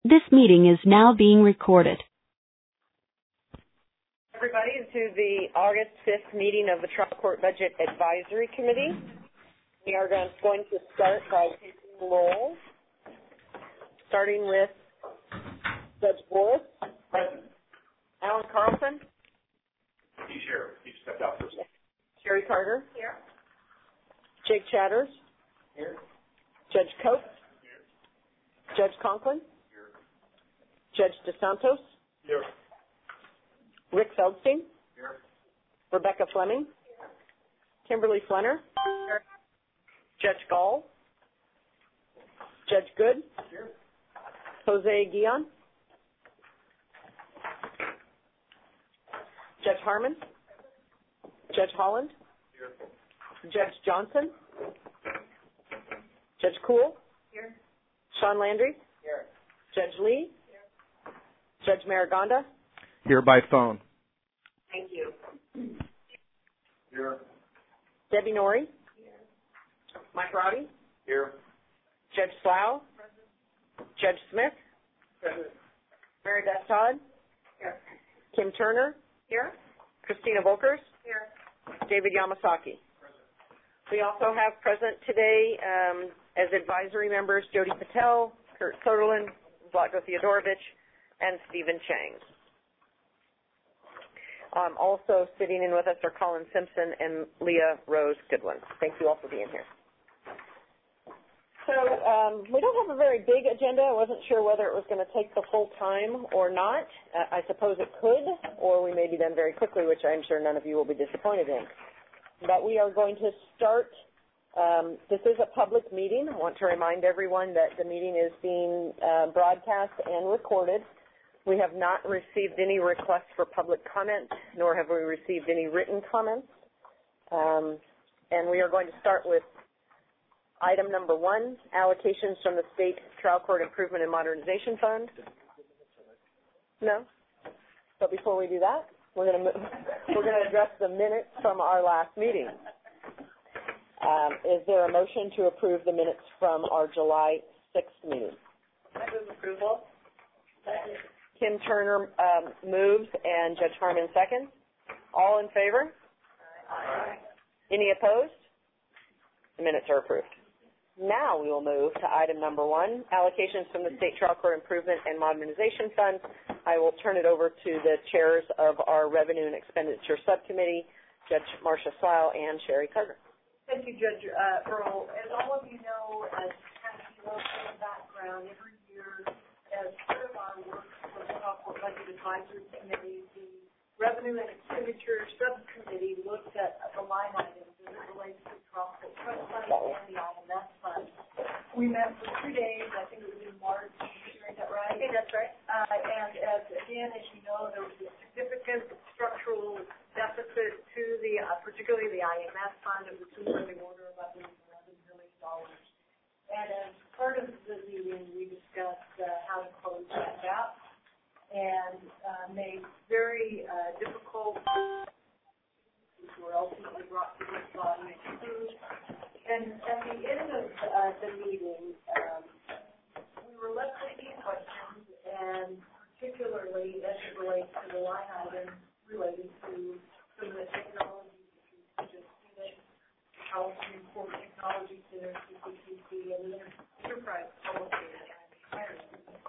This meeting is now being recorded. Everybody, to the August 5th meeting of the Trial Court Budget Advisory Committee. We are going to start by taking roll, starting with Judge Boris. Present. Alan Carlson. He's here. He stepped out for a second. Sherry Carter. Here. Jake Chatters. Here. Judge Coates. Here. Judge Conklin. Here. Judge DeSantos. Here. Rick Feldstein. Here. Rebecca Fleming. Here. Kimberly Flenner. Here. Judge Gall. Judge Good. Here. Jose Guion. Judge Harmon. Judge Holland. Here. Judge Johnson. Judge Kuhl. Here. Sean Landry. Here. Judge Lee. Here. Judge Marigonda. Here by phone. Thank you. Here. Debbie Norrie. Here. Mike Roddy. Here. Judge Slough. Present. Judge Smith. Present. Mary Beth Todd. Here. Kim Turner. Here. Christina Volkers. Here. David Yamasaki. We also have present today as advisory members Jody Patel, Kurt Soderlin, Zlatko Theodorovich, and Stephen Chang. Also sitting in with us are Colin Simpson and Leah Rose Goodwin. Thank you all for being here. So we don't have a very big agenda. I wasn't sure whether it was going to take the full time or not. I suppose it could, or we may be done very quickly, which I'm sure none of you will be disappointed in. But we are going to start. This is a public meeting. I want to remind everyone that the meeting is being broadcast and recorded. We have not received any requests for public comment, nor have we received any written comments. And we are going to start with item number 1, allocations from the State Trial Court Improvement and Modernization Fund. No? But before we do that, we're going to address the minutes from our last meeting. Is there a motion to approve the minutes from our July 6th meeting? I move approval. Kim Turner moves and Judge Harmon seconds. All in favor? Aye. Any opposed? The minutes are approved. Now we will move to item number 1, allocations from the State Trial Court Improvement and Modernization Fund. I will turn it over to the chairs of our Revenue and Expenditure Subcommittee, Judge Marcia Slough and Sherry Carter. Thank you, Judge Earl. As all of you know, as kind of local background, every year as part of our work for the Trial Court Budget Advisory Committee, the Revenue and Expenditure Subcommittee looks at the line items as it relates to Trial Court Trust Fund and the IMS Fund. We met for 2 days. I think it was in March. Is that right? I think that's right. And as you know, there was a significant structural deficit to the, particularly the IMS Fund. It was in the order of $11 million. And as part of the meeting, we discussed how to close that gap and made very difficult which were ultimately brought to this body and approved. And at the end of the meeting, we were left with these questions, and particularly as it relates to the line items related to some of the technologies that you just seen, California Core Technology Center, CCTC, and the Enterprise Policy and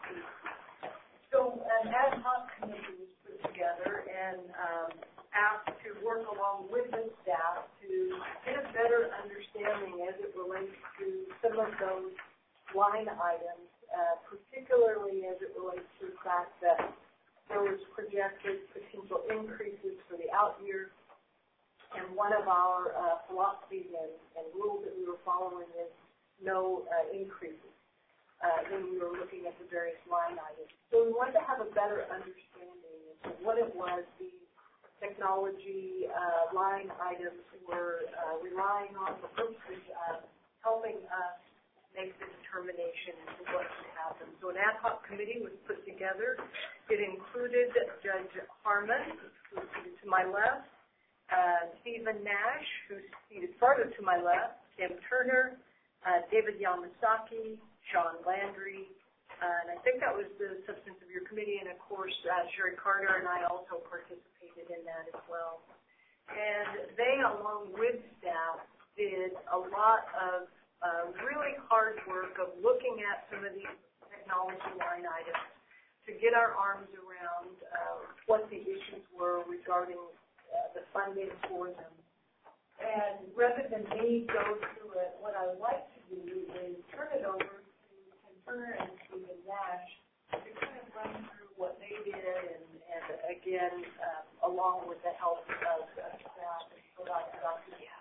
So an ad hoc committee was put together and asked to work along with the staff to get a better understanding as it relates to some of those line items, particularly as it relates to the fact that there was projected potential increases for the out year. And one of our philosophies and rules that we were following is no increases when we were looking at the various line items. So we wanted to have a better understanding of what it was the technology line items were relying on for purposes of helping us make the determination as to what should happen. So an ad hoc committee was put together. It included Judge Harmon, who's seated to my left, Stephen Nash, who's seated farther to my left, Kim Turner, David Yamasaki, Sean Landry, And I think that was the substance of your committee, and of course, Sherry Carter and I also participated in that as well. And they, along with staff, did a lot of really hard work of looking at some of these technology line items to get our arms around what the issues were regarding the funding for them. And rather than me go through it, what I would like to do is turn it over to Ken Turner and Stephen Nash to kind of run through what they did and again, along with the help of staff and provide documentation.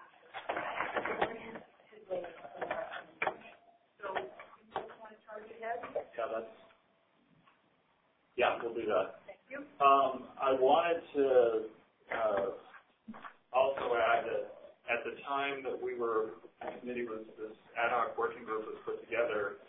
So, you just want to charge ahead? Yeah, we'll do that. Thank you. I wanted to also add that at the time that the committee was, this ad hoc working group was put together,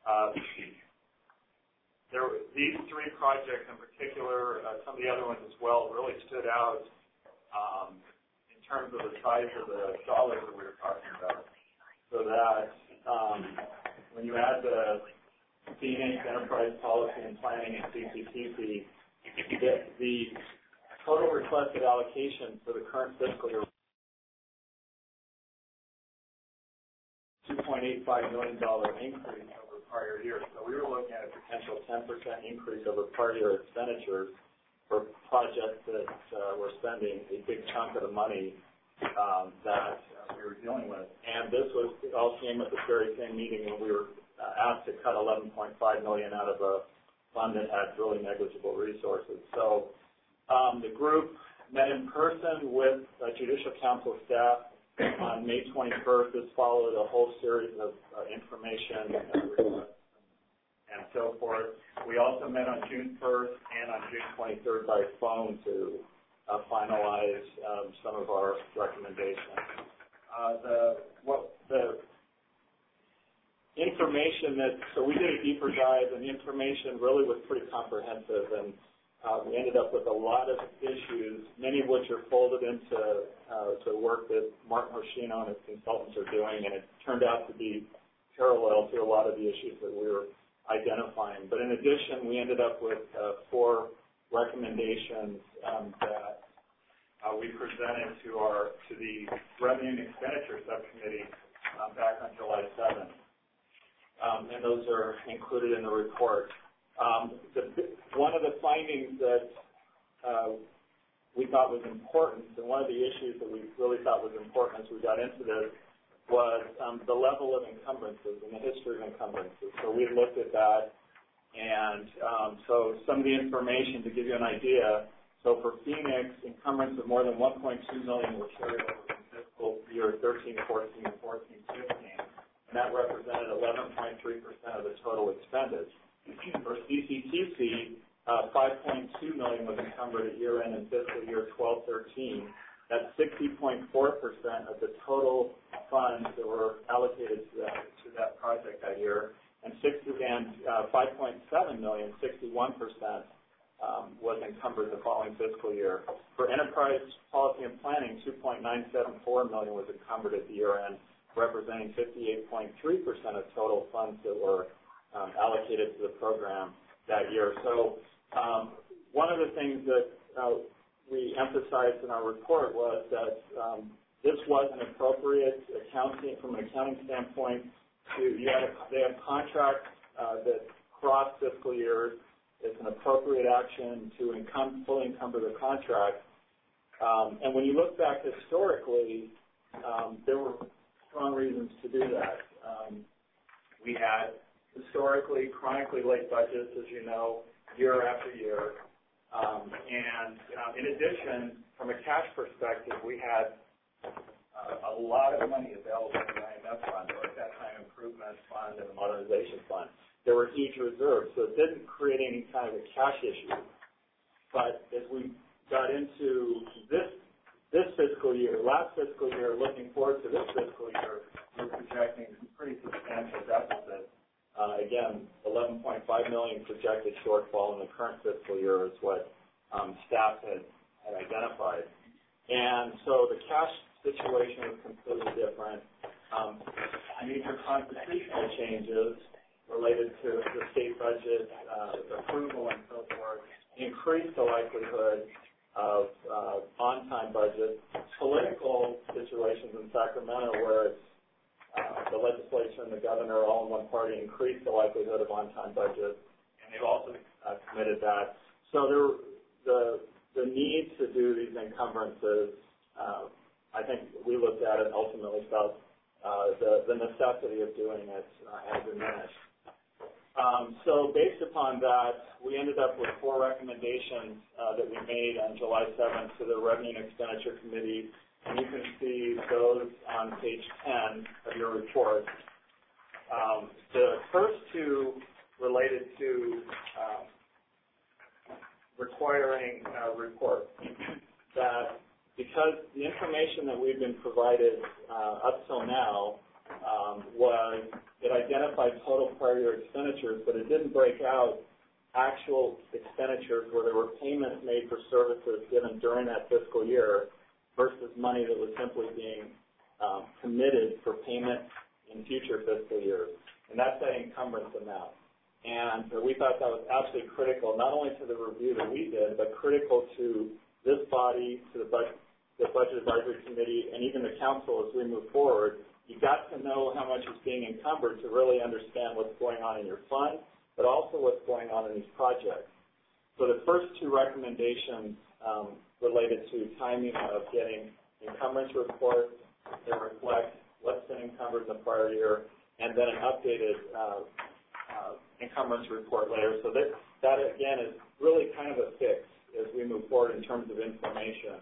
these three projects in particular, some of the other ones as well, really stood out in terms of the size of the dollars that we were talking about. So that when you add the Phoenix Enterprise Policy and Planning and CCTC, the total requested allocation for the current fiscal year $2.85 million increase over prior years. So we were looking at a potential 10% increase over prior year expenditures for projects that were spending a big chunk of the money that we were dealing with. And it all came at the very same meeting when we were asked to cut $11.5 million out of a fund that had really negligible resources. So the group met in person with Judicial Council staff on May 21st. This followed a whole series of information and so forth. We also met on June 1st and on June 23rd by phone to finalize some of our recommendations. The information so we did a deeper dive, and the information really was pretty comprehensive, and we ended up with a lot of issues, many of which are folded into work that Mark Moschino and his consultants are doing, and it turned out to be parallel to a lot of the issues that we were identifying. But in addition, we ended up with 4 recommendations that we presented to the Revenue and Expenditure Subcommittee back on July 7th. And those are included in the report. One of the findings that we thought was important, and one of the issues that we really thought was important as we got into this, was the level of encumbrances and the history of encumbrances. So we looked at that, and so some of the information to give you an idea. So for Phoenix, encumbrance of more than $1.2 million were carried over from fiscal year 13-14 and 14-15. And that represented 11.3% of the total expended. For CCTC, $5.2 million was encumbered at year-end in fiscal year 12-13. That's 60.4% of the total funds that were allocated to that project that year. And $5.7 million, 61%, was encumbered the following fiscal year. For Enterprise Policy and Planning, $2.974 million was encumbered at the year-end, representing 58.3% of total funds that were allocated to the program that year. So one of the things that we emphasized in our report was that this was an appropriate accounting, from an accounting standpoint. They have contracts that cross fiscal years. It's an appropriate action to fully encumber the contract. And when you look back historically, there were strong reasons to do that. We had historically chronically late budgets, as you know, year after year. And in addition, from a cash perspective, we had a lot of money available in the IMF fund, or at that time Improvement Fund and the Modernization Fund. There were huge reserves, so it didn't create any kind of a cash issue. But as we got into this fiscal year, last fiscal year, looking forward to this fiscal year, we're projecting some pretty substantial deficit. Again, $11.5 million projected shortfall in the current fiscal year is what staff had identified. And so the cash situation is completely different. Major constitutional changes related to the state budget, approval and so forth, increase the likelihood of on-time budget. Political situations in Sacramento where it's the legislature and the governor all in one party increase the likelihood of on-time budget, and they've also committed that. So the need to do these encumbrances, I think we looked at it and ultimately felt the necessity of doing it has diminished. So based upon that, we ended up with 4 recommendations that we made on July 7th to the Revenue and Expenditure Committee, and you can see those on page 10 of your report. The first 2 related to requiring a report that because the information that we've been provided up till now was it identified total prior year expenditures, but it didn't break out actual expenditures where there were payments made for services given during that fiscal year versus money that was simply being committed for payment in future fiscal years. And that's that encumbrance amount. And we thought that was absolutely critical, not only to the review that we did, but critical to this body, to the Budget Advisory Committee, and even the council as we move forward. You got to know how much is being encumbered to really understand what's going on in your fund, but also what's going on in these projects. So the first 2 recommendations related to timing of getting encumbrance reports that reflect what's been encumbered in the prior year, and then an updated encumbrance report later. So that again is really kind of a fix as we move forward in terms of information.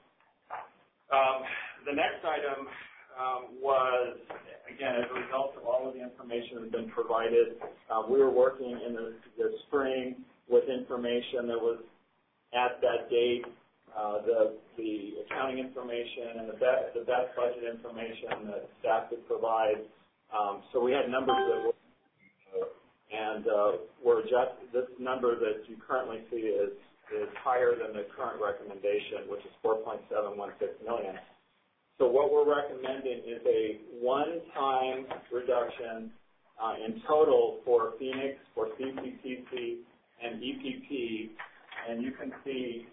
The next item was, again, as a result of all of the information that had been provided, we were working in the spring with information that was at that date, the accounting information and the best budget information that staff could provide. So we had numbers that were, and this number that you currently see is higher than the current recommendation, which is $4.716 million. So what we're recommending is a one-time reduction in total for Phoenix, for CCTC, and EPP, and you can see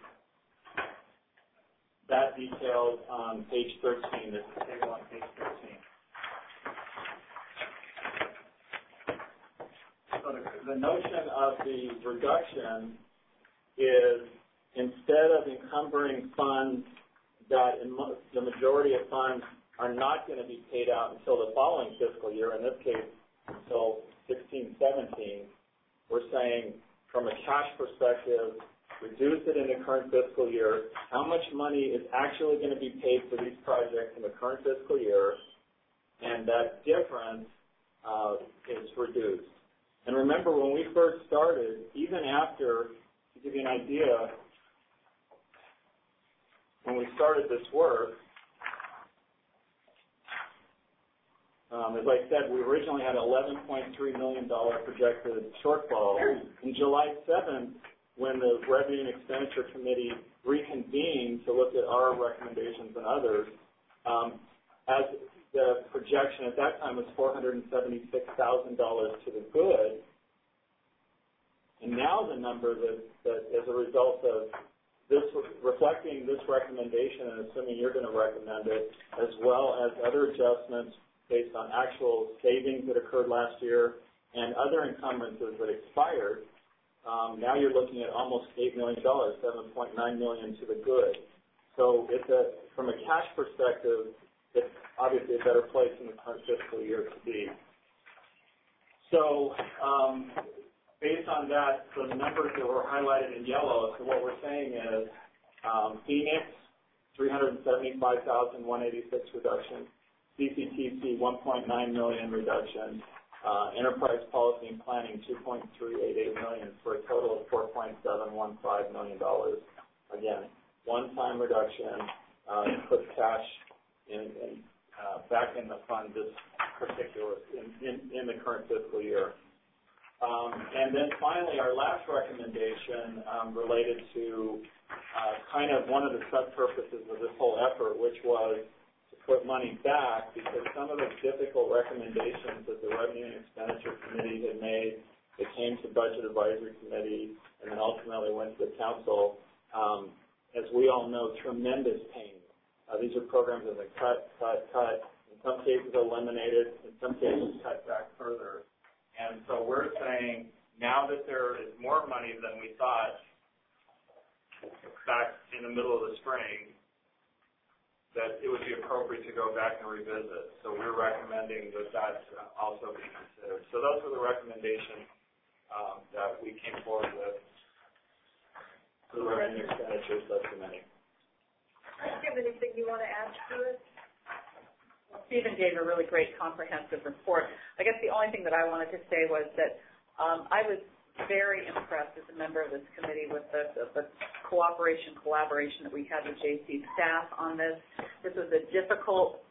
that detailed on page 13. This is table on page 13. So the notion of the reduction is instead of encumbering funds that the majority of funds are not going to be paid out until the following fiscal year, in this case until 16-17, we're saying from a cash perspective, reduce it in the current fiscal year, how much money is actually going to be paid for these projects in the current fiscal year, and that difference is reduced. And remember, when we first started, even after, to give you an idea, when we started this work, as I said, we originally had $11.3 million projected shortfall. On July 7th, when the Revenue and Expenditure Committee reconvened to look at our recommendations and others, as the projection at that time was $476,000 to the good, and now the number that as a result of this, reflecting this recommendation and assuming you're going to recommend it, as well as other adjustments based on actual savings that occurred last year and other encumbrances that expired, now you're looking at almost $8 million, $7.9 million to the good. So it's from a cash perspective, it's obviously a better place in the current fiscal year to be. So based on that, so the numbers that were highlighted in yellow, so what we're saying is Phoenix, 375,186 reduction, CCTC, 1.9 million reduction, Enterprise Policy and Planning, $2.388 million, for a total of $4.715 million. Again, one-time reduction, puts cash back in the fund this particular, in the current fiscal year. And then finally, our last recommendation related to kind of one of the sub-purposes of this whole effort, which was to put money back because some of the difficult recommendations that the Revenue and Expenditure Committee had made, that came to Budget Advisory Committee, and then ultimately went to the Council, as we all know, tremendous pain. These are programs that have cut, in some cases eliminated, in some cases cut back further. And so we're saying now that there is more money than we thought back in the middle of the spring, that it would be appropriate to go back and revisit. So we're recommending that that also be considered. So those are the recommendations that we came forward with to the Revenue Expenditure Subcommittee. Do you have anything you want to add to it? Well, Stephen gave a really great comprehensive report. I guess the only thing that I wanted to say was that I was very impressed as a member of this committee with the collaboration that we had with JC staff on this. This was a difficult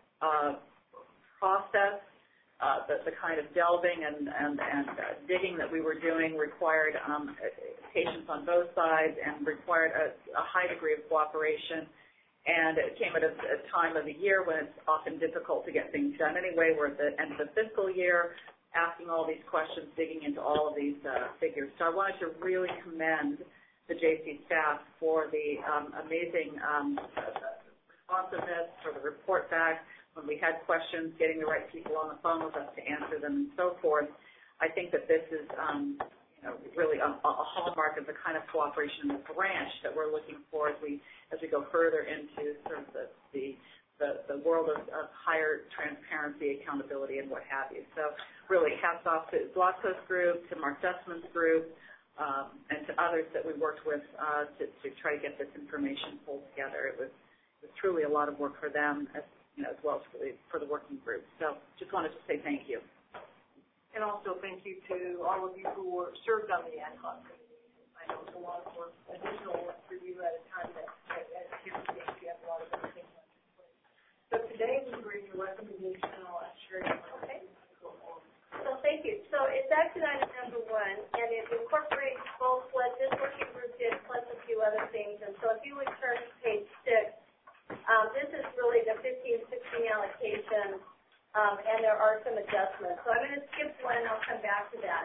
process. The kind of delving and digging that we were doing required patience on both sides and required a high degree of cooperation. And it came at a time of the year when it's often difficult to get things done anyway. We're at the end of the fiscal year, asking all these questions, digging into all of these figures. So I wanted to really commend the JC staff for the amazing responsiveness, for the report back. When we had questions, getting the right people on the phone with us to answer them and so forth. I think that this is really a hallmark of the kind of cooperation in the branch that we're looking for as we go further into sort of the world of higher transparency, accountability, and what have you. So really hats off to Blockhouse Group, to Mark Dustman's group, and to others that we worked with to try to get this information pulled together. It was truly a lot of work for them as well as for the working group. So just wanted to say thank you. And also thank you to all of you who served on the ad hoc committee. I know it's a lot of work, additional work for you at a time that you have a lot of other things on your plate. So today we bring you a recommendation, and I'll ask Sherry. Okay. So thank you. So it's action item number 1, and it incorporates both what this working group did plus a few other things. And so if you would turn to page 6, this is really the 15-16 allocation, and there are some adjustments. So I'm going to skip one, and I'll come back to that.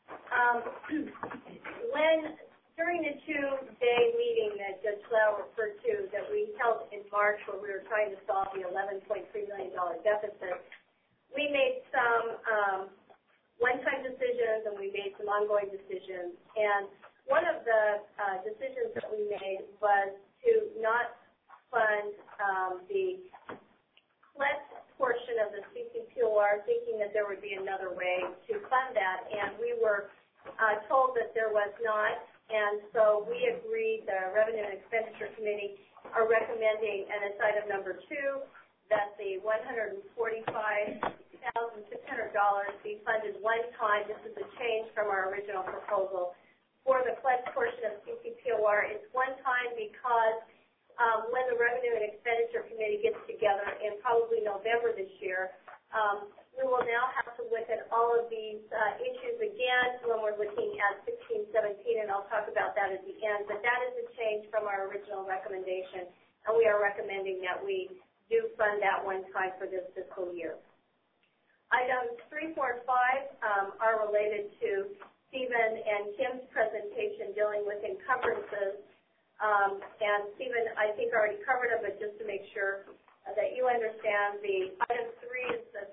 During the 2-day meeting that Judge Lau referred to that we held in March where we were trying to solve the $11.3 million deficit, we made some one-time decisions and we made some ongoing decisions. And one of the decisions that we made was to not fund the CLET portion of the CCPOR, thinking that there would be another way to fund that, and we were told that there was not, and so we agreed, the Revenue and Expenditure Committee are recommending, and it's item number 2, that the $145,600 be funded one time. This is a change from our original proposal. For the CLET portion of CCPOR, it's one time because when the Revenue and Expenditure Committee gets together in probably November this year, we will now have to look at all of these issues again when we're looking at 16-17, and I'll talk about that at the end. But that is a change from our original recommendation, and we are recommending that we do fund that one time for this fiscal year. Items 3, 4, and 5 are related to Stephen and Kim's presentation dealing with encumbrances. And Stephen, I think, already covered it, but just to make sure that you understand, the item 3 is the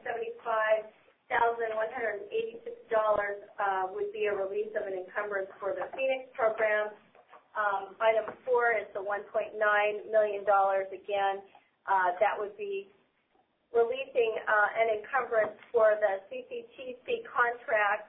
$375,186 would be a release of an encumbrance for the Phoenix program. Item 4 is the $1.9 million. Again, that would be releasing an encumbrance for the CCTC contract.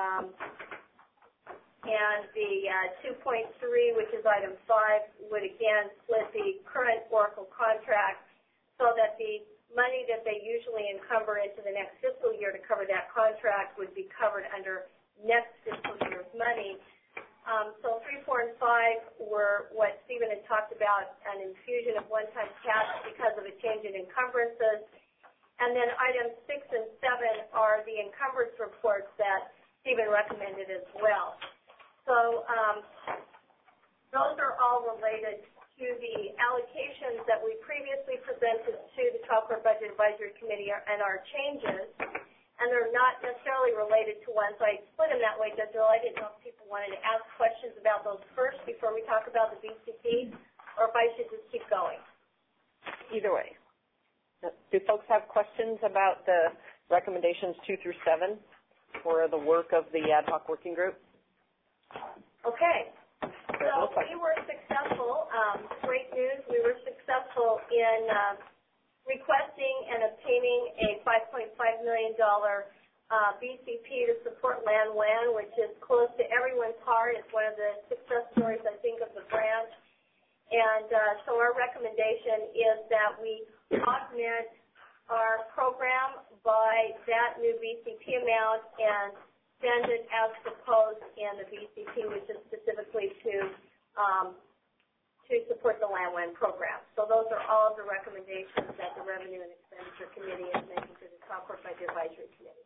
And the 2.3, which is item 5, would again split the current Oracle contract so that the money that they usually encumber into the next fiscal year to cover that contract would be covered under next fiscal year's money. So 3, 4, and 5 were what Stephen had talked about, an infusion of one-time cash because of a change in encumbrances. And then items 6 and 7 are the encumbrance reports that Stephen recommended as well. So those are all related to the allocations that we previously presented to the Trial Court Budget Advisory Committee and our changes, and they're not necessarily related to one, so I split them that way, Judge Earl. I didn't know if people wanted to ask questions about those first before we talk about the BCP, or if I should just keep going. Either way. Do folks have questions about the recommendations 2 through 7 for the work of the ad hoc working group? Okay. So we were successful, great news, we were successful in requesting and obtaining a $5.5 million BCP to support Land WAN, which is close to everyone's heart. It's one of the success stories, I think, of the branch. And so our recommendation is that we augment our program by that new BCP amount and spend it as proposed in the BCP, which is specifically to support the Land WAN program. So those are all of the recommendations that the Revenue and Expenditure Committee is making to the Trial Court Budget Advisory Committee.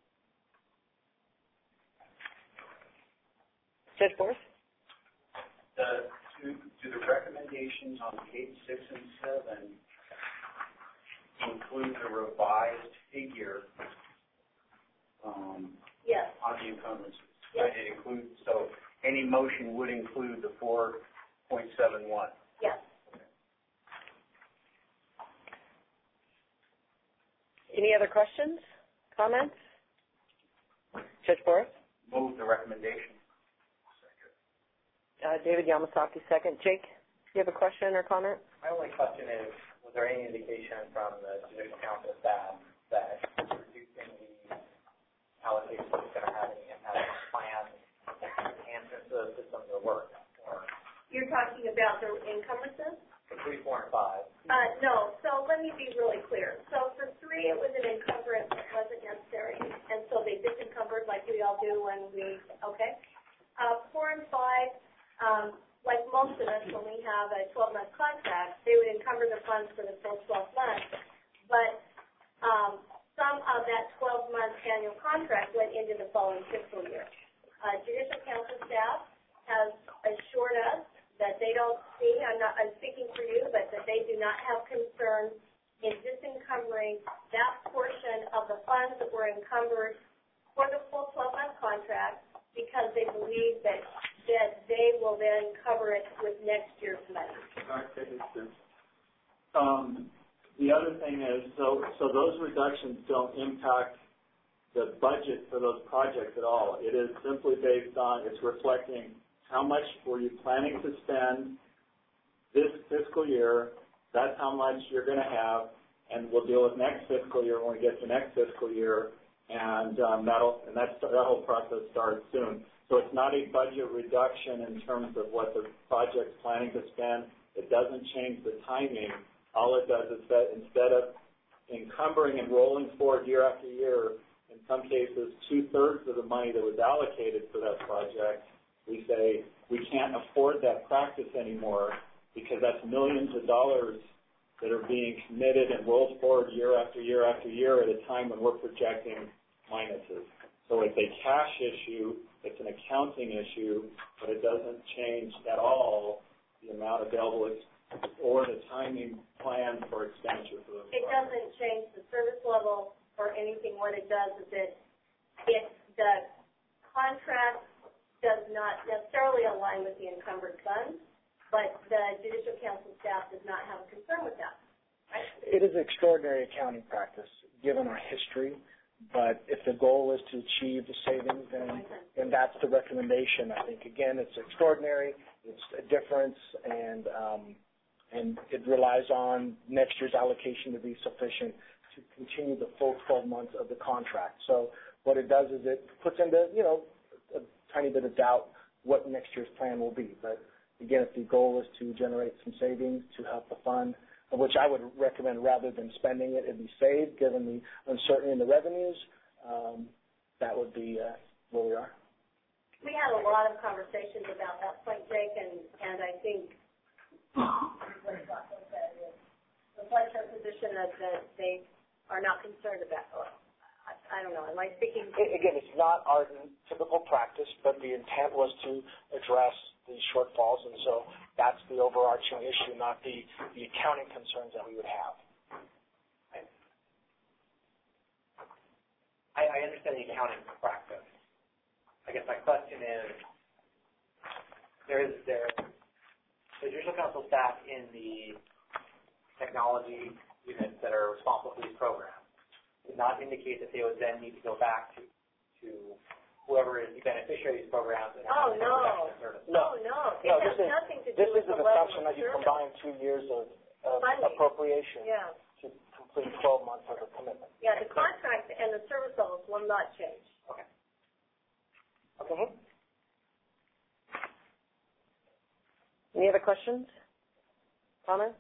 Judge Boris? Do the recommendations on page 6 and 7 include the revised figure Yes. on the encumbrances? Yes. It includes, so any motion would include the 4.71. Yes. Any other questions, comments? Judge Boris? Move the recommendation. David Yamasaki, second. Jake, do you have a question or comment? My only question is, was there any indication from the Judicial Council staff that reducing the allocation is going to have any impact on plans and enhancements to the system to work? Or You're talking about the encumbrances? for 3, 4, and 5? No. So let me be really clear. So for 3, it was an encumbrance that wasn't necessary, and so they disencumbered like we all do when we, okay. 4 and 5, like most of us, when we have a 12-month contract, they would encumber the funds for the full 12 months. But some of that 12-month annual contract went into the following fiscal year. Judicial Council staff has assured us that they don't see, I'm speaking for you, but that they do not have concerns in disencumbering that portion of the funds that were encumbered for the full 12-month contract, because they believe that they will then cover it with next year's money. The other thing is, so those reductions don't impact the budget for those projects at all. It is simply based on, it's reflecting how much were you planning to spend this fiscal year, that's how much you're going to have, and we'll deal with next fiscal year when we get to next fiscal year, and that whole process starts soon. So it's not a budget reduction in terms of what the project's planning to spend. It doesn't change the timing. All it does is that instead of encumbering and rolling forward year after year, in some cases 2/3 of the money that was allocated for that project, we say we can't afford that practice anymore because that's millions of dollars that are being committed and rolled forward year after year after year at a time when we're projecting minuses. So it's a cash issue, it's an accounting issue, but it doesn't change at all the amount available or the timing plan for expenditure for those It projects. doesn't change the service level or anything. What it does is the contract does not necessarily align with the encumbered funds, but the Judicial Council staff does not have a concern with that. Right? It is extraordinary accounting practice, given our history, but if the goal is to achieve the savings, then that's the recommendation. I think, again, it's extraordinary, it's a difference, and it relies on next year's allocation to be sufficient to continue the full 12 months of the contract. So what it does is it puts into, a tiny bit of doubt what next year's plan will be. But again, if the goal is to generate some savings to help the fund, which I would recommend rather than spending it, it'd be saved given the uncertainty in the revenues, that would be where we are. We had a lot of conversations about that point, Jake, and I think reflects our position that they are not concerned about. I don't know. Am I speaking? Again, it's not our typical practice, but the intent was to address the shortfalls, and so that's the overarching issue, not the accounting concerns that we would have. I understand the accounting practice. I guess my question is, the Judicial Council staff in the technology units that are responsible for these programs did not indicate that they would then need to go back to whoever is the beneficiary of these programs. And No. It has nothing to do with the level of service. This is an assumption that you combine 2 years of appropriation to complete 12 months of a commitment. Yeah, the contract and the service levels will not change. Okay. Okay. Any other questions? Comments?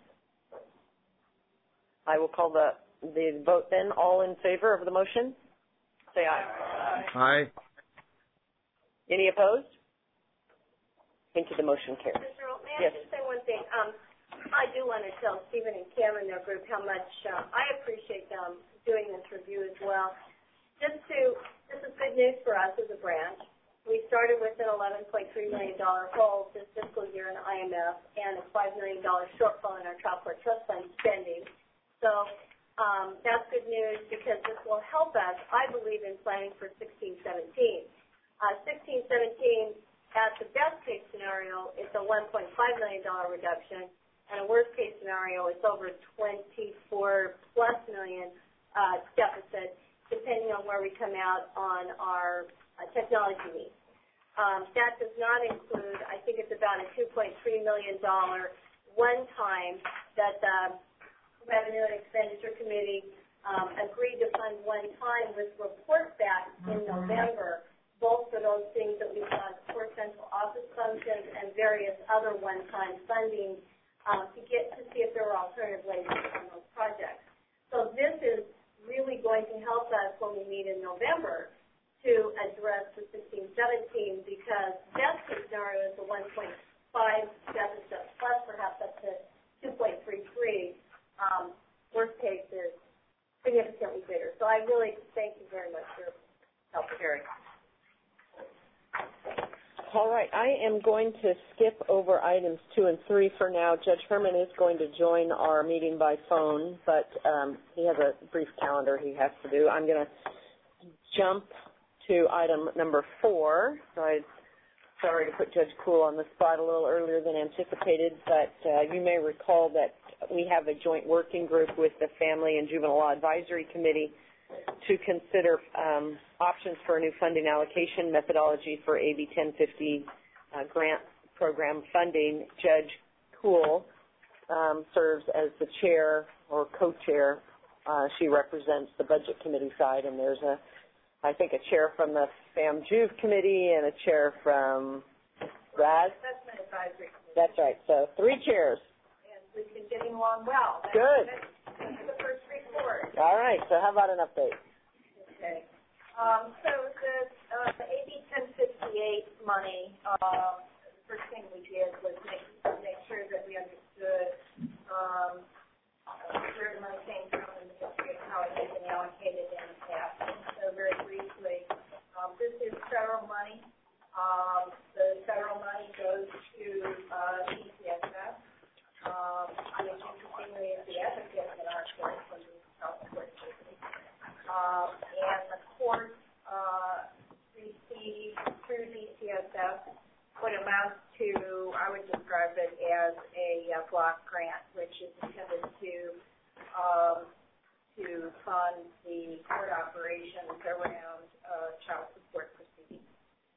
I will call the vote then. All in favor of the motion? Say aye. Aye. Any opposed? Thank you. The motion carries. Mr. Earl, may I just say one thing? I do want to tell Stephen and Kim and their group how much I appreciate them doing this review as well. This is good news for us as a branch. We started with an $11.3 million hole this fiscal year in IMF and a $5 million shortfall in our Child Court Trust Fund spending. So that's good news because this will help us, I believe, in planning for 16-17. 16-17, at the best case scenario, it's a $1.5 million reduction, and a worst case scenario, it's over 24+ million deficit, depending on where we come out on our technology needs. That does not include, I think it's about a $2.3 million one-time that the Revenue and Expenditure Committee agreed to fund one time with report back in November, both for those things that we've done for central office functions and various other one-time funding to see if there were alternative ways to fund those projects. So this is really going to help us when we meet in November to address the 16-17 because best case scenario is the 1.5 deficit plus perhaps up to 2.33. Worst case is significantly bigger. So I really thank you very much for help, Terry. All right, I am going to skip over items 2 and 3 for now. Judge Herman is going to join our meeting by phone, but he has a brief calendar he has to do. I'm going to jump to item number 4. So I'm sorry to put Judge Kuhl on the spot a little earlier than anticipated, but you may recall that we have a joint working group with the Family and Juvenile Law Advisory Committee to consider options for a new funding allocation methodology for AB 1050 grant program funding. Judge Kuhl serves as the chair or co-chair. She represents the budget committee side, and there's I think a chair from the FAM-JUV committee and a chair from RAS. Assessment Advisory Committee. That's right. So 3 chairs. And we've been getting along well. Good. That's the first report. All right. So how about an update? Okay. So the AB 1058 money, the first thing we did was make sure that we understood where the money came from and the history of how it had been allocated in the past. So very briefly, this is federal money. The federal money goes to DCSS, which interestingly is the advocate in our court from the South Court System. And the court received through DCSS what amounts to, I would describe it as a block grant, which is intended to fund the court operations around child support proceedings.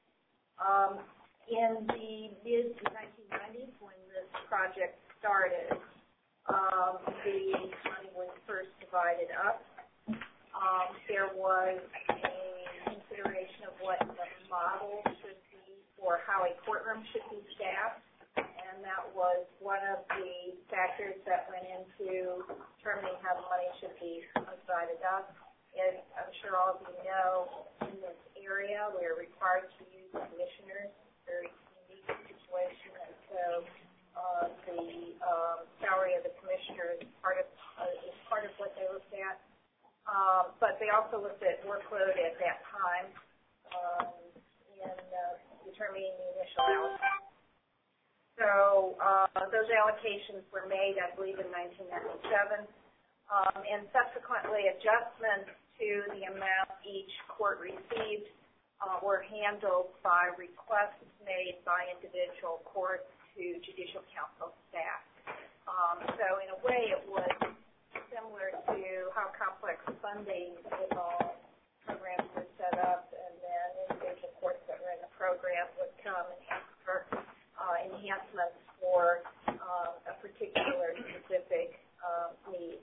In the mid-1990s, when this project started, the money was first divided up. There was a consideration of what the model should be for how a courtroom should be staffed, and that was one of the factors that went into determining how the money should be divided up. As I'm sure all of you know, in this area, we are required to use commissioners, very unique situation, and so the salary of the commissioner is part of what they looked at. But they also looked at workload at that time in determining the initial allocation. So those allocations were made, I believe, in 1997, and subsequently adjustments to the amount each court received were handled by requests made by individual courts to judicial council staff. So in a way, it was similar to how complex funding evolved. Programs were set up, and then individual courts that were in the program would come and ask for enhancements for a particular specific need.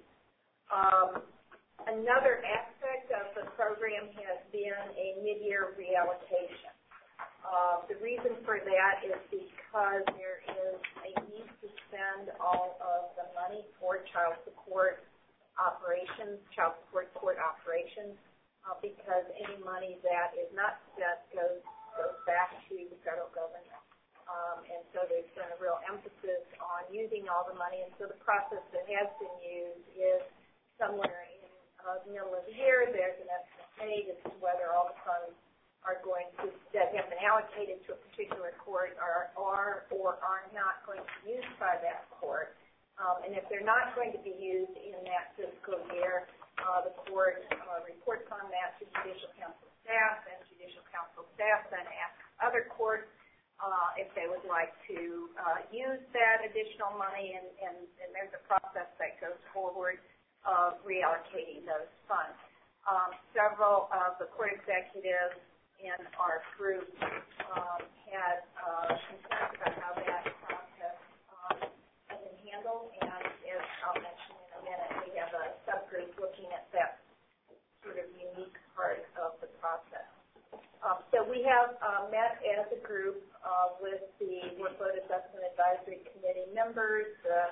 Another aspect of the program has been a mid-year reallocation. The reason for that is because there is a need to spend all of the money for child support operations, child support court operations, because any money that is not spent goes back to the federal government. And so there's been a real emphasis on using all the money. And so the process that has been used is somewhere in the middle of the year, there's an estimate made as to whether all the funds are going to, that have been allocated to a particular court are not going to be used by that court. And if they're not going to be used in that fiscal year, the court reports on that to judicial council staff, and judicial council staff then ask other courts if they would like to use that additional money, and there's a process that goes forward of reallocating those funds. Several of the court executives in our group had concerns about how that process has been handled, and as I'll mention in a minute, we have a subgroup looking at that sort of unique part of the process. So we have met as a group with the Workload Assessment Advisory Committee members,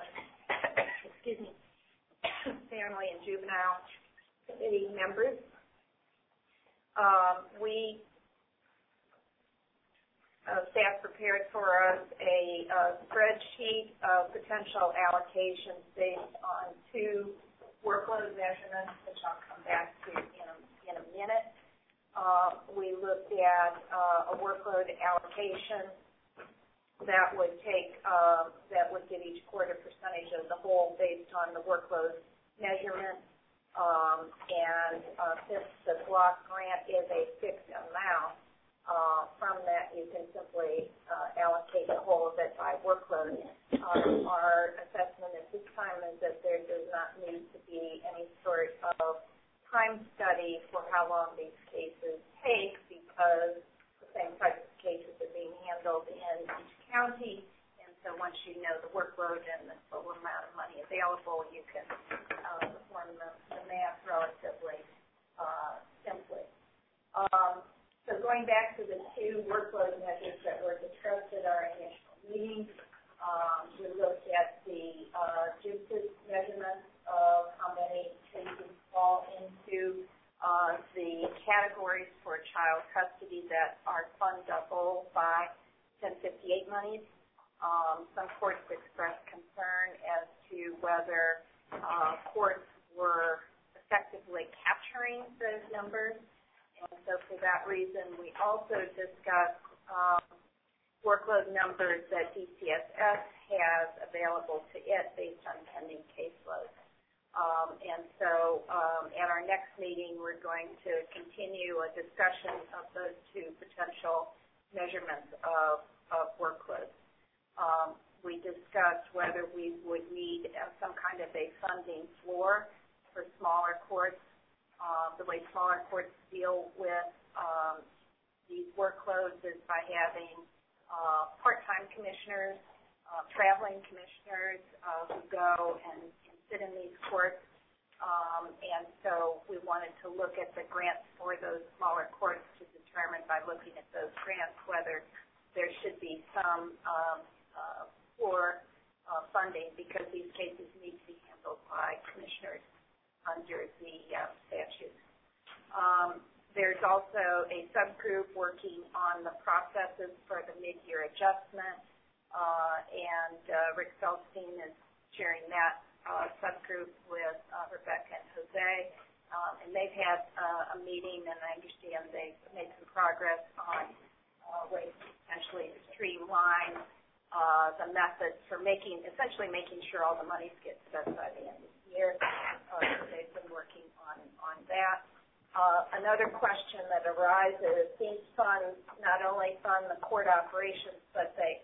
Family and Juvenile Committee members. Staff prepared for us a spreadsheet of potential allocations based on two workload measurements, which I'll come back to in a minute. We looked at a workload allocation that would give each court a percentage of the whole based on the workload measurement. And since the block grant is a fixed amount, from that you can simply allocate the whole of it by workload. Our assessment at this time is that there does not need to be any sort of time study for how long these cases take, because the same types of cases are being handled in each county, and so once you know the workload and the total amount of money available, you can perform the math relatively simply. So going back to the two workload measures that were discussed at our initial meeting, we looked at the JUCIS measurements of how many cases fall into the categories for child custody that are fundable by 1058 monies. Some courts expressed concern as to whether courts were effectively capturing those numbers. And so for that reason, we also discussed workload numbers that DCSS has available to it based on pending caseloads. And so at our next meeting, we're going to continue a discussion of those two potential measurements of workloads. We discussed whether we would need some kind of a funding floor for smaller courts. The way smaller courts deal with these workloads is by having part-time commissioners, traveling commissioners who go and sit in these courts. And so we wanted to look at the grants for those smaller courts to determine by looking at those grants whether there should be some floor funding, because these cases need to be handled by commissioners under the statute. There's also a subgroup working on the processes for the mid-year adjustment, and Rick Feldstein is chairing that subgroup with Rebecca and Jose, and they've had a meeting, and I understand they've made some progress on ways to potentially streamline the methods for essentially making sure all the monies get spent by the end of the year. So they've been working on that. Another question that arises, these funds not only fund the courtroom operations, but they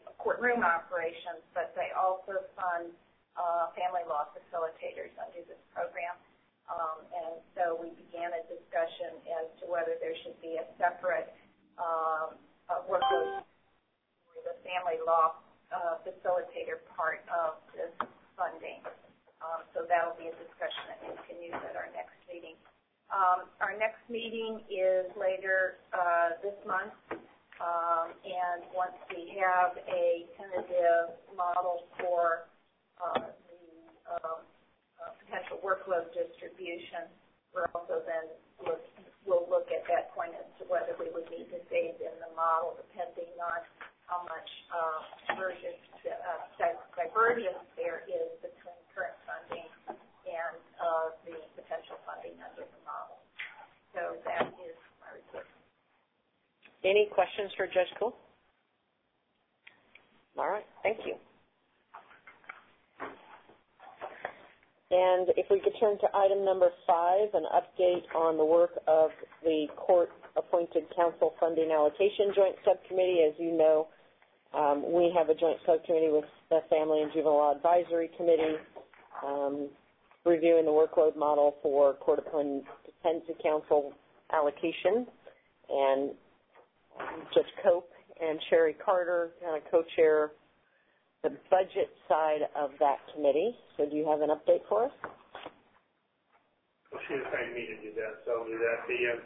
also fund family law facilitators under this program. And so we began a discussion as to whether there should be a separate workload for the family law facilitator part of this funding. So that will be a discussion that continues at our next meeting. Our next meeting is later this month, and once we have a tentative model for the potential workload distribution, we'll also then we'll look at that point as to whether we would need to phase in the model depending on how much divergence there is between current funding and the potential funding under the model. So that is my report. Any questions for Judge Kuhl? All right, thank you. And if we could turn to item number 5, an update on the work of the court-appointed counsel funding allocation joint subcommittee. As you know, we have a joint subcommittee with the Family and Juvenile Law Advisory Committee reviewing the workload model for court-appointed counsel allocation. And Judge Cope and Sherry Carter co-chair the budget side of that committee. So do you have an update for us? Well, she assigned me to do that, so I'll do that.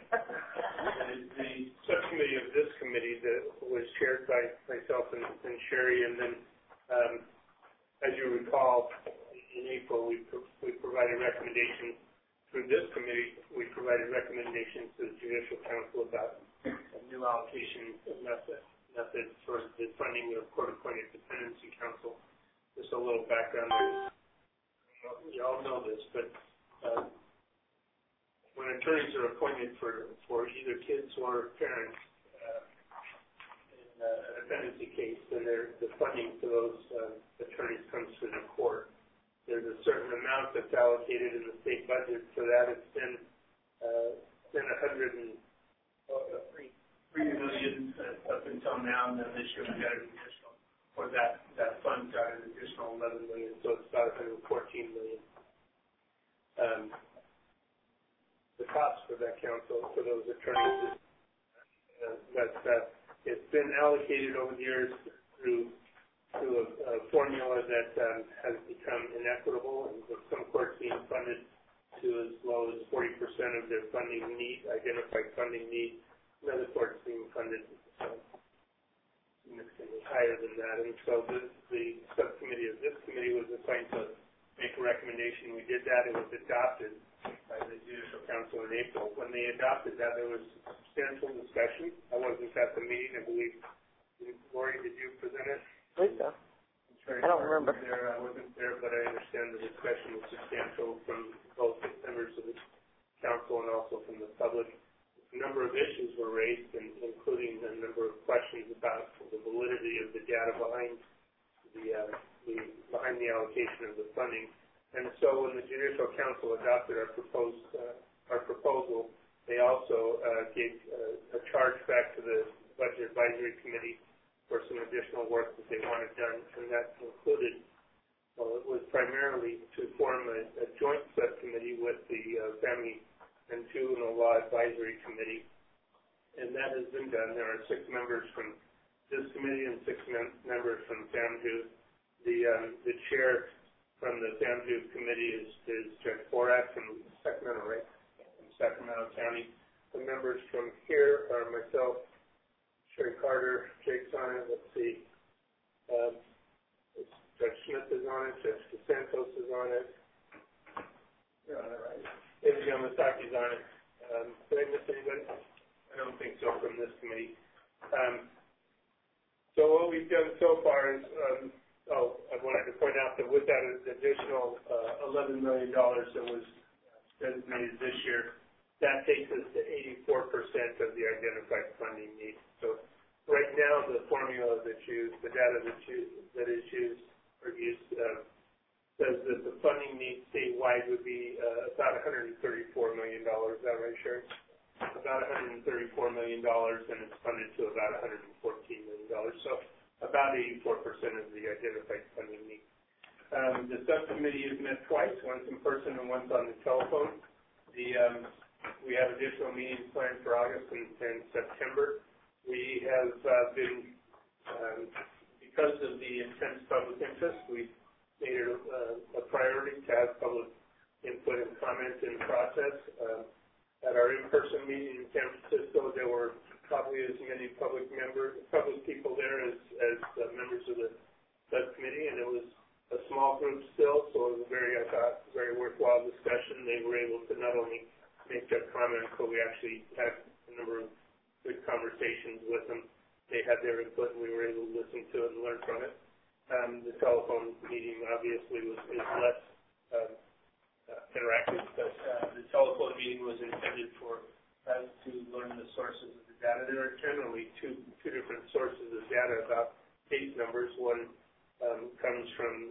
The subcommittee of this committee that was chaired by myself and Sherry, and then, as you recall, in April we provided recommendations through this committee. We provided recommendations to the Judicial Council about a new allocation method for the funding of court-appointed dependency counsel. Just a little background there. You all know this, but when attorneys are appointed for either kids or parents in a dependency case, then the funding for those attorneys comes to the court. There's a certain amount that's allocated in the state budget for that. It's been $3 million up until now, and then this year we got an additional, or that fund got an additional $11 million, so it's about $114 million. The cost for that counsel, for those attorneys, it's been allocated over the years through a formula that has become inequitable, and with some courts being funded to as low as 40% of their funding need, identified funding need, and other courts being funded significantly higher than that. And so the subcommittee of this committee was assigned to make a recommendation. We did that. It was adopted by the Judicial Council in April. When they adopted that, there was substantial discussion. I wasn't at the meeting. I believe, Lori, did you present it? I believe so. I don't remember. I wasn't there, but I understand the discussion was substantial from both the members of the council and also from the public. A number of issues were raised, including a number of questions about the validity of the data behind the allocation of the funding. And so when the Judicial Council adopted our proposal, they also gave a charge back to the Budget Advisory Committee for some additional work that they wanted done, and that included, well, it was primarily to form a joint subcommittee with the Family and Juvenile Law Advisory Committee, and that has been done. There are 6 members from this committee and 6 members from FAMJU. The chair from the FAMJU committee is Judge Borak from Sacramento, right? From Sacramento County. The members from here are myself, Sherry Carter, Jake's on it. Let's see. Judge Smith is on it. Judge DeSantos is on it. You're on it, right? David Yamasaki's on it. Did I miss anybody? I don't think so from this committee. So what we've done so far is, I wanted to point out that with that additional $11 million that was designated this year, that takes us to 84% of the identified funding need. So right now the formula that's used, the data that is used says that the funding need statewide would be about $134 million. Is that right, Sherry? About $134 million, and it's funded to about $114 million. So about 84% of the identified funding need. The subcommittee has met twice, once in person and once on the telephone. We have additional meetings planned for August and September. We have been, because of the intense public interest, we've made it a priority to have public input and comment in the process. At our in-person meeting in San Francisco, there were probably as many public people there as members of the subcommittee, and it was a small group still, so it was I thought, very worthwhile discussion. They were able to not only make their comments, but we actually had a number of good conversations with them. They had their input, and we were able to listen to it and learn from it. The telephone meeting obviously is less interactive, but the telephone meeting was intended for us to learn the sources of the data. There are generally two different sources of data about case numbers. One comes from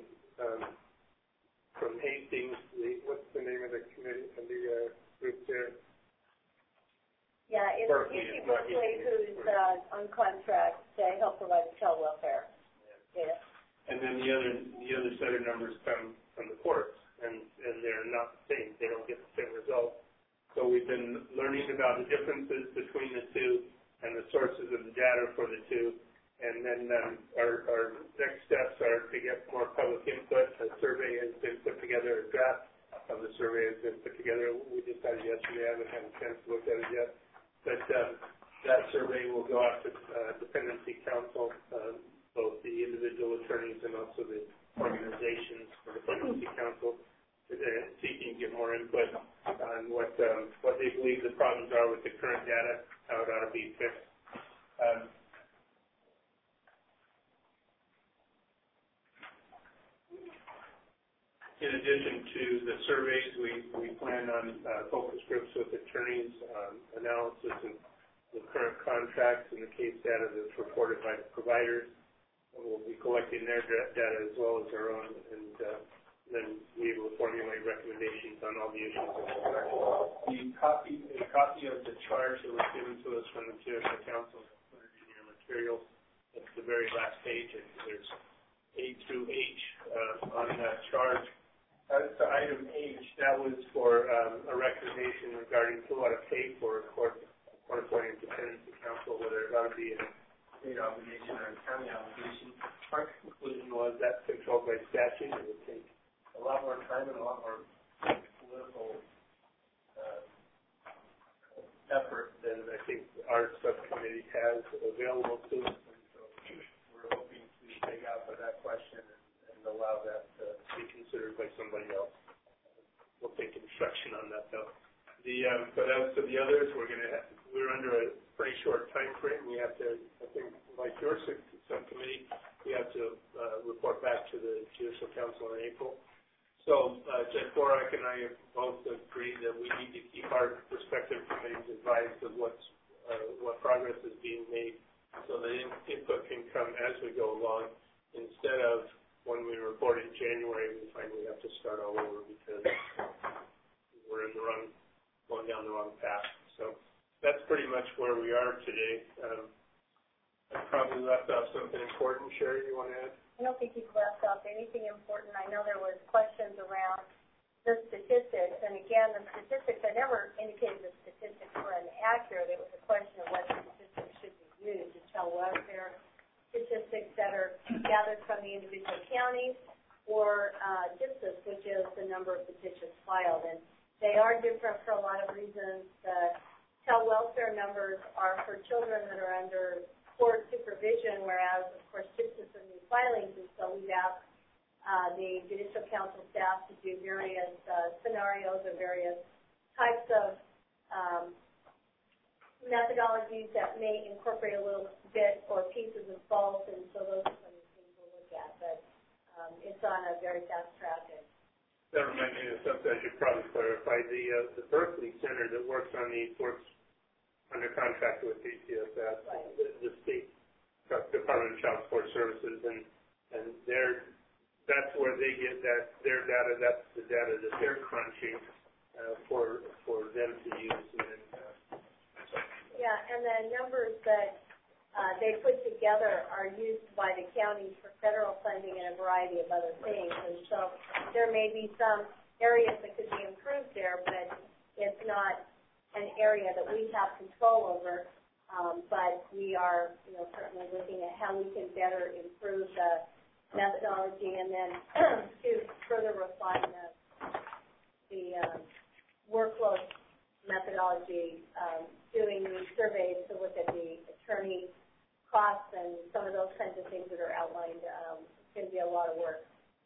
Hastings. What's the name of the committee of the group there? Yeah, it's UC Berkeley who's on contract to help provide child welfare data. And then the other set of numbers come from the courts, and they're not the same. They don't get the same results. So we've been learning about the differences between the two and the sources of the data for the two. And then our next steps are to get more public input. A survey has been put together, a draft of the survey has been put together. We just had it yesterday. I haven't had a chance to look at it yet. But that survey will go out to dependency council, both the individual attorneys and also the organizations for the dependency council, seeking to get more input on what they believe the problems are with the current data, how it ought to be fixed. In addition to the surveys, we plan on focus groups with attorneys, analysis of the current contracts and the case data that's reported by the providers. And we'll be collecting their data as well as our own, and then be able to formulate recommendations on all the issues. A copy of the charge that was given to us from the Judicial Council is included in your materials. It's the very last page, and there's A through H on that charge. To item H, that was for a recommendation regarding who ought to pay for a court-appointed dependency counsel, whether it ought to be a state obligation or a county obligation. Our conclusion was that's controlled by statute. It would take a lot more time and a lot more political effort than I think our subcommittee has available to us. And so we're hoping to take out of that question and allow that to be considered by somebody else. We'll take instruction on that, though. But as to the others, we're under a pretty short time frame. We have to, I think, like your subcommittee, we have to report back to the Judicial Council in April. So Judge Borak and I have both agreed that we need to keep our respective committees advised of what progress is being made, so that input can come as we go along, instead of when we report in January, we find we have to start all over because we're going down the wrong path. So that's pretty much where we are today. I probably left off something important. Sherry, you want to add? I don't think you've left off anything important. I know there was questions around the statistics, and again, the statistics, I never indicated the statistics were inaccurate. It was a question of what statistics should be used to tell welfare statistics that are gathered from the individual counties, or DIPSIS, which is the number of petitions filed. And they are different for a lot of reasons. The child welfare numbers are for children that are under court supervision, whereas, of course, DIPSIS are new filings, and so we've asked the Judicial Council staff to do various scenarios or various types of methodologies that may incorporate a little bit or pieces of both, and so those are some of the things we'll look at. But it's on a very fast track. That reminds me of something I should probably clarify. The Berkeley Center that works on these works under contract with DCSS. Right. The state Department of Child Support Services, and that's where they get their data. That's the data that they're crunching for them to use. Yeah, and the numbers that they put together are used by the counties for federal funding and a variety of other things. And so there may be some areas that could be improved there, but it's not an area that we have control over. But we are, certainly looking at how we can better improve the methodology and then to further refine the workload methodology, doing the surveys to look at the attorney costs and some of those kinds of things that are outlined. It's going to be a lot of work.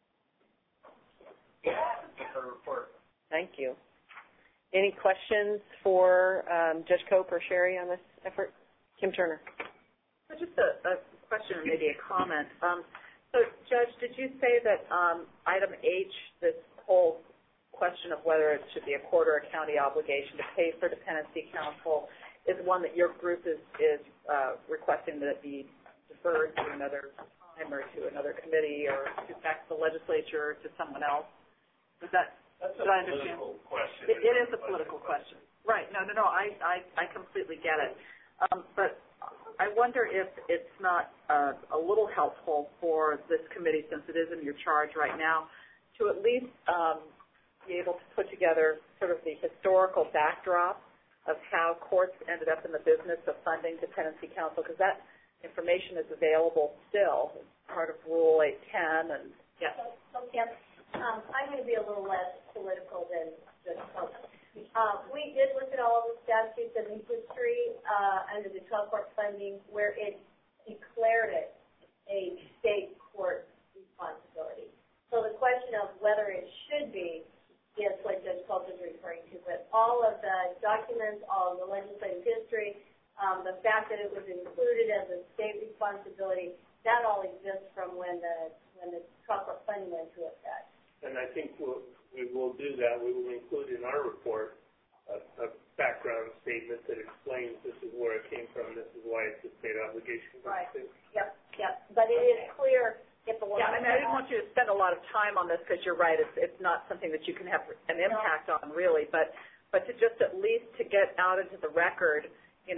Thank you. Any questions for Judge Cope or Sherry on this effort? Kim Turner. So just a question or maybe a comment. So, Judge, did you say that item H, this whole question of whether it should be a court or a county obligation to pay for dependency counsel is one that your group is requesting that it be deferred to another time or to another committee or to back to the legislature or to someone else? Is that, That's did a I understand? political question. It is a political question. Right. No. I completely get it. But I wonder if it's not a little helpful for this committee, since it is in your charge right now, to at least be able to put together sort of the historical backdrop of how courts ended up in the business of funding dependency counsel, because that information is available still as part of Rule 810. And yes. So Kim, I'm going to be a little less political than Judge Cope. We did look at all of the statutes and the history under the child court funding where it declared it a state court responsibility. So the question of whether it should be is what Judge Cope is referring to. But all of the documents, all of the legislative history, the fact that it was included as a state responsibility, that all exists from when the child court funding went into effect. And I think we will do that. We will include in our report a background statement that explains this is where it came from, this is why it's a state obligation. Right. Yep. But it is clear if the law. Yeah, I didn't want you to spend a lot of time on this because you're right. It's not something that you can have an impact on really, but to just at least to get out into the record,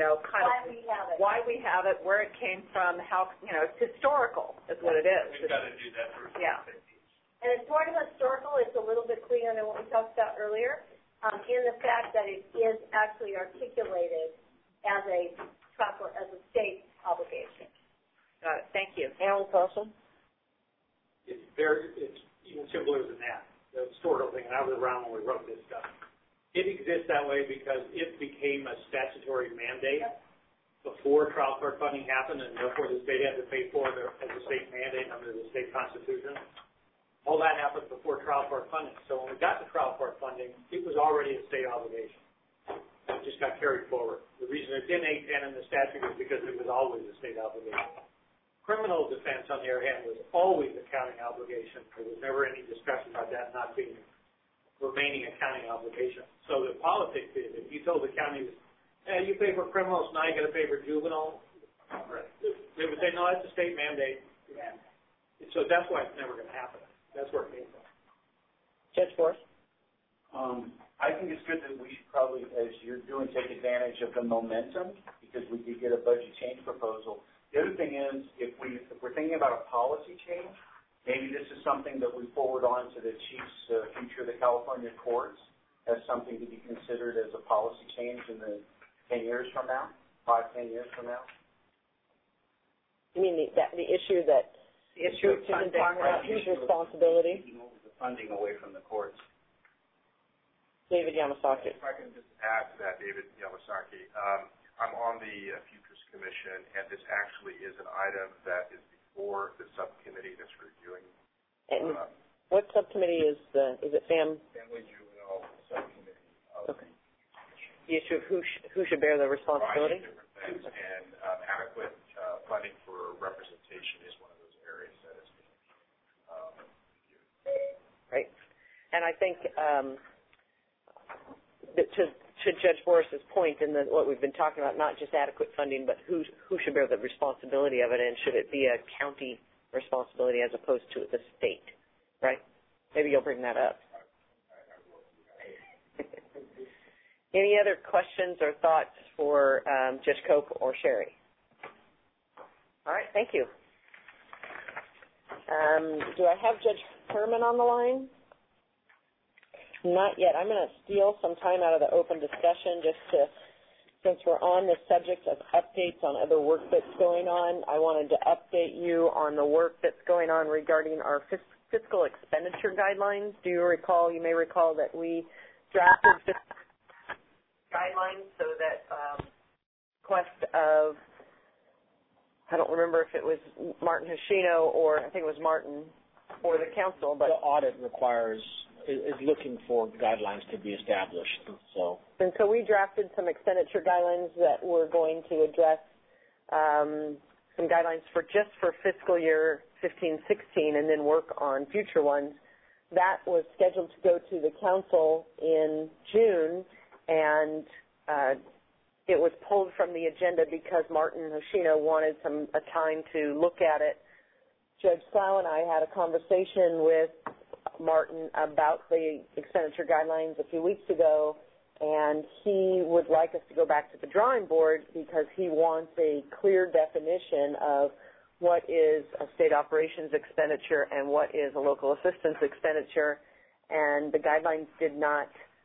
why we have it, where it came from, how it's historical is what it is. We've got to do that first. Yeah. And as part of historical, it's a little bit cleaner than what we talked about earlier, in the fact that it is actually articulated as a state obligation. Got it. Thank you. Alan Carlson. It's even simpler than that. The historical thing, and I was around when we wrote this stuff. It exists that way because it became a statutory mandate before trial court funding happened, and therefore the state had to pay for it as a state mandate under the state constitution. All that happened before trial court funding. So when we got to trial court funding, it was already a state obligation. It just got carried forward. The reason it's in 810 in the statute is because it was always a state obligation. Criminal defense, on the other hand, was always a county obligation. There was never any discussion about that not being remaining a county obligation. So the politics is, if you told the counties, you pay for criminals, now you got to pay for juvenile, they would say, no, that's a state mandate. Yeah. So that's why it's never going to happen. That's where it came from. Judge Forrest? I think it's good that we should probably, as you're doing, take advantage of the momentum because we did get a budget change proposal. The other thing is, if we're thinking about a policy change, maybe this is something that we forward on to the chief's future of the California courts as something to be considered as a policy change in the 10 years from now, 5-10 years from now. You mean the issue that the issue of funding, whose responsibility? The funding away from the courts. David Yamasaki. If I can just add to that, David Yamasaki. I'm on the Futures Commission, and this actually is an item that is before the subcommittee that's reviewing. And what subcommittee is it Family Juvenile Subcommittee. Okay. The issue of who should bear the responsibility? Different things, and adequate funding for representation is one of those areas that is being reviewed. Right. And I think to Judge Boris's point in what we've been talking about, not just adequate funding, but who should bear the responsibility of it, and should it be a county responsibility as opposed to the state, right? Maybe you'll bring that up. Any other questions or thoughts for Judge Cope or Sherry? All right, thank you. Do I have Judge Herman on the line? Not yet. I'm going to steal some time out of the open discussion since we're on the subject of updates on other work that's going on. I wanted to update you on the work that's going on regarding our fiscal expenditure guidelines. Do you recall, you may recall that we drafted guidelines so that request of, I don't remember if it was Martin Hoshino or I think it was Martin or the council, but the audit is looking for guidelines to be established. And so we drafted some expenditure guidelines that were going to address some guidelines for fiscal year 15-16 and then work on future ones. That was scheduled to go to the council in June, and it was pulled from the agenda because Martin Hoshino wanted a time to look at it. Judge Slough and I had a conversation with Martin about the expenditure guidelines a few weeks ago, and he would like us to go back to the drawing board because he wants a clear definition of what is a state operations expenditure and what is a local assistance expenditure, and the guidelines did not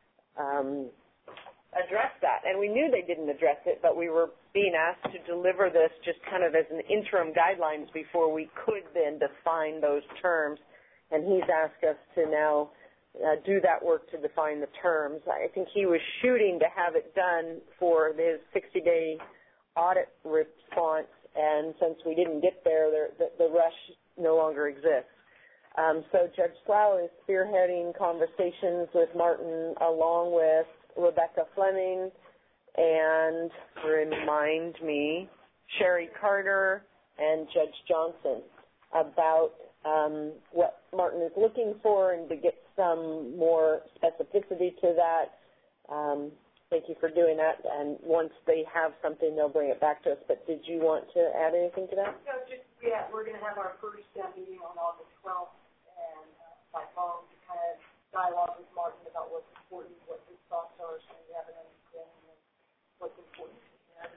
address that. And we knew they didn't address it, but we were being asked to deliver this just kind of as an interim guidelines before we could then define those terms. And he's asked us to now do that work to define the terms. I think he was shooting to have it done for his 60-day audit response, and since we didn't get there, the rush no longer exists. So Judge Slough is spearheading conversations with Martin along with Rebecca Fleming and, remind me, Sherry Carter and Judge Johnson about what Martin is looking for and to get some more specificity to that. Thank you for doing that. And once they have something, they'll bring it back to us. But did you want to add anything to that? No, we're going to have our first meeting on August 12th, and by phone to kind of dialogue with Martin about what's important, what his thoughts are, so we have an understanding of what's important to him.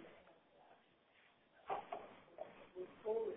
Move forward.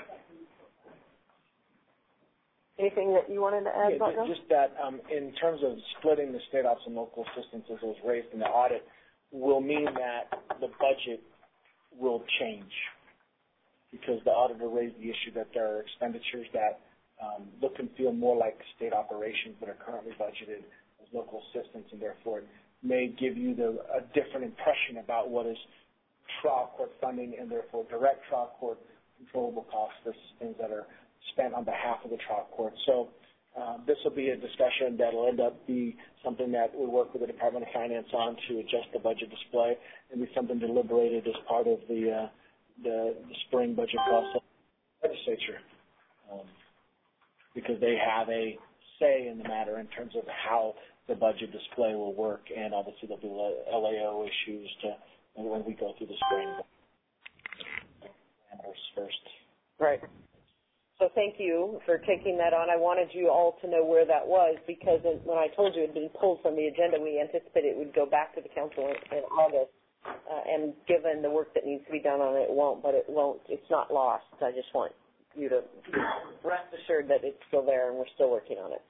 Anything that you wanted to add, Martin? Just that in terms of splitting the state ops and local assistance as was raised in the audit will mean that the budget will change because the auditor raised the issue that there are expenditures that look and feel more like state operations that are currently budgeted as local assistance, and therefore it may give you a different impression about what is trial court funding and therefore direct trial court controllable costs versus things that are spent on behalf of the trial court. So this will be a discussion that will end up be something that we work with the Department of Finance on to adjust the budget display and be something deliberated as part of the spring budget process in the legislature because they have a say in the matter in terms of how the budget display will work, and obviously there'll be LAO issues when we go through the spring parameters first. Right. So thank you for taking that on. I wanted you all to know where that was because when I told you it had been pulled from the agenda, we anticipated it would go back to the council in August. And given the work that needs to be done on it, it won't, but it won't. It's not lost. I just want you to rest assured that it's still there and we're still working on it.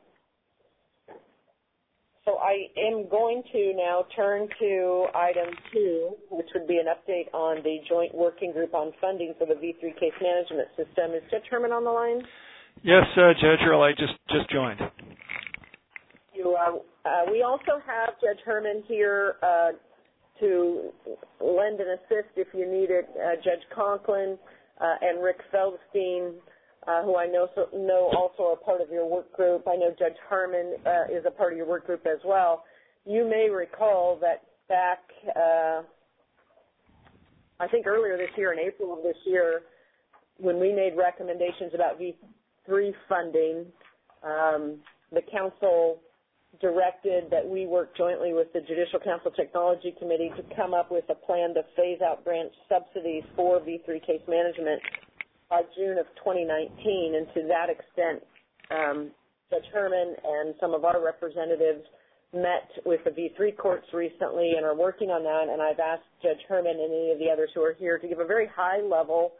So I am going to now turn to item 2, which would be an update on the joint working group on funding for the V3 case management system. Is Judge Herman on the line? Yes, Judge Earl, I just joined. We also have Judge Herman here to lend and assist if you need it. Judge Conklin and Rick Feldstein, who I know also are part of your work group. I know Judge Harmon is a part of your work group as well. You may recall that back, I think earlier this year, in April of this year, when we made recommendations about V3 funding, the council directed that we work jointly with the Judicial Council Technology Committee to come up with a plan to phase out branch subsidies for V3 case management by June of 2019. And to that extent, Judge Herman and some of our representatives met with the V3 courts recently and are working on that. And I've asked Judge Herman and any of the others who are here to give a very high-level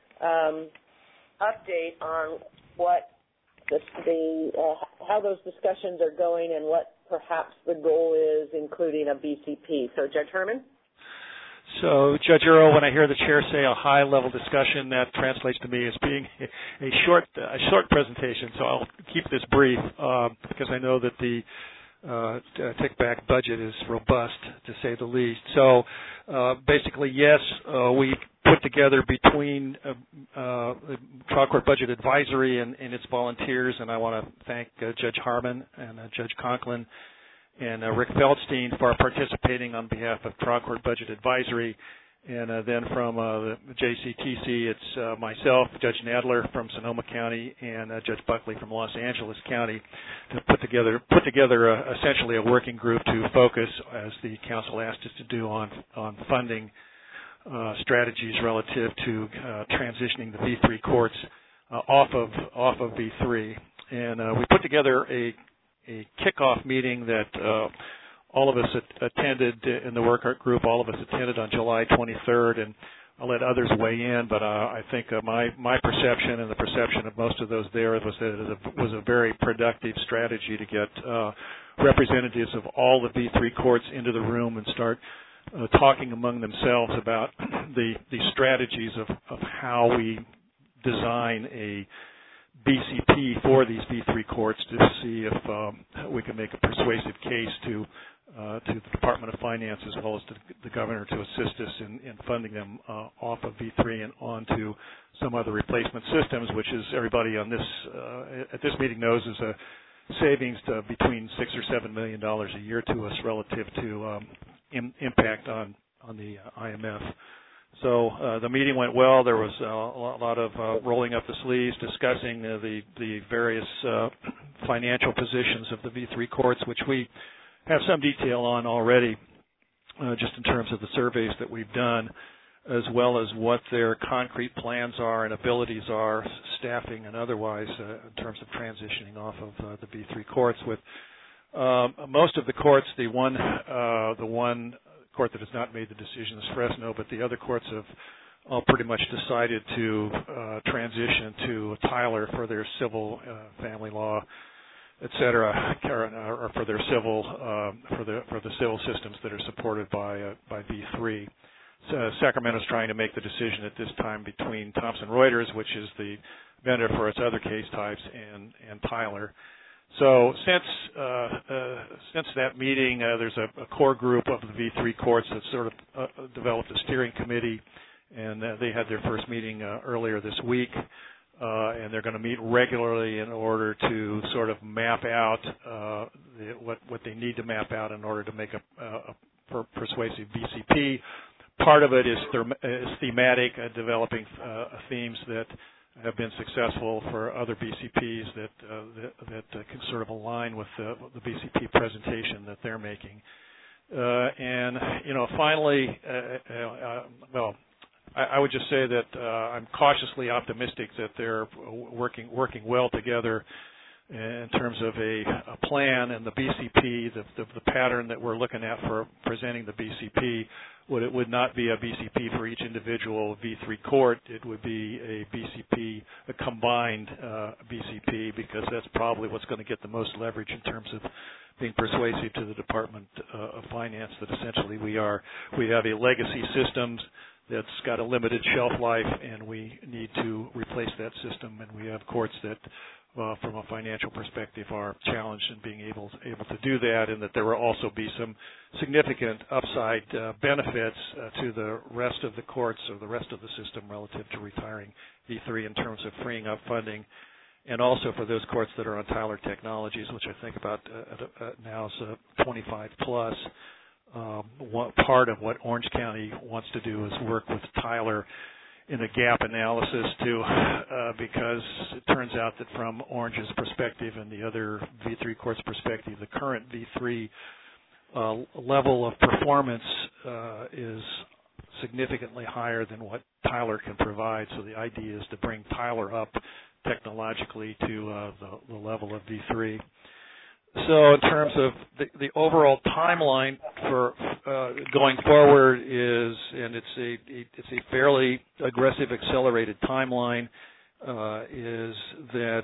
update on what how those discussions are going and what perhaps the goal is, including a BCP. So, Judge Herman? So, Judge Earle, when I hear the chair say a high-level discussion, that translates to me as being a short presentation. So I'll keep this brief because I know that the take-back budget is robust, to say the least. So, basically, yes, we put together between the Trial Court Budget Advisory and its volunteers, and I want to thank Judge Harmon and Judge Conklin and Rick Feldstein for participating on behalf of Trial Court Budget Advisory. And then from the JCTC, it's myself, Judge Nadler from Sonoma County, and Judge Buckley from Los Angeles County to put together essentially a working group to focus, as the council asked us to do, on funding strategies relative to transitioning the V3 courts off of V3. And we put together a kickoff meeting that all of us attended in the work group. All of us attended on July 23rd, and I'll let others weigh in. But I think my perception and the perception of most of those there was that it was a very productive strategy to get representatives of all the V3 courts into the room and start talking among themselves about the strategies of how we design a BCP for these V3 courts to see if we can make a persuasive case to the Department of Finance as well as to the governor to assist us in funding them off of V3 and onto some other replacement systems, which is everybody on this at this meeting knows is a savings to between $6 or $7 million a year to us relative to impact on the IMF. So the meeting went well. There was a lot of rolling up the sleeves, discussing the various financial positions of the V3 courts, which we have some detail on already, just in terms of the surveys that we've done, as well as what their concrete plans are and abilities are, staffing and otherwise, in terms of transitioning off of the V3 courts. With most of the courts, the one court that has not made the decision is Fresno, but the other courts have all pretty much decided to transition to Tyler for their civil, family law, et cetera, or for their civil, for the civil systems that are supported by V3. So Sacramento's trying to make the decision at this time between Thomson Reuters, which is the vendor for its other case types, and Tyler. So since that meeting, there's a core group of the V3 courts that sort of developed a steering committee, and they had their first meeting earlier this week. And they're going to meet regularly in order to sort of map out what they need to map out in order to make a persuasive BCP. Part of it is thematic, developing themes that have been successful for other BCPs that can sort of align with the BCP presentation that they're making. And finally, I would just say that I'm cautiously optimistic that they're working well together in terms of a plan, and the BCP, the pattern that we're looking at for presenting the BCP, it would not be a BCP for each individual V3 court. It would be a BCP, a combined BCP, because that's probably what's going to get the most leverage in terms of being persuasive to the Department of Finance that essentially we have a legacy system that's got a limited shelf life, and we need to replace that system. And we have courts that, from a financial perspective, are challenged in being able to do that, and that there will also be some significant upside benefits to the rest of the courts or the rest of the system relative to retiring V3 in terms of freeing up funding, and also for those courts that are on Tyler Technologies, which I think about now is 25 plus. Part of what Orange County wants to do is work with Tyler in a gap analysis too, because it turns out that from Orange's perspective and the other V3 courts' perspective, the current V3 level of performance is significantly higher than what Tyler can provide. So the idea is to bring Tyler up technologically to the level of V3. So in terms of the overall timeline for going forward is, and it's a fairly aggressive accelerated timeline, is that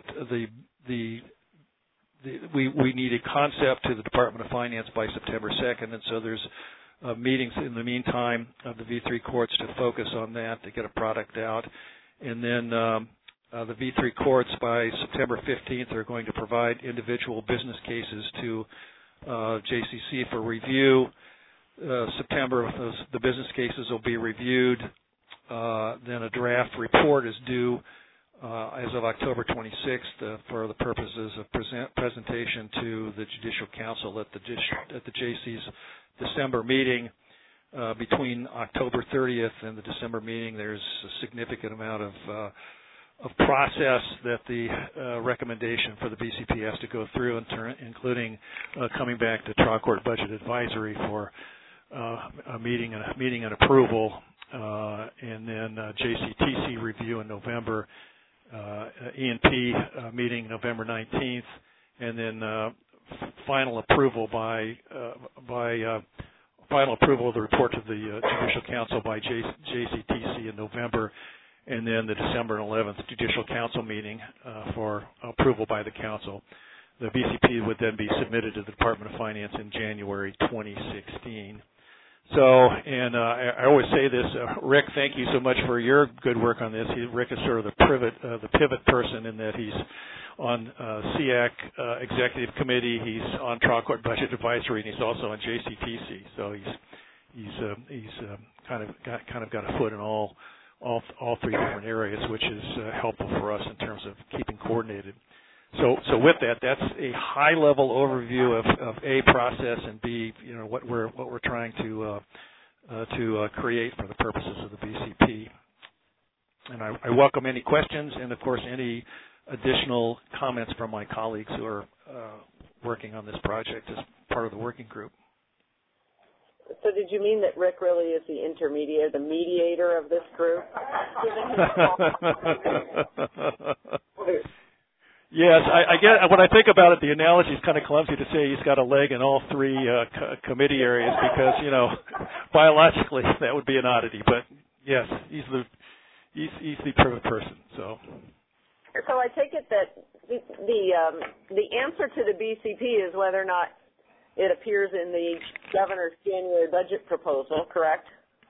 we need a concept to the Department of Finance by September 2nd, and so there's meetings in the meantime of the V3 courts to focus on that, to get a product out. And then the V3 courts by September 15th are going to provide individual business cases to JCC for review. September, the business cases will be reviewed. Then a draft report is due as of October 26th for the purposes of presentation to the Judicial Council at the JC's December meeting. Between October 30th and the December meeting, there's a significant amount of process that the recommendation for the BCP has to go through, including coming back to trial court budget advisory for a meeting and approval, and then JCTC review in November, E&P meeting November 19th, and then final approval of the report to the Judicial Council by JCTC in November, and then the December 11th Judicial Council meeting for approval by the Council. The BCP would then be submitted to the Department of Finance in January 2016. So, and I always say this, Rick, thank you so much for your good work on this. Rick is sort of the pivot person in that he's on SEAC Executive Committee, he's on Trial Court Budget Advisory, and he's also on JCTC. So he's kind of got a foot in all three different areas, which is helpful for us in terms of keeping coordinated. So with that, that's a high-level overview of A, process, and B, what we're trying to create for the purposes of the BCP. And I welcome any questions and, of course, any additional comments from my colleagues who are working on this project as part of the working group. So did you mean that Rick really is the intermediary, the mediator of this group? Yes, I get. When I think about it, the analogy is kind of clumsy to say he's got a leg in all three committee areas because, biologically that would be an oddity. But yes, he's the perfect person. So I take it that the answer to the BCP is whether or not it appears in the governor's January budget proposal, correct?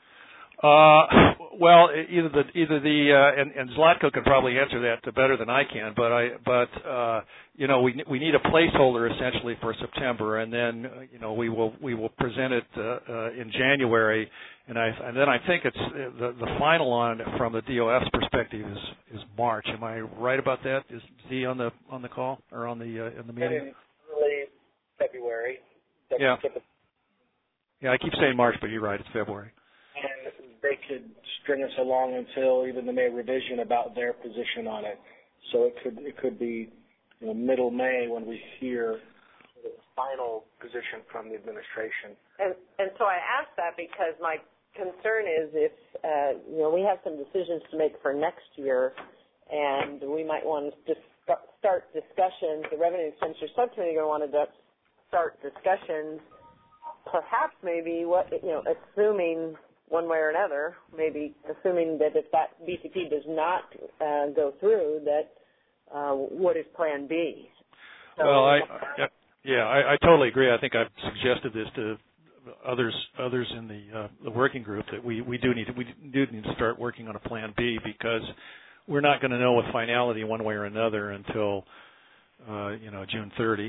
Well, and Zlatko can probably answer that better than I can, but we need a placeholder essentially for September, and then we will present it in January, and then I think it's the final on from the DOF's perspective is March. Am I right about that? Is he on the call or on the in the meeting? Early February. Yeah. Yeah, I keep saying March, but you're right. It's February. And they could string us along until even the May revision about their position on it. So it could be middle May when we hear the final position from the administration. And so I ask that because my concern is if we have some decisions to make for next year, and we might want to start discussions. The Revenue Expenditure Subcommittee are going to want to start discussions, perhaps maybe assuming one way or another, maybe assuming that if that BCP does not go through, that what is Plan B? So, well, I totally agree. I think I've suggested this to others in the working group that we do need to start working on a Plan B because we're not going to know with finality one way or another until June 30.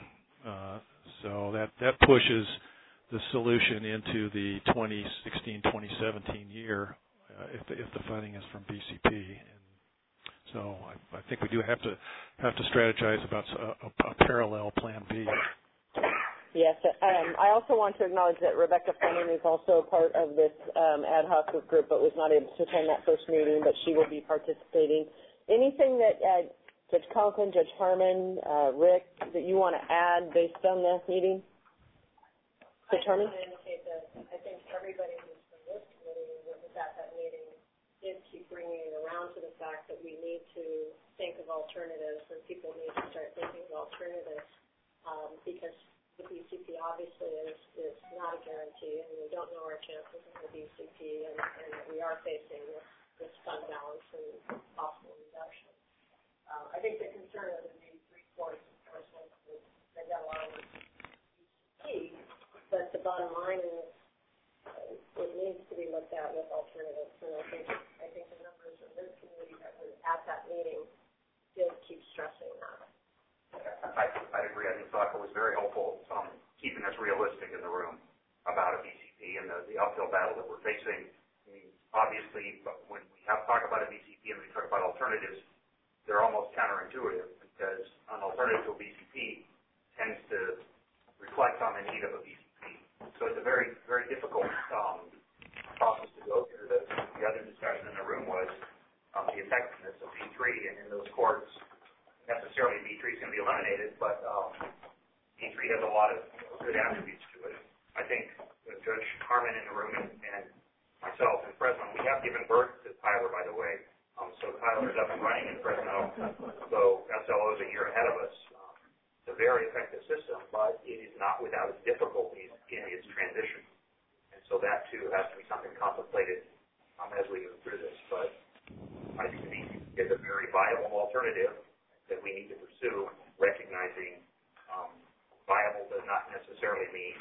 So that pushes the solution into the 2016-2017 year if the funding is from BCP. And so I think we do have to strategize about a parallel Plan B. Yes. I also want to acknowledge that Rebecca Fleming is also part of this ad hoc group, but was not able to attend that first meeting, but she will be participating. Anything that Judge Conklin, Judge Harmon, Rick, that you want to add based on the meeting? Judge Harmon? I indicate that I think everybody who's from this committee that was at that meeting did keep bringing it around to the fact that we need to think of alternatives and people need to start thinking of alternatives because the BCP obviously is not a guarantee, and we don't know our chances in the BCP, and we are facing this fund balance and possible reduction. I think the concern of the B3 courts, of course, is they got a lot of BCP, but the bottom line is it needs to be looked at with alternatives, and I think the members of this committee that were at that meeting did keep stressing that. I'd agree. I think SACA was very helpful keeping us realistic in the room about a BCP and the uphill battle that we're facing. I mean, obviously, when we talk about a BCP and we talk about alternatives, they're almost counterintuitive because an alternative to a BCP tends to reflect on the need of a BCP. So it's a very, very difficult process to go through. The other discussion in the room was the effectiveness of B3, and in those courts, necessarily B3 is going to be eliminated, but B3 has a lot of good attributes to it. I think Judge Harmon in the room and myself in Fresno, we have given birth to Tyler, by the way. So Tyler is up and running in Fresno, so SLO is a year ahead of us. It's a very effective system, but it is not without its difficulties in its transition. And so that, too, has to be something contemplated as we move through this. But I think B3 is a very viable alternative that we need to pursue, recognizing viable does not necessarily mean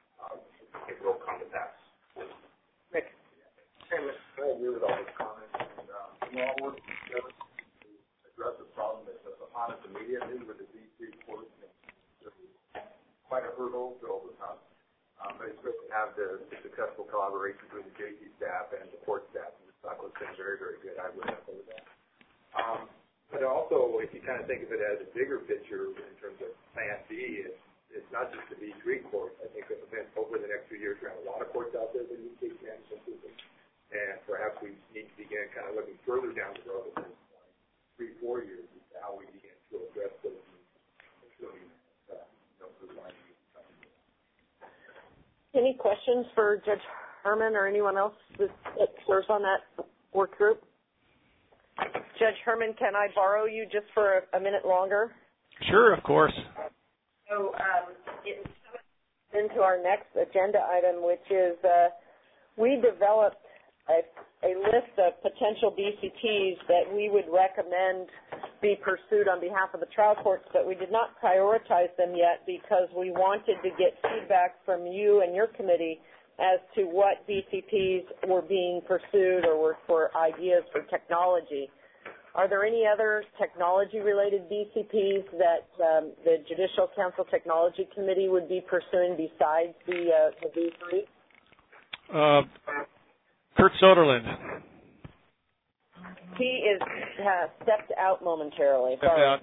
it will come to pass. Rick. I agree with all those comments. And all work together to address the problem that's upon us immediately with the D3 court. Quite a hurdle to overcome. But it's good to have the successful collaboration between the JC staff and the court staff. And the SACA has been very, very good. I would echo that. But also, if you kind of think of it as a bigger picture in terms of Plan B, it's not just the B3 court. I think that over the next few years, we have a lot of courts out there that need case management systems, and perhaps we need to begin kind of looking further down the road at this point, 3-4 years, as to how we begin to address those needs. Any questions for Judge Herman or anyone else that serves on that work group? Judge Herman, can I borrow you just for a minute longer? Sure, of course. So into our next agenda item, which is we developed a list of potential BCPs that we would recommend be pursued on behalf of the trial courts, but we did not prioritize them yet because we wanted to get feedback from you and your committee as to what BCPs were being pursued or were for ideas for technology. Are there any other technology-related BCPs that the Judicial Council Technology Committee would be pursuing besides the B3? Kurt Soderlund. He has stepped out momentarily.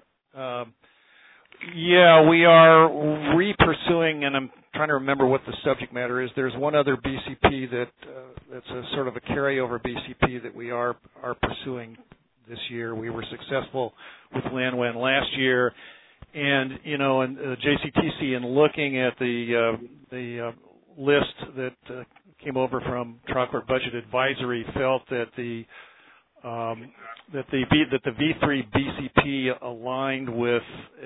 Yeah, we are re-pursuing, and I'm trying to remember what the subject matter is. There's one other BCP that's a sort of a carryover BCP that we are pursuing this year. We were successful with LandWen last year, and JCTC, in looking at the list that came over from Trial Court Budget Advisory, felt that the V3 BCP aligned with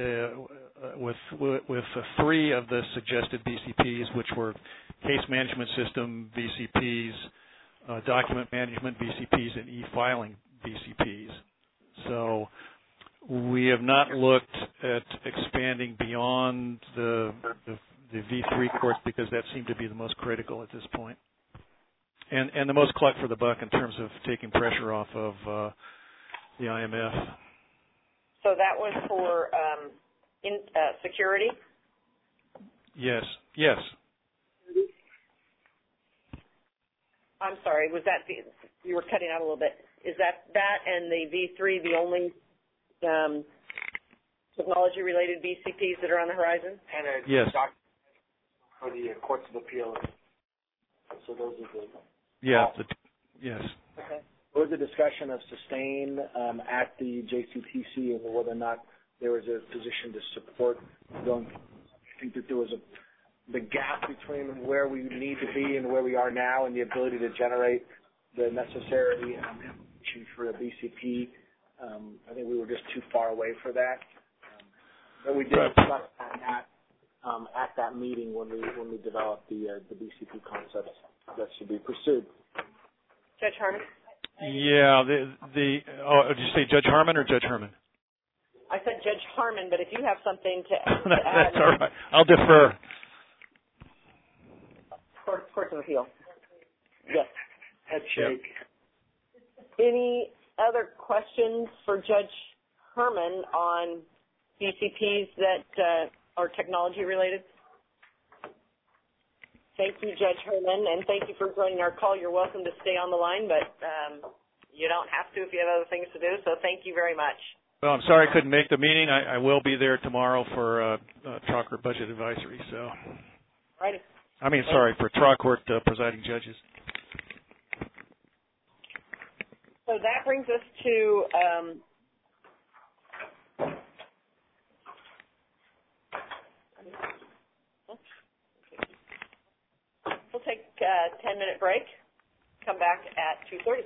three of the suggested BCPs, which were case management system BCPs, document management BCPs, and e-filing BCPs. So we have not looked at expanding beyond the V3 courts because that seemed to be the most critical at this point, and the most cluck for the buck in terms of taking pressure off of the IMF. So that was for security? Yes. I'm sorry, was that you were cutting out a little bit. Is that and the V3 the only technology-related BCPs that are on the horizon? Yes. for the courts of appeal. So those are the... Yeah, yes. Okay. There was a discussion of sustain at the JCTC and whether or not there was a position to support going. I think that there was the gap between where we need to be and where we are now and the ability to generate the necessary information for a BCP. I think we were just too far away for that. But we did discuss that at that meeting when we developed the BCP concepts that should be pursued. Judge Harmon? Yeah, did you say Judge Harmon or Judge Herman? I said Judge Harmon, but if you have something to add. That's all right. I'll defer. Court of Appeal. Yes. Head shake. Any other questions for Judge Herman on BCPs that are technology related? Thank you, Judge Herman, and thank you for joining our call. You're welcome to stay on the line, but you don't have to if you have other things to do, so thank you very much. Well, I'm sorry I couldn't make the meeting. I will be there tomorrow for Chalkcourt Budget Advisory. So, Righty. For Chalkcourt presiding judges. So that brings us to we'll take a 10-minute break. Come back at 2:30.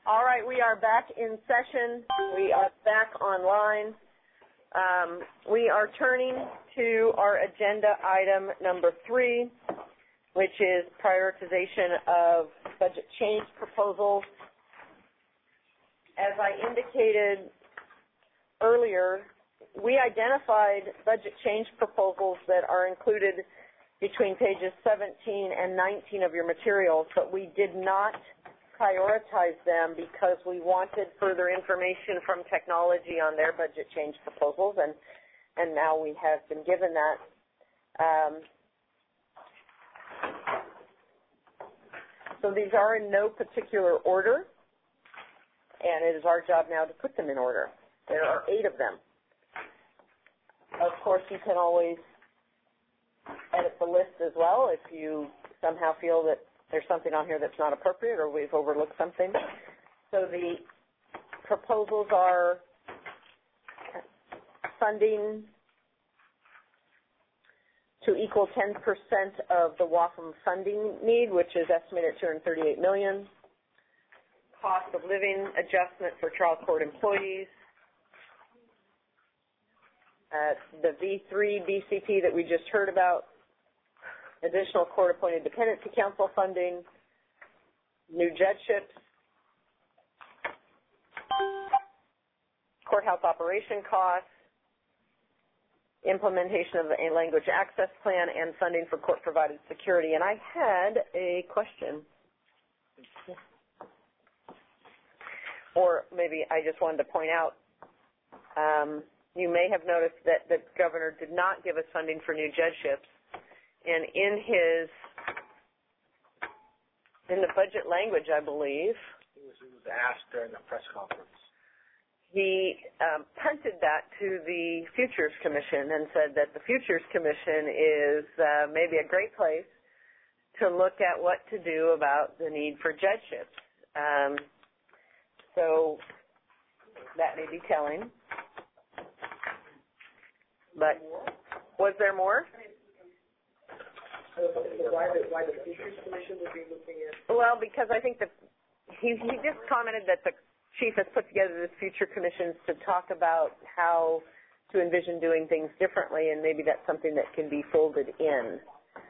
All right, we are back in session. We are back online. We are turning to our agenda item number 3, which is prioritization of budget change proposals. As I indicated earlier, we identified budget change proposals that are included between pages 17 and 19 of your materials, but we did not prioritize them because we wanted further information from technology on their budget change proposals, and now we have been given that. So these are in no particular order, and it is our job now to put them in order. There are 8 of them. Of course, you can always edit the list as well if you somehow feel that there's something on here that's not appropriate or we've overlooked something. So the proposals are funding to equal 10% of the WAFM funding need, which is estimated at $238 million. Cost of living adjustment for trial court employees. The V3 BCP that we just heard about. Additional court-appointed dependency council funding. New judgeships. Courthouse operation costs. Implementation of a language access plan and funding for court-provided security. And I had a question. Or maybe I just wanted to point out, you may have noticed that the governor did not give us funding for new judgeships. And in the budget language, I believe, it was asked during the press conference. He punted that to the Futures Commission and said that the Futures Commission is maybe a great place to look at what to do about the need for judgeships. So that may be telling. But was there more? Why the Futures Commission would be looking at? Well, because I think that he just commented that the chief has put together this future commissions to talk about how to envision doing things differently, and maybe that's something that can be folded in.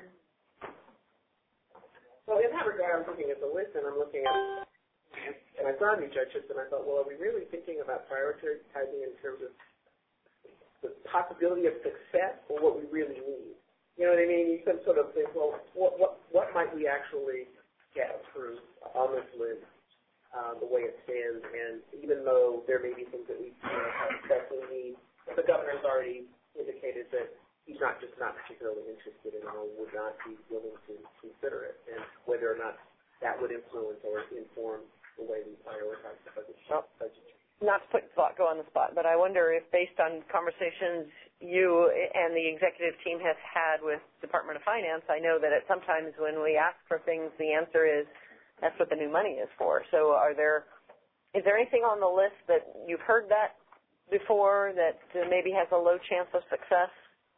Well, in that regard, I'm looking at the list, and I'm looking at, and I saw new judgeships, and I thought, well, are we really thinking about prioritizing in terms of the possibility of success or what we really need? You know what I mean? You can sort of think, well, what might we actually get approved on this list the way it stands? And even though there may be things that we especially need, the governor's already indicated that he's not particularly interested in or would not be willing to consider it, and whether or not that would influence or inform the way we prioritize the budget. Not to put Zlatko on the spot, but I wonder if, based on conversations you and the executive team have had with Department of Finance, I know that sometimes when we ask for things, the answer is that's what the new money is for. So is there anything on the list that you've heard that before that maybe has a low chance of success?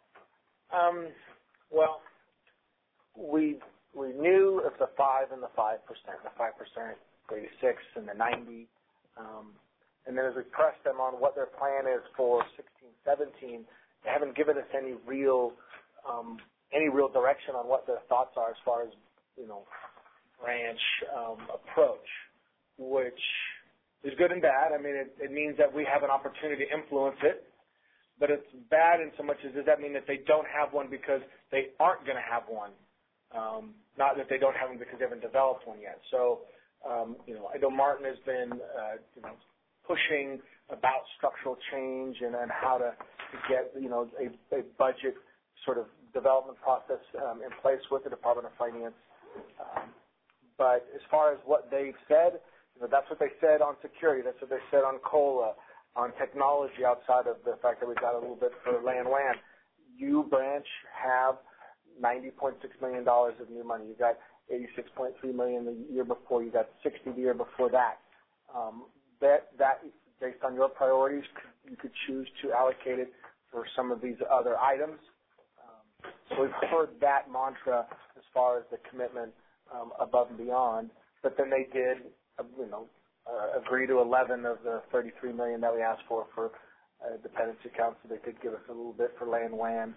Well, we knew of the 5 and the 5%, the 5%, 86 and the 90. And then as we pressed them on what their plan is for 16-17, they haven't given us any real direction on what their thoughts are as far as, branch approach, which is good and bad. I mean, it means that we have an opportunity to influence it, but it's bad in so much as does that mean that they don't have one because they aren't going to have one, not that they don't have one because they haven't developed one yet. So, I know Martin has been, pushing about structural change and how to get, a budget sort of development process in place with the Department of Finance. But as far as what they've said, that's what they said on security. That's what they said on COLA, on technology outside of the fact that we've got a little bit for land. You, branch, have $90.6 million of new money. You got $86.3 million the year before. You got $60 the year before that. That, based on your priorities, you could choose to allocate it for some of these other items. So we've heard that mantra as far as the commitment above and beyond. But then they did, agree to 11 of the $33 million that we asked for dependency accounts. So they did give us a little bit for land WAN.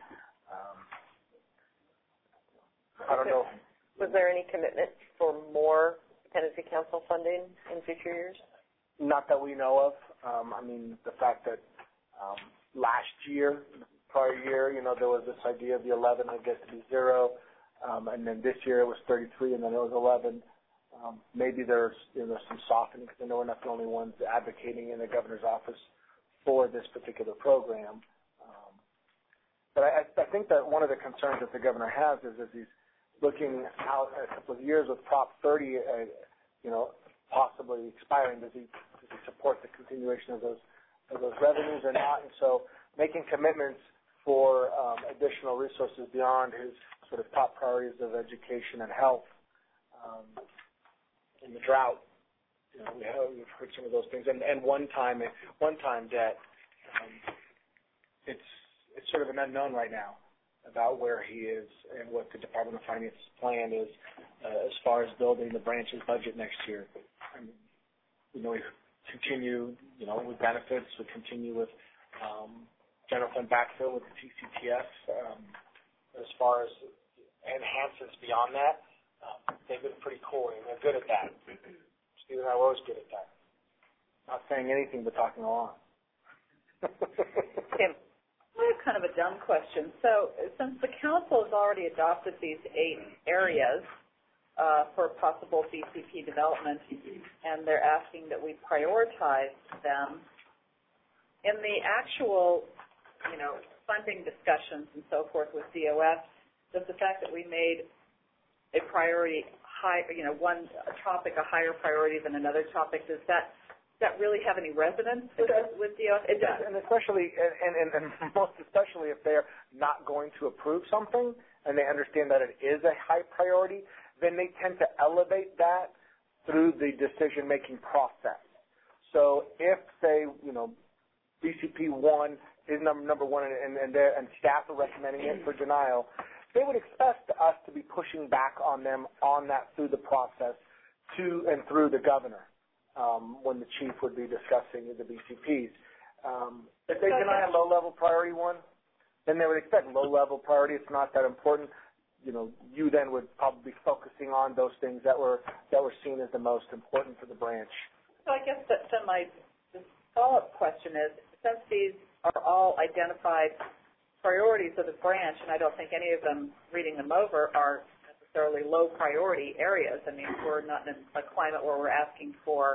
I don't know. Was there any commitment for more dependency council funding in future years? Not that we know of. I mean, the fact that last year, prior year, there was this idea of the 11 would get to be 0, and then this year it was 33, and then it was 11. Maybe there's some softening because I know we're not the only ones advocating in the governor's office for this particular program. But I think that one of the concerns that the governor has is as he's looking out a couple of years with Prop 30, possibly expiring, does he support the continuation of those revenues or not? And so making commitments for additional resources beyond his sort of top priorities of education and health in the drought. We've heard some of those things. And one-time debt, it's sort of an unknown right now about where he is and what the Department of Finance's plan is as far as building the branch's budget next year. I mean, we continue, with benefits. We continue with general fund backfill with the TCTF. As far as enhancements beyond that, they've been pretty cool, and they're good at that. Steve and I were always good at that. Not saying anything but talking along. Kim. I have kind of a dumb question. So since the council has already adopted these 8 areas for possible BCP development, and they're asking that we prioritize them, in the actual, funding discussions and so forth with DOS, does the fact that we made a priority high, one topic a higher priority than another topic, does that really have any resonance with DOS? It does, and especially, and most especially if they're not going to approve something and they understand that it is a high priority, then they tend to elevate that through the decision-making process. So if, say, BCP 1 is number 1 and staff are recommending it for denial, they would expect us to be pushing back on them on that through the process to and through the governor. When the chief would be discussing the BCPs. If they deny a low-level priority one, then they would expect low-level priority. It's not that important. You then would probably be focusing on those things that were seen as the most important for the branch. So I guess that my follow-up question is, since these are all identified priorities of the branch, and I don't think any of them, reading them over, are necessarily low priority areas. I mean, we're not in a climate where we're asking for,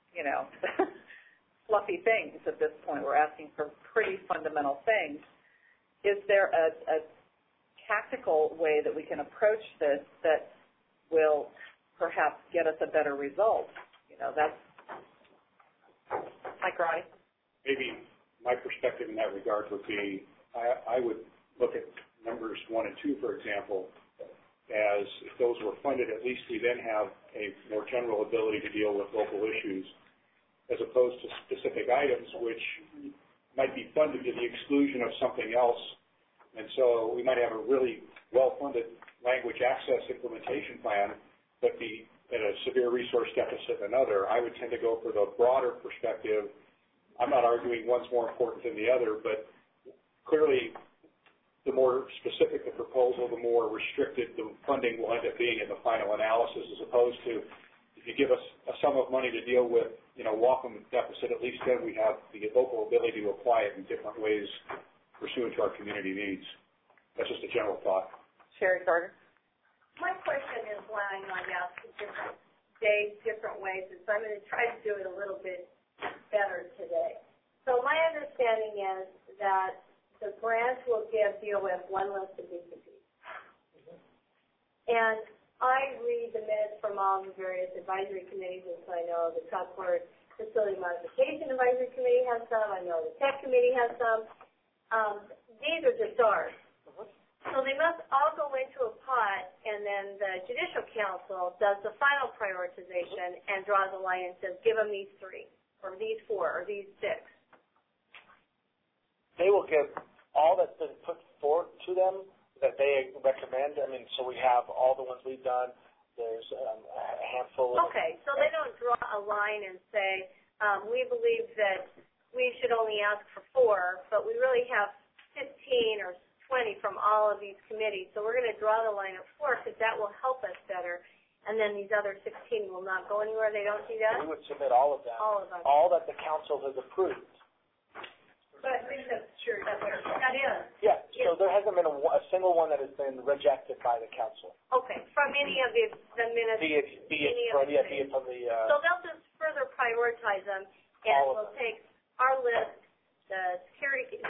fluffy things at this point. We're asking for pretty fundamental things. Is there a tactical way that we can approach this that will perhaps get us a better result? That's Mike Roddy. Maybe my perspective in that regard would be I would look at numbers 1 and 2, for example, as if those were funded, at least we then have a more general ability to deal with local issues as opposed to specific items which might be funded to the exclusion of something else. And so we might have a really well-funded language access implementation plan but be at a severe resource deficit in another. I would tend to go for the broader perspective. I'm not arguing one's more important than the other, but clearly the more specific the proposal, the more restricted the funding will end up being in the final analysis, as opposed to if you give us a sum of money to deal with, Waltham deficit, at least then we have the local ability to apply it in different ways pursuant to our community needs. That's just a general thought. Sherry Carter. My question is one I might ask in different days, different ways, and so I'm going to try to do it a little bit better today. So my understanding is that the branch will give DOF one list of BCPs. And I read the minutes from all the various advisory committees, and so I know the Truckport Facility Modification Advisory Committee has some. I know the Tech Committee has some. These are just ours. So they must all go into a pot, and then the Judicial Council does the final prioritization and draws a line and says, give them these 3, or these 4, or these 6. They will give all that's been put forward to them that they recommend. I mean, so we have all the ones we've done, There's a handful of... Okay, so they don't draw a line and say, we believe that we should only ask for 4, but we really have 15 or 20 from all of these committees, so we're going to draw the line at 4 because that will help us better, and then these other 16 will not go anywhere. They don't do that? We would submit all of them. All of them. All that the council has approved. But I think that's true. That is. Yeah, so there hasn't been a single one that has been rejected by the council. Okay, from any of the minutes. Be it from the... So they'll just further prioritize them, and we'll take our list, the security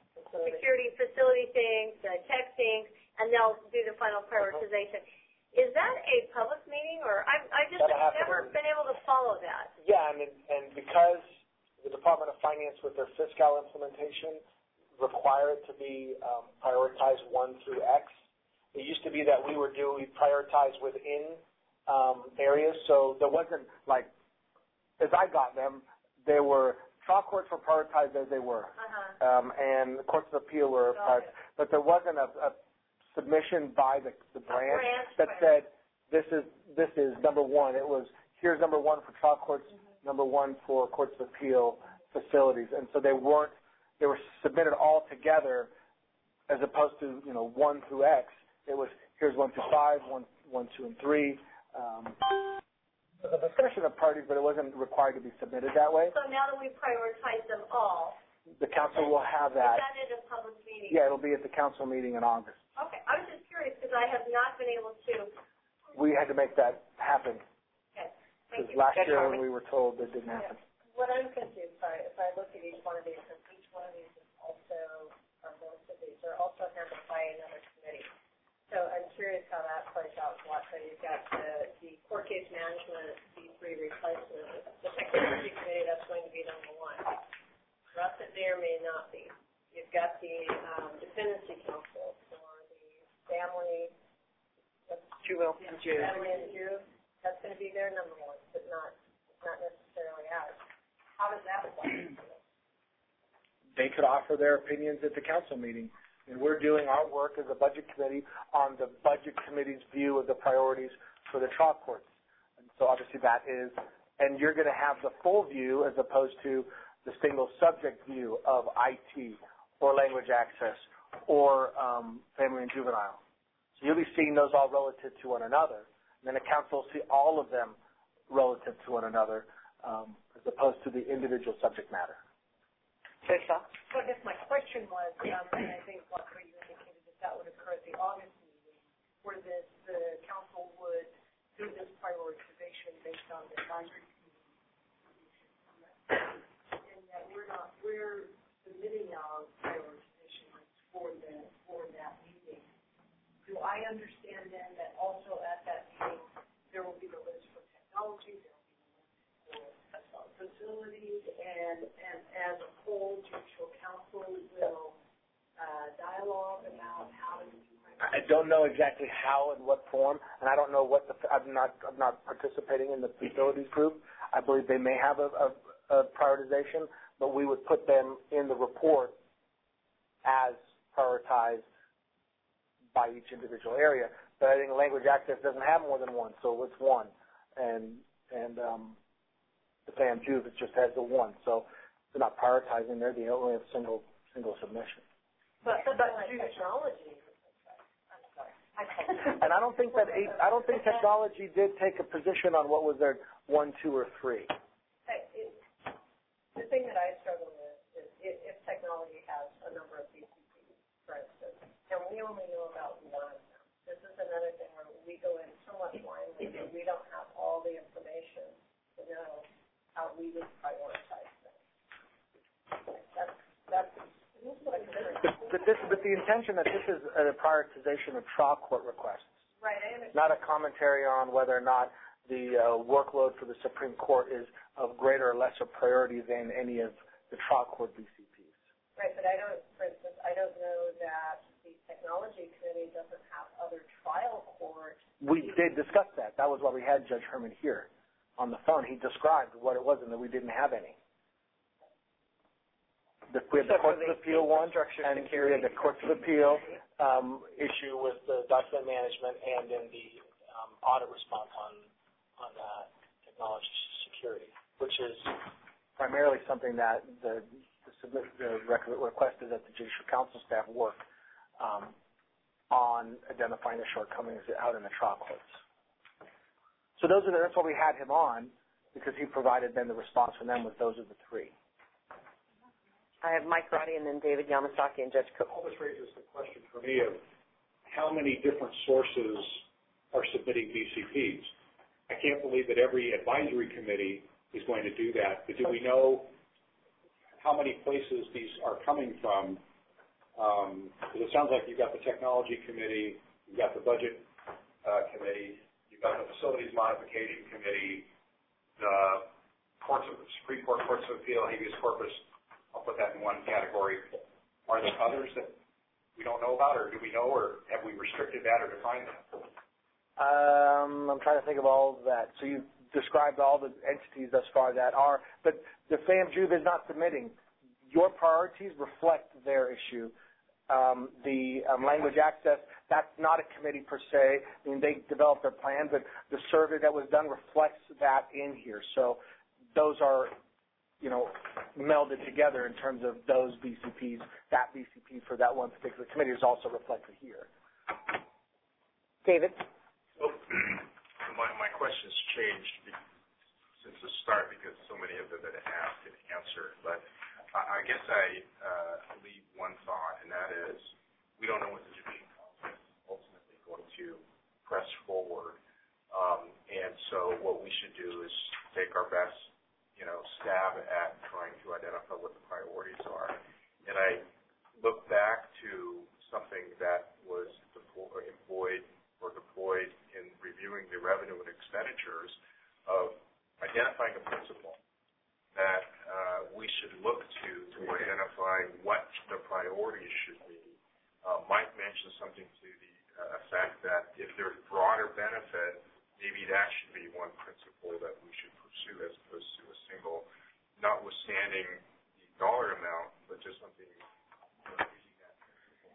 facility things, the tech things, and they'll do the final prioritization. Is that a public meeting, or I just have never been able to follow that? Yeah, and because the Department of Finance with their fiscal implementation require it to be prioritized 1 through X. It used to be that we prioritize within areas, so there wasn't like, as I got them, there were trial courts were prioritized as they were, and the courts of appeal were prioritized, but there wasn't a submission by the branch that said this is number 1. It was here's number 1 for trial courts, number 1 for courts of appeal facilities, and so they were submitted all together as opposed to 1 through X. It was here's 1 through 5, 1, 2, and 3. The discussion of parties, but it wasn't required to be submitted that way. So now that we prioritize them all, the council will have that. Is that at a public meeting? Yeah, it'll be at the council meeting in August. Okay, I was just curious because I have not been able to. We had to make that happen. Okay, because last year when we were told it didn't happen. What I'm confused by, if I look at each one of these, because each one of these is also, or most of these are also handled by another committee. So I'm curious how that plays out. So you've got the court case management, C3 replacement, the technology committee, that's going to be number 1. The rest it may or may not be. You've got the dependency council for the family, family and Jew. That's going to be their number 1, but not necessarily ours. How does that play? They could offer their opinions at the council meeting. And we're doing our work as a budget committee on the budget committee's view of the priorities for the trial courts. And so obviously that is, and you're going to have the full view as opposed to the single subject view of IT or language access or family and juvenile. So you'll be seeing those all relative to one another. And then the council will see all of them relative to one another as opposed to the individual subject matter. So I guess my question was, and I think what you indicated that would occur at the August meeting, where the council would do this prioritization based on the advisory committee, and that we're submitting our prioritization for that meeting. Do I understand then that also at that meeting there will be the list for technology, there will be the list for facilities, and as a whole, judicial council will dialogue about how to do it? I don't know exactly how and what form, and I don't know what I'm not participating in the facilities group. I believe they may have a prioritization, but we would put them in the report as prioritized by each individual area. But I think language access doesn't have more than 1, so it's 1, and the FAMJUV, it just has the 1. So they're not prioritizing there. They only have single submission. But technology. I'm sorry. And I don't think technology did take a position on what was their 1, 2, or 3. The thing that I struggle with is if technology has a number of BCPs, for instance, and we only know about 1 of them. This is another thing where we go in so much blindly that we don't have all the information to know how we would prioritize things. But the intention that this is a prioritization of trial court requests, right? I understand. Not a commentary on whether or not the workload for the Supreme Court is of greater or lesser priority than any of the trial court BCPs. Right, but for instance, I don't know that the technology committee doesn't have other trial courts. We did discuss that. That was why we had Judge Herman here on the phone. He described what it was and that we didn't have any. We had the Courts of Appeal one, and we had the Courts of Appeal issue with the document management, and then the audit response on technology security, which is primarily something that the request is that the Judicial Council staff work on identifying the shortcomings out in the trial courts. So that's why we had him on, because he provided then the response from them with those are the three. I have Mike Roddy and then David Yamasaki and Judge Cook. All this raises the question for me of how many different sources are submitting BCPs. I can't believe that every advisory committee is going to do that, but do we know how many places these are coming from? Because it sounds like you've got the technology committee, you've got the budget committee, you've got the facilities modification committee, the Supreme Court Courts of Appeal, habeas corpus. I'll put that in one category. Are there others that we don't know about, or do we know, or have we restricted that or defined that? I'm trying to think of all of that. So you described all the entities thus far that are, but the FAMJUV is not submitting. Your priorities reflect their issue. The language access, that's not a committee per se. I mean, they developed their plan, but the survey that was done reflects that in here. So those are, melded together in terms of those BCPs. That BCP for that one particular committee is also reflected here. David? So my question's changed since the start because so many of them have been asked and answered. But I guess I leave one thought, and that is we don't know what the Judicial Council is ultimately going to press forward. And so what we should do is take our best stab at trying to identify what the priorities are. And I look back to something that was employed in reviewing the revenue and expenditures of identifying a principle that we should look to identify what the priorities should be. Mike mentioned something to the effect that if there's broader benefit, maybe that should be one principle that we should pursue as opposed to a single, notwithstanding the dollar amount, but just something using that principle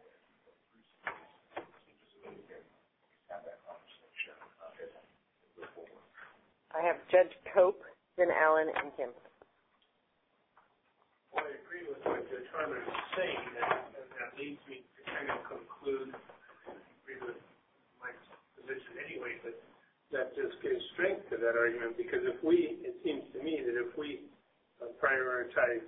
just so we can have that conversation as we move forward. I have Judge Cope, then Allen, and Kim. Well, I agree with what Judge Harmon is saying, and that leads me to kind of conclude, I agree with Mike's position anyway, but that just gives strength to that argument, because it seems to me that if we prioritize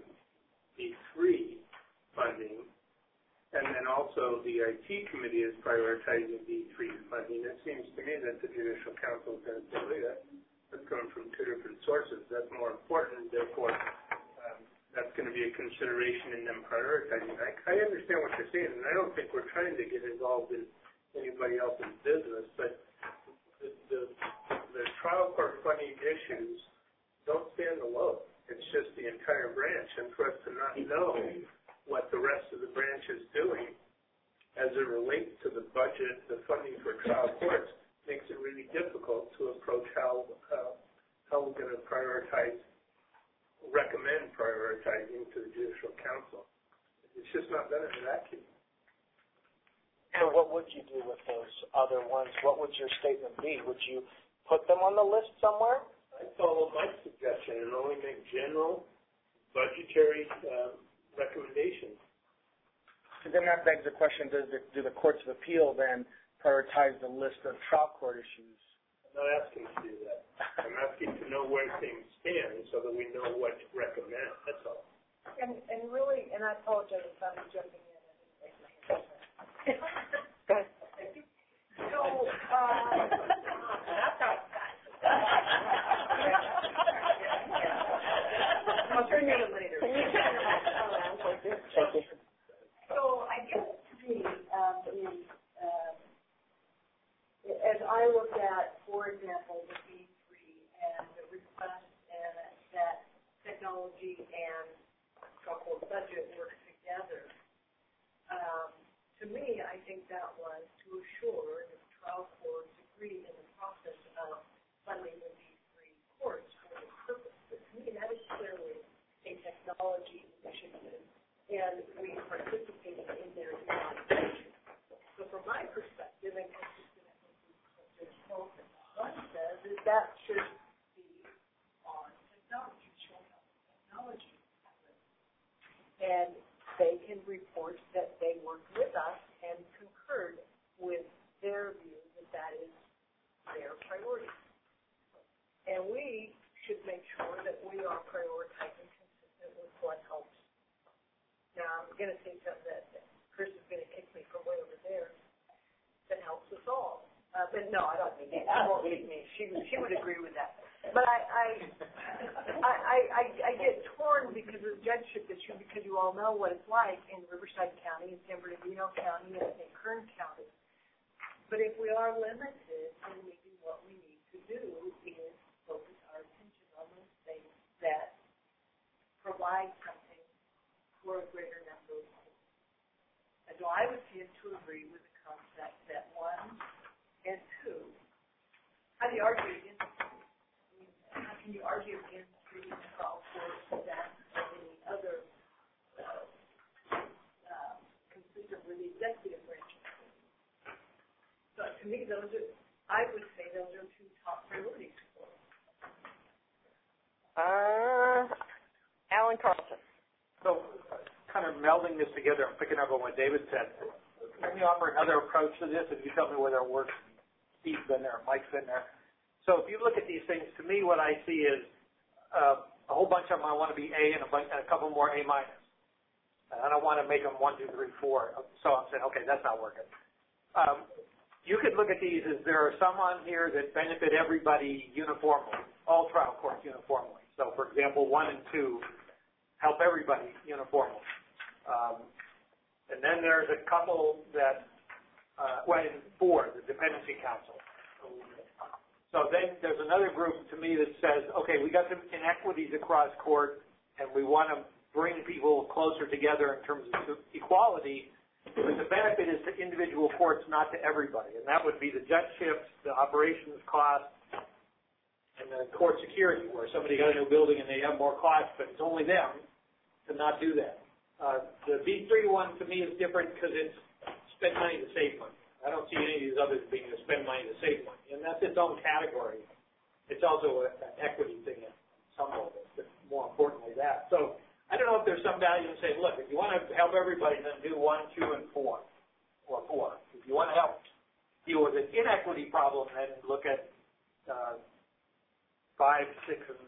B3 funding, and then also the IT committee is prioritizing B3 funding, it seems to me that the Judicial Council is going to say, wait, that's coming from two different sources. That's more important, and therefore that's going to be a consideration in them prioritizing. I understand what you're saying, and I don't think we're trying to get involved in anybody else's business, but the trial court funding issues don't stand alone. It's just the entire branch, and for us to not know what the rest of the branch is doing as it relates to the budget, the funding for trial courts, makes it really difficult to approach how we're going to recommend prioritizing to the Judicial Council. It's just not done in a vacuum. So what would you do with those other ones? What would your statement be? Would you put them on the list somewhere? I'd follow Mike's suggestion and only make general budgetary recommendations. So then that begs the question, do the courts of appeal then prioritize the list of trial court issues? I'm not asking to do that. I'm asking to know where things stand so that we know what to recommend. That's all. And really, and I apologize if I'm jumping in. Go ahead. So, I'll turn you in later. So I guess to me, as I look at, for example, the B3 and the request that technology and so-called budget work together, to me, I think that was to assure that the trial courts agreed in the process of funding the B3 courts for the purpose. But to me, that is clearly a technology initiative, and we participated in their evaluation. So from my perspective, and consistent with what Judge can report that they worked with us and concurred with their view that that is their priority. And we should make sure that we are prioritizing consistent with what helps. Now, I'm going to say something that Chris is going to kick me from way over there, that helps us all. But no, I don't mean that. I won't kick me. She would agree with that. But I get torn because of the judgeship issue, because you all know what it's like in Riverside County, in San Bernardino County, and in Kern County. But if we are limited, then we do what we need to do is focus our attention on those things that provide something for a greater number of people. And so I would tend to agree with the concept that 1 and 2, how do you argue against it? I mean, how can you argue against treating the trial court that any other consistent with the executive branch? So to me, I would say those are 2 top priorities for us. Alan Carlson. So, kind of melding this together and picking up on what David said, let me offer another approach to this, and you tell me whether it works. Steve's been there, Mike's been there. So if you look at these things, to me what I see is a whole bunch of them I want to be A and a couple more A minus. And I don't want to make them 1, 2, 3, 4. So I'm saying, okay, that's not working. You could look at these as there are some on here that benefit everybody uniformly, all trial courts uniformly. So for example, 1 and 2 help everybody uniformly. And then there's a couple that, and 4, the dependency council. So then there's another group to me that says, okay, we got some inequities across court, and we want to bring people closer together in terms of equality, but the benefit is to individual courts, not to everybody. And that would be the judgeships, the operations cost, and the court security, where somebody got a new building and they have more costs, but it's only them to not do that. The B3 one to me is different because it's spend money to save money. I don't see any of these others being to spend money to save money, and that's its own category. It's also an equity thing at some level, but more importantly that. So I don't know if there's some value in saying, look, if you want to help everybody, then do 1, 2, and 4, or 4. If you want to help deal with an inequity problem, then look at 5, 6, and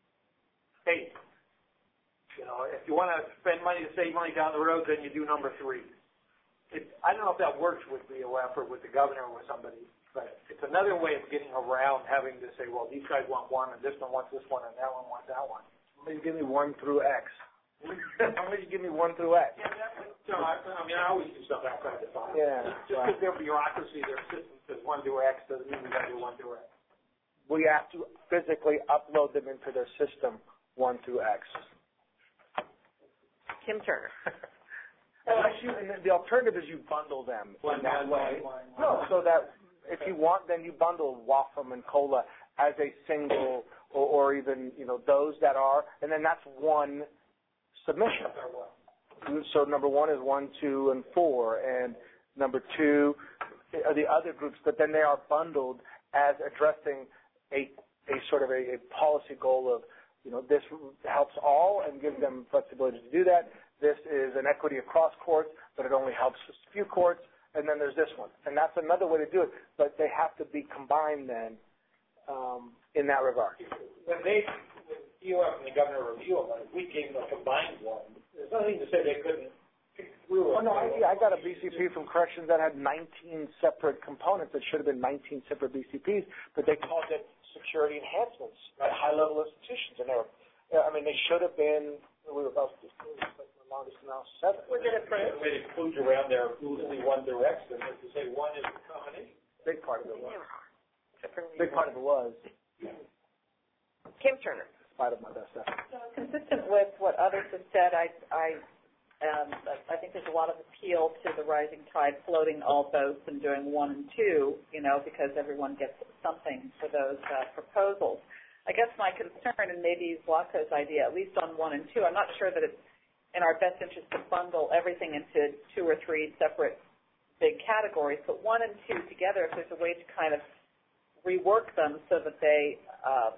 8. You know, if you want to spend money to save money down the road, then you do number 3. I don't know if that works with BOF or with the governor or with somebody, but it's another way of getting around having to say, well, these guys want 1, and this one wants this one, and that one wants that one. Maybe give me 1 through X. How many you give me 1 through X? Yeah, so I always do stuff outside the box. Yeah. Just because their bureaucracy, their system says 1 through X doesn't mean we got to do 1 through X. We have to physically upload them into their system 1 through X. Kim Turner. And the alternative is you bundle them in that way. No, so that if you want, then you bundle Wafum and COLA as a single, or even those that are, and then that's 1 submission. So number 1 is 1, 2, and 4, and number 2 are the other groups, but then they are bundled as addressing a sort of a policy goal of this helps all and gives them flexibility to do that. This is an equity across courts, but it only helps a few courts. And then there's this one. And that's another way to do it. But they have to be combined then in that regard. When BOF and the governor review them, we gave them a combined one. There's nothing to say they couldn't pick through it. Oh, no, I got a BCP from corrections that had 19 separate components. It should have been 19 separate BCPs, but they called it security enhancements at high-level institutions. And they should have been, we were about longest now 7. We're going to put a clue around there, only 1 through X, and to say 1 is a combination. Big part of it was. Big part of it was. Kim Turner. In spite of my best effort. So consistent with what others have said, I think there's a lot of appeal to the rising tide floating all boats and doing 1 and 2, because everyone gets something for those proposals. I guess my concern, and maybe Zlatko's idea, at least on 1 and 2, I'm not sure that it's in our best interest to bundle everything into 2 or 3 separate big categories, but 1 and 2 together, if there's a way to kind of rework them so that they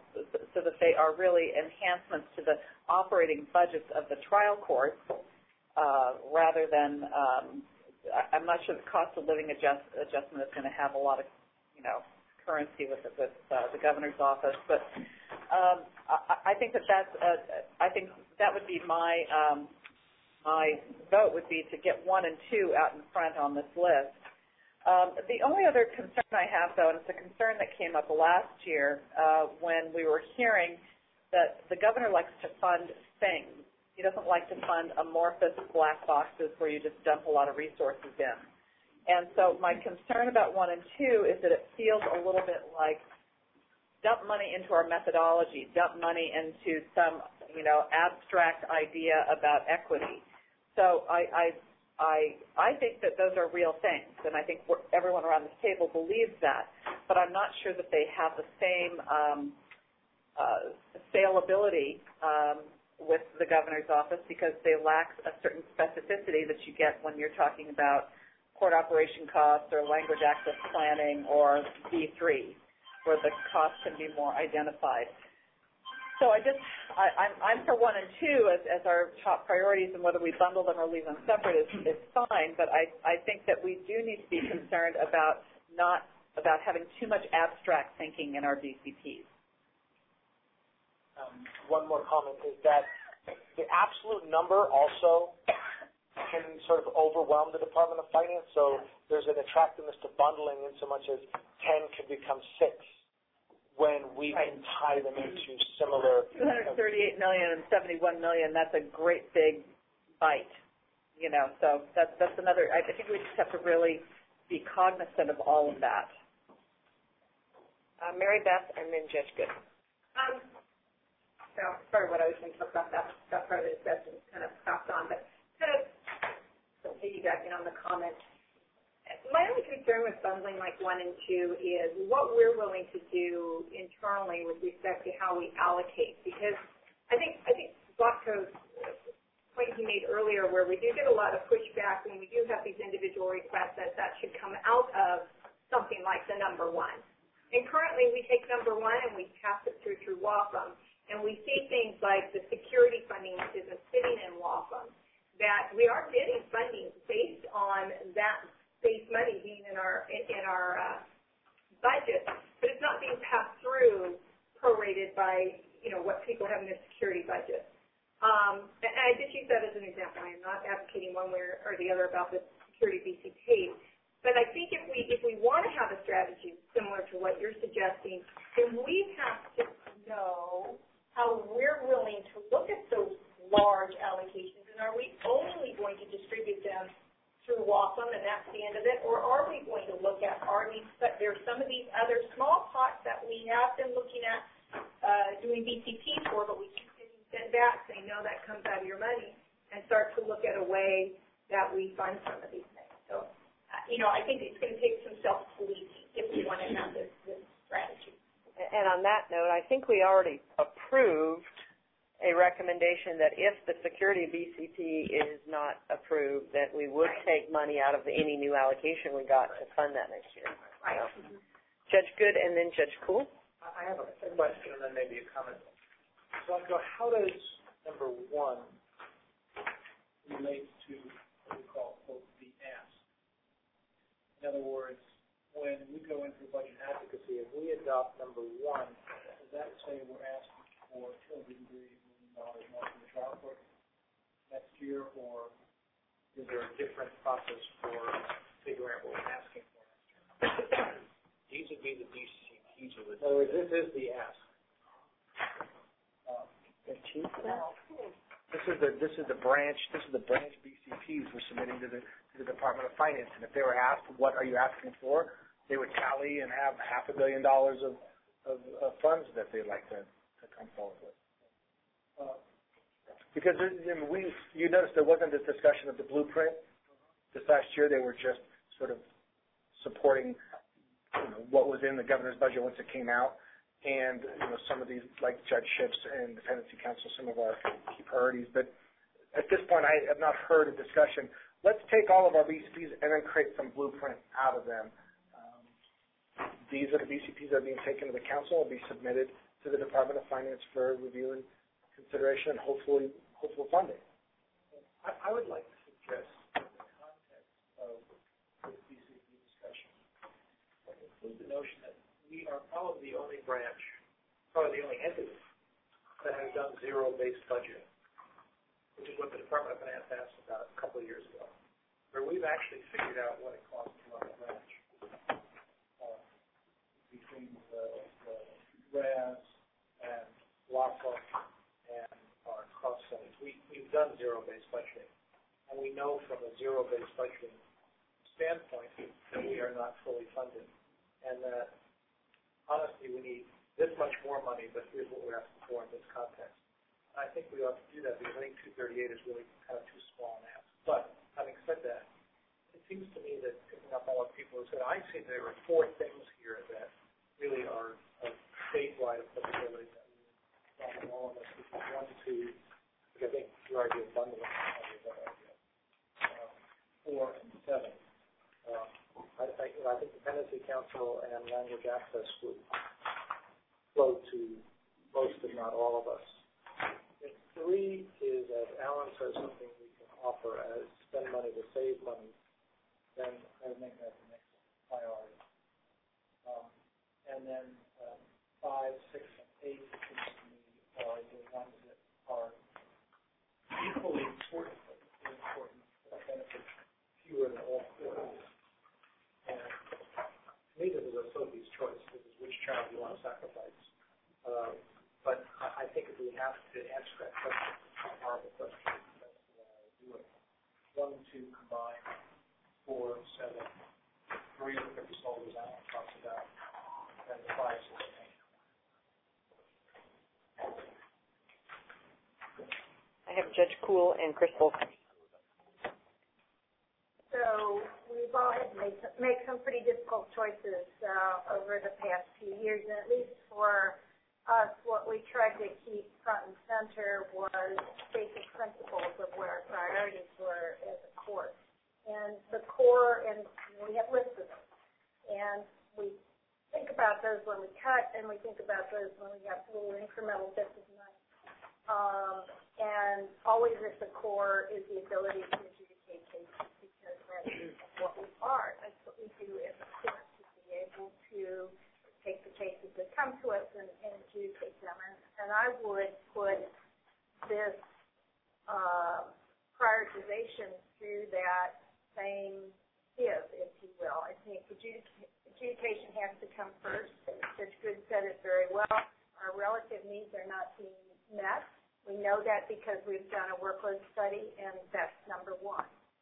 are really enhancements to the operating budgets of the trial courts, rather than, I'm not sure the cost of living adjustment is going to have a lot of, currency with the governor's office. But I think I think that would be my vote would be to get 1 and 2 out in front on this list. The only other concern I have, though, and it's a concern that came up last year when we were hearing that the governor likes to fund things. He doesn't like to fund amorphous black boxes where you just dump a lot of resources in. And so my concern about 1 and 2 is that it feels a little bit like dump money into our methodology, dump money into some, abstract idea about equity. So I think that those are real things, and I think everyone around this table believes that, but I'm not sure that they have the same saleability with the governor's office because they lack a certain specificity that you get when you're talking about court operation costs or language access planning or B3, where the costs can be more identified. So I'm for 1 and 2 as our top priorities, and whether we bundle them or leave them separate is fine, but I think that we do need to be concerned about having too much abstract thinking in our BCPs. One more comment is that the absolute number also can sort of overwhelm the Department of Finance. So there's an attractiveness to bundling in so much as 10 can become 6 when we can tie them into similar. $238 million and $71 million, that's a great big bite. So that's another, I think we just have to really be cognizant of all of that. Mary Beth and then Judge Good. So part of what I was going to talk about, that part of the discussion kind of stopped on, but kind of piggybacking on the comments. My only concern with bundling like 1 and 2 is what we're willing to do internally with respect to how we allocate, because I think Zlatko's point he made earlier, where we do get a lot of pushback when we do have these individual requests, that should come out of something like the number 1. And currently we take number 1 and we pass it through WAFM, and we see things like the security funding, which isn't sitting in WAFM, that we are getting funding based on that base money being in our budget, but it's not being passed through prorated by what people have in their security budget. And I just use that as an example. I am not advocating one way or the other about the security BCP, but I think if we want to have a strategy similar to what you're suggesting, then we have to know how we're willing to look at those large allocations, and are we only going to distribute them through WAFM and that's the end of it, or are we going to look at, there's some of these other small pots that we have been looking at doing BCP for, but we keep getting sent back saying, no, that comes out of your money, and start to look at a way that we fund some of these things. So, I think it's going to take some self-policing if we want to have this strategy. And on that note, I think we already approved a recommendation that if the security BCP is not approved, that we would take money out of any new allocation we got to fund that next year. Right. So, Judge Good and then Judge Kuhl. I have a question and then maybe a comment. So how does number 1 relate to what we call, quote, the ask? In other words, when we go into budget advocacy, if we adopt number 1, does that say we're asking for $238 million more from the trial court next year, or is there a different process for figuring out what we're asking for next year? These would be the BCPs. In other words, this is the ask. This is the branch BCPs we're submitting to the Department of Finance, and if they were asked, what are you asking for, they would tally and have $500 million of funds that they'd like to come forward with. Because you noticed there wasn't this discussion of the blueprint this last year. They were just sort of supporting what was in the governor's budget once it came out, and some of these, like judgeships and dependency council, some of our key priorities. But at this point, I have not heard a discussion. Let's take all of our BCPs and then create some blueprint out of them. These are the BCPs that are being taken to the council and be submitted to the Department of Finance for review and consideration and hopeful funding. I would like to suggest, in the context of this BCP discussion, include the notion that we are probably the only branch, probably the only entity that has done zero-based budgeting, which is what the Department of Finance asked about a couple of years ago, where we've actually figured out what it costs to run a branch between the RAS and LAFA and our cost centers. We've done zero-based budgeting, and we know from a zero-based budgeting standpoint that we are not fully funded, and that honestly we need this much more money, but here's what we're asking for in this context. And I think we ought to do that because I think 238 is really kind of too small an ask. But having said that, it seems to me that picking up on what people have said, I see there are 4 things here that really are of statewide applicability that we want all of us to do. 1, 2, because I think your idea of bundling is a better idea. 4 and 7. I think Dependency Council and Language Access would flow to most, if not all of us. And 3 is, as Alan says, something we can offer as spend money to save money. Then I would make that the next priority. And then 5, 6, and 8 seems to me are the ones that are equally important, but important that benefit fewer than all 4. And to me, this is a Sophie's choice. This is which child you want to sacrifice. But I think if we have to answer that question, it's a horrible question. That's the way I would do it. 1, 2 combined, 4, 7, 3 of the soldiers Alan talks about, and 5, 6, and 8. I have Judge Kuhl and Chris Volker. So we've all had to make some pretty difficult choices over the past few years, and at least for us, what we tried to keep front and center was basic principles of where our priorities were as a court. And the core, and we have lists of them, and we think about those when we cut, and we think about those when we have little incremental bits of money. And always at the core is the ability to adjudicate cases, because that's what we are. That's what we do as a court, to be able to take the cases that come to us and adjudicate them. And I would put this prioritization through that same sieve, if you will. I think adjudication has to come first. Judge Good said it very well. Our relative needs are not being met. We know that because we've done a workload study, and that's number 1.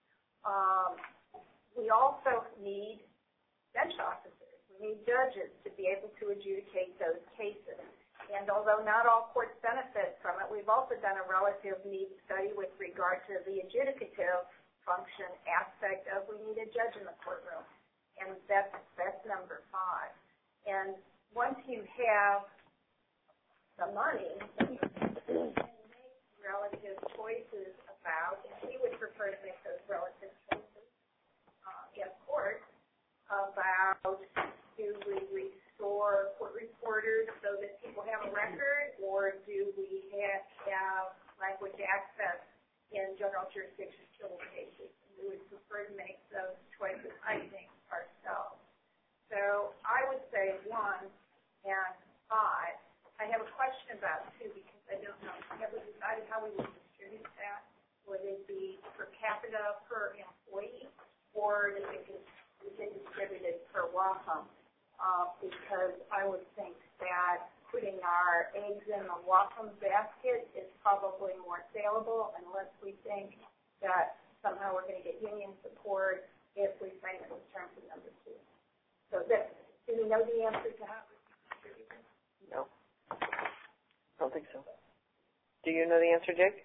We also need bench officers. We need judges to be able to adjudicate those cases. And although not all courts benefit from it, we've also done a relative needs study with regard to the adjudicative function aspect of we need a judge in the courtroom. And that's number 5. And once you have the money, you can make relative choices about, and we would prefer to make those relative choices in court, about do we restore court reporters so that people have a record, or do we have language access in general jurisdiction civil cases? And we would prefer to make those choices, I think, ourselves. So I would say 1 and 5. I have a question about 2 because I don't know. Have we decided how we would distribute that? Would it be per capita per employee, or is it distributed per WAFM? Because I would think that putting our eggs in the WAFM basket is probably more saleable, unless we think that somehow we're going to get union support if we frame it in terms of number 2. So do we know the answer to how we distribute it? No. I don't think so. Do you know the answer, Jake?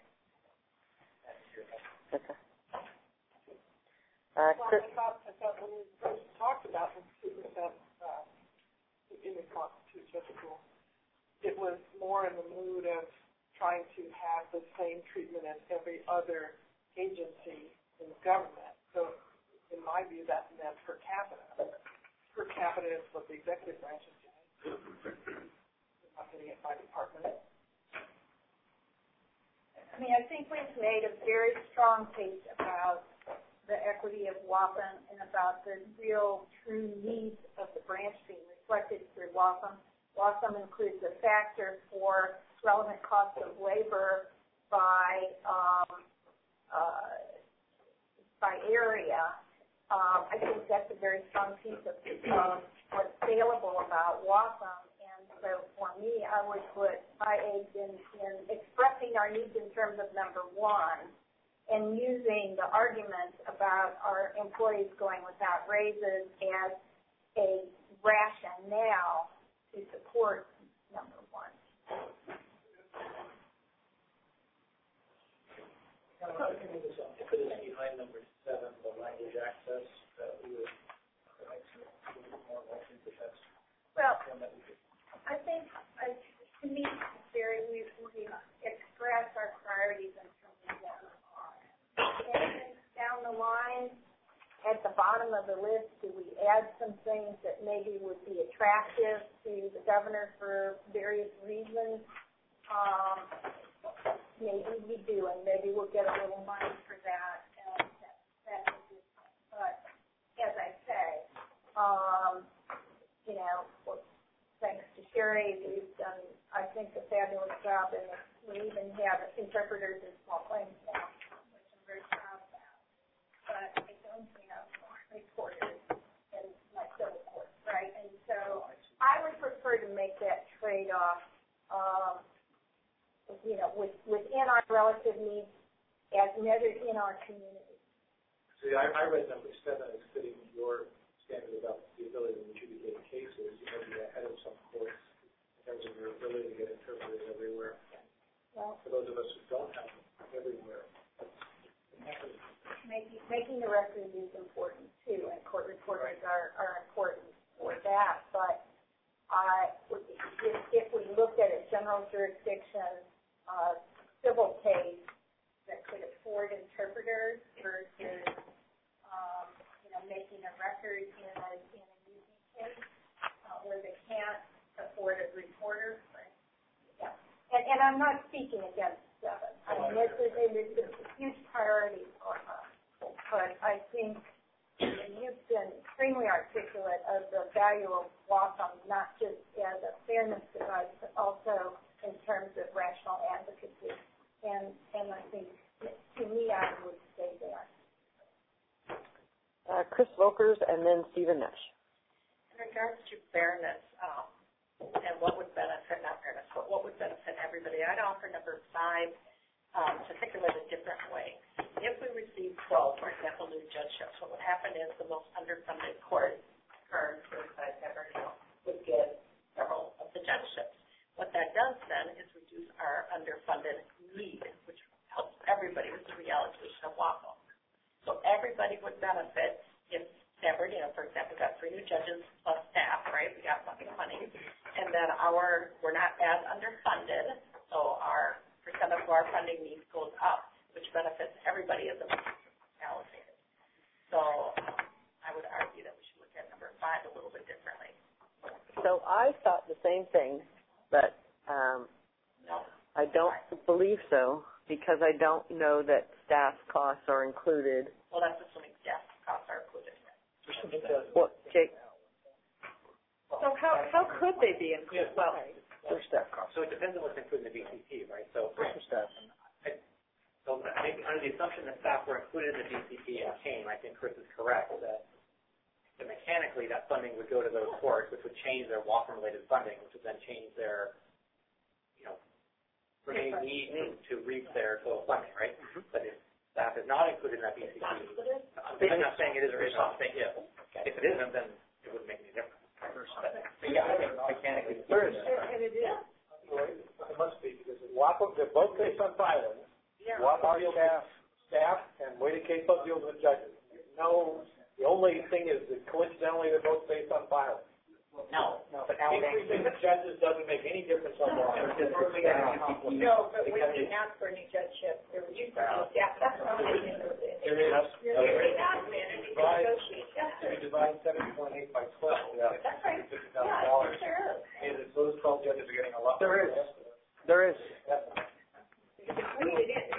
Okay. I thought when we first talked about the 2% in response to such a rule, it was more in the mood of trying to have the same treatment as every other agency in the government. So in my view, that meant per capita. Per capita is what the executive branch is doing. We're not getting it by department. I mean, I think we've made a very strong case about the equity of Waupun and about the real true needs of the branch being reflected through Waupun. Waupun includes a factor for relevant cost of labor by area. I think that's a very strong piece of what's saleable about Waupun. And so for me, I would put my aids in expressing our needs in terms of number one, and using the argument about our employees going without raises as a rationale to support number one. If it is behind number 7, the language access, we would like to more likely that that's one that we could. I think, to me, Barry, we express our priorities in terms of what we are. And down the line, at the bottom of the list, do we add some things that maybe would be attractive to the governor for various reasons? Maybe we do, and maybe we'll get a little money for that. And that's a good thing. But as I say, thanks to Sherry, we've done, I think, a fabulous job, and we even have interpreters in small claims now, which I'm very proud about. But I don't have reporters in my civil court, right? And so I would prefer to make that trade-off, within our relative needs as measured in our community. See, I read number 7 as fitting your standard about the ability to adjudicate cases. You may be ahead of some courts in terms of your ability to get interpreters everywhere. Well, for those of us who don't have them everywhere, making the record is important too, and court reporters are important for that. But if we looked at a general jurisdiction civil case that could afford interpreters versus making a record in a UC case where they can't afford a reporter. But, yeah. And I'm not speaking against 7. I mean, this is a huge priority for us. But I think you've been extremely articulate of the value of Waupun, not just as a fairness device, but also in terms of rational advocacy. And I think, to me, I would say there. Chris Volkers and then Stephen Nash. In regards to fairness and what would benefit, not fairness, but what would benefit everybody, I'd offer number 5 to think of it a different way. If we receive 12, for example, new judgeships, what would happen is the most underfunded court, current besides Everett, would get several of the judgeships. What that does then is reduce our underfunded need, which helps everybody with the reallocation of Waupun. So everybody would benefit if San Bernardino, for example, got 3 new judges plus staff, right? We got plenty of money. And then we're not as underfunded, so our percent of our funding needs goes up, which benefits everybody as a allocated. So I would argue that we should look at number 5 a little bit differently. So I thought the same thing, but no, I don't believe so, because I don't know that staff costs are included. Well, that's assuming staff costs are included. Well, Jake? So how could they be included? Well, for staff costs. So it depends on what's included in the BCP, right? So for staff. So I think under the assumption that staff were included in the BCP and came, I think Chris is correct that mechanically that funding would go to those courts, which would change their Waupun-related funding, which would then change their remaining need to reach their total funding, right? Mm-hmm. But if staff is not included in that BCP, I'm not saying it is or is not, I'm saying yes. Okay. If it isn't, then it wouldn't make any difference. But yeah, I think mechanically there is. And it is. It must be, because they're both based on filing. Yeah. Waupun staff and Wade Case Club deals with judges. No, the only thing is that coincidentally they're both based on filing. No, but increasing the judges doesn't make any difference on the line. No, but we didn't ask for any judgeship. There used to be staff. That's what I'm saying. There is. You divide 7.8 by 12. Yeah. That's right. $50,000. Sure. And those 12 judges are getting a lot. There is. We did it.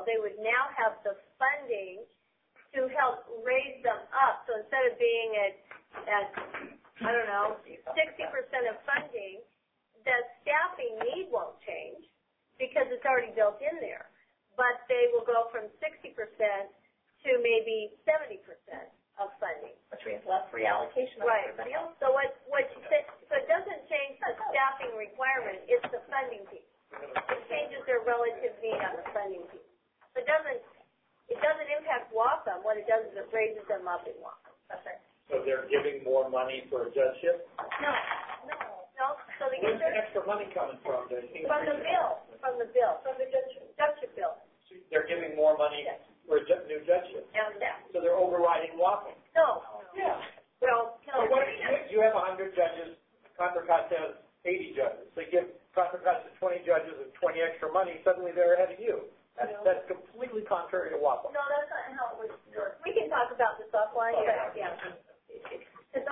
ago, they would now have the funding to help raise them up. So instead of being at I don't know, 60% of funding, the staffing need won't change because it's already built in there. But they will go from 60% to maybe 70% of funding. Which means less reallocation of everybody else. So so it doesn't change the staffing requirement, it's the funding piece. It changes their relative need on the funding piece. So it doesn't impact Whatcom. What it does is it raises them up in Whatcom. That's right. So they're giving more money for a judgeship? No. So they get Where's the extra money coming from? From the judgeship bill. So they're giving more money for a new judgeship? Yeah. So they're overriding Whatcom? No. Yeah. Well, no. So what if you have 100 judges, Contra Costa has 80 judges. They give Contra Costa 20 judges and 20 extra money, suddenly they're ahead of you. That's completely contrary to Whatcom. No, that's not how it would work. We can talk about this offline, but yeah. Because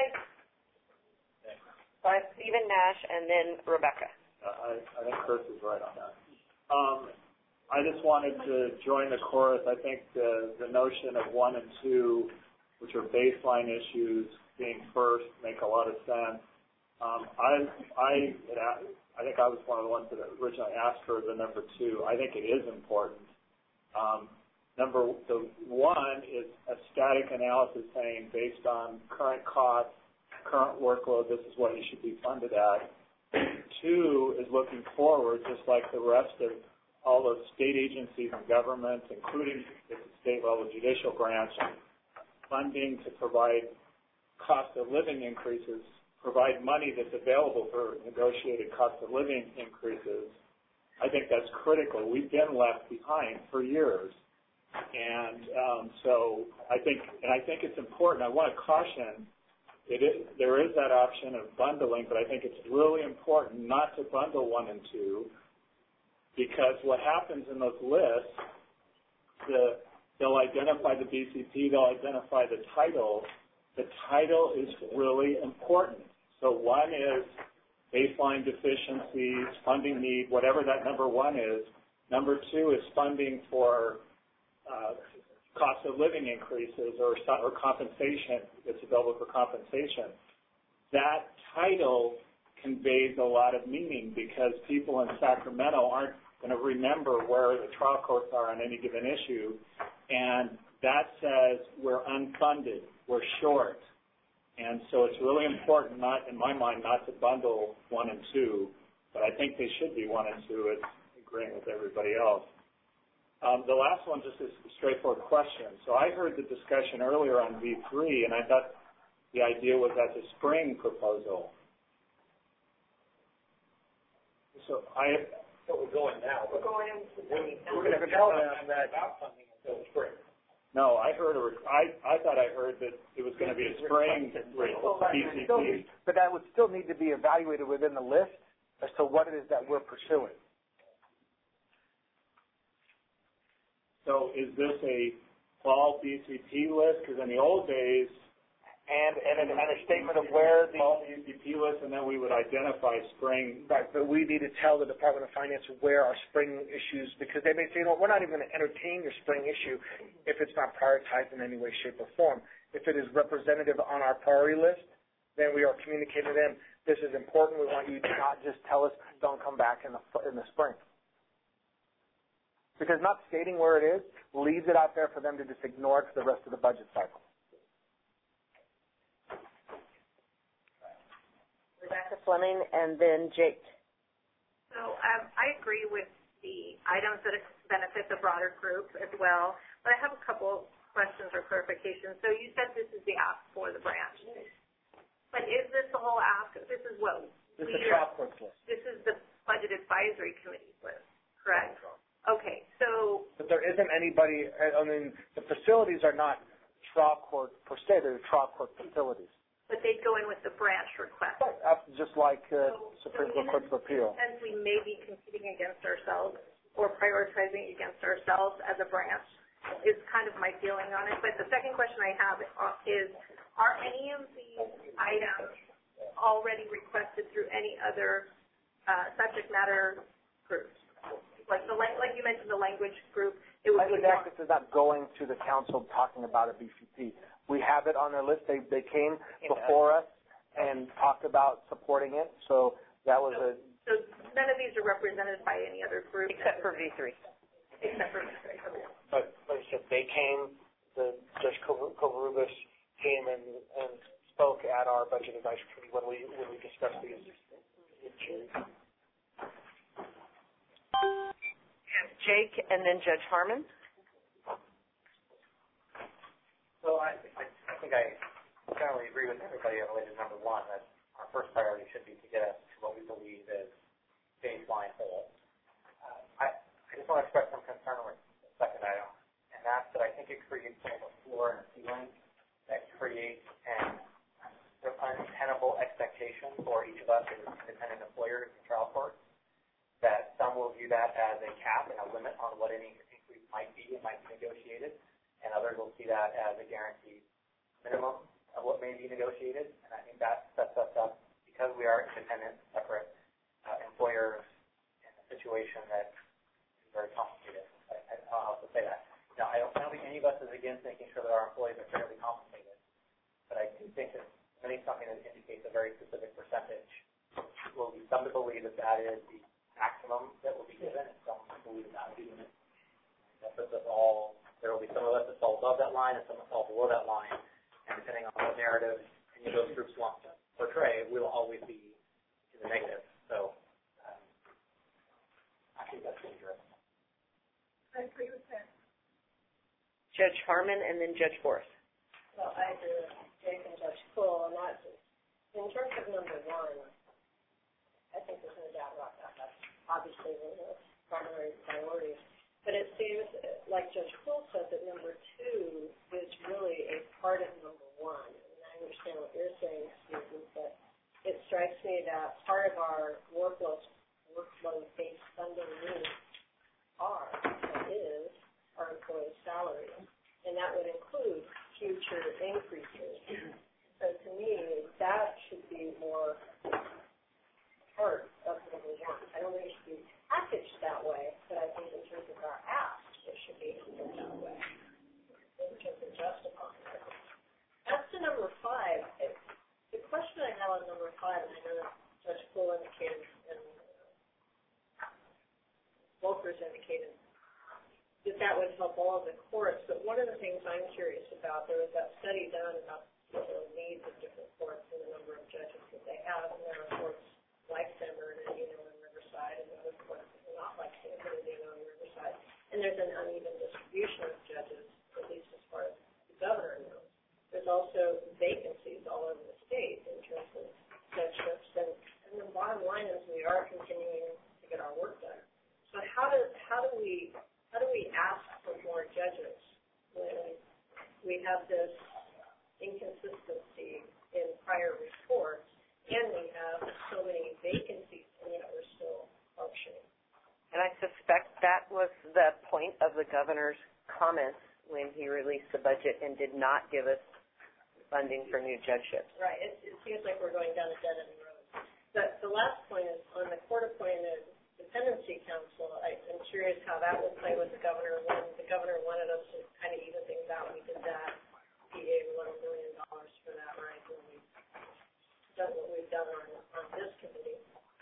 Stephen Nash and then Rebecca. I think Chris is right on that. I just wanted to join the chorus. I think the notion of 1 and 2, which are baseline issues, being first, make a lot of sense. I think I was one of the ones that originally asked for the number 2. I think it is important. The 1 is a static analysis saying based on current costs, current workload, this is what you should be funded at. 2 is looking forward, just like the rest of all those state agencies and governments, including at the state level judicial branch, funding to provide cost of living increases, provide money that's available for negotiated cost of living increases. I think that's critical. We've been left behind for years. And so I think it's important. I want to caution, there is that option of bundling, but I think it's really important not to bundle 1 and 2, because what happens in those lists, they'll identify the BCP, they'll identify the title. The title is really important. So 1 is baseline deficiencies, funding need, whatever that number 1 is. Number 2 is funding for cost of living increases or compensation that's available for compensation. That title conveys a lot of meaning because people in Sacramento aren't going to remember where the trial courts are on any given issue, and that says we're unfunded, we're short. And so it's really important, not in my mind, not to bundle 1 and 2, but I think they should be 1 and 2. It's agreeing with everybody else. The last one just is a straightforward question. So I heard the discussion earlier on V3, and I thought the idea was that's a spring proposal. So we're going now. We're going in. We're going to tell them that about funding until spring. No, I thought I heard that it was going to be a spring PCP. But that would still need to be evaluated within the list as to what it is that we're pursuing. So is this a fall BCP list? Because in the old days, and a statement of where the fall BCP list, and then we would identify spring. Right, but we need to tell the Department of Finance where our spring issues, because they may say, no, we're not even going to entertain your spring issue if it's not prioritized in any way, shape, or form. If it is representative on our priority list, then we are communicating to them, this is important. We want you to not just tell us, don't come back in the spring. Because not stating where it is leaves it out there for them to just ignore it for the rest of the budget cycle. Rebecca Fleming and then Jake. So I agree with the items that benefit the broader group as well, but I have a couple questions or clarifications. So you said this is the ask for the branch. But is this the whole ask? This is what this is the trial courts list. This is the Budget Advisory Committee's list, correct? Okay, so... But there isn't anybody, I mean, the facilities are not trial court per se, they're trial court facilities. But they'd go in with the branch request. Just like Supreme Court Courts of Appeal. And we may be competing against ourselves or prioritizing against ourselves as a branch is kind of my feeling on it. But the second question I have is, are any of these items already requested through any other subject matter groups? like you mentioned, the language group. It would be Language Access is not going to the council talking about a BCP. We have it on their list. They came before us and talked about supporting it. So that was So none of these are represented by any other group except for V3. Except for V3. But like I said, they came. Judge Covarrubias came and spoke at our budget advisory committee when we discussed these issues. Jake and then Judge Harmon. So I think I generally agree with everybody related to number one, that our first priority should be to get us to what we believe is baseline whole. I just want to express some concern with the second item, and that's that I think it creates sort of a floor and a ceiling that creates an untenable expectation for each of us as independent employers in trial courts, that some will view that as a cap and a limit on what any increase might be and might be negotiated, and others will see that as a guaranteed minimum of what may be negotiated. And I think that sets us up, because we are independent, separate employers, in a situation that is very complicated. I'll also say that. Now, I don't think any of us is against making sure that our employees are fairly compensated, but I do think that something that indicates a very specific percentage will be some to believe that that is the maximum that will be given, and some believe that will be given. That puts us all, there will be some of us that fall above that line and some that fall below that line, and depending on what narrative any of those groups want to portray, we will always be in the negative. So I think that's dangerous. I agree with that. Judge Harmon and then Judge Forrest. Well, I agree with Jake and Judge Poole, and that's, in terms of number one, I think there's no doubt about that. That's obviously the primary priority. But it seems, like Judge Poole said, that number two is really a part of number one. And I understand what you're saying, Susan, but it strikes me that part of our workload-based funding needs is our employees' salaries. And that would include future increases. So to me, that should be more part of number one. I don't think it should be packaged that way, but I think in terms of our ask, it should be that way, in terms of justifying it. As to number five, the question I have on number five, and I know that Judge Poole indicated and Volkers indicated that would help all of the courts, but one of the things I'm curious about, there was that study done about the needs of different courts and the number of judges that they have, and there are courts like San Bernardino and Riverside, and other courts that are not like San Bernardino and Riverside, and there's an uneven distribution of judges, at least as far as the governor knows. There's also vacancies all over the state in terms of judgeships, and the bottom line is we are continuing to get our work done. So how do we ask for more judges when we have this inconsistency in prior reports and we have so many vacancies and yet we're still functioning? And I suspect that was the point of the governor's comments when he released the budget and did not give us funding for new judgeships. Right. It seems like we're going down a dead-end road. But the last point is on the court-appointed dependency council. I'm curious how that would play with the governor. When the governor wanted us to kind of even things out, we did that. He gave $11 million for that, right? And we've done what we've done on this committee.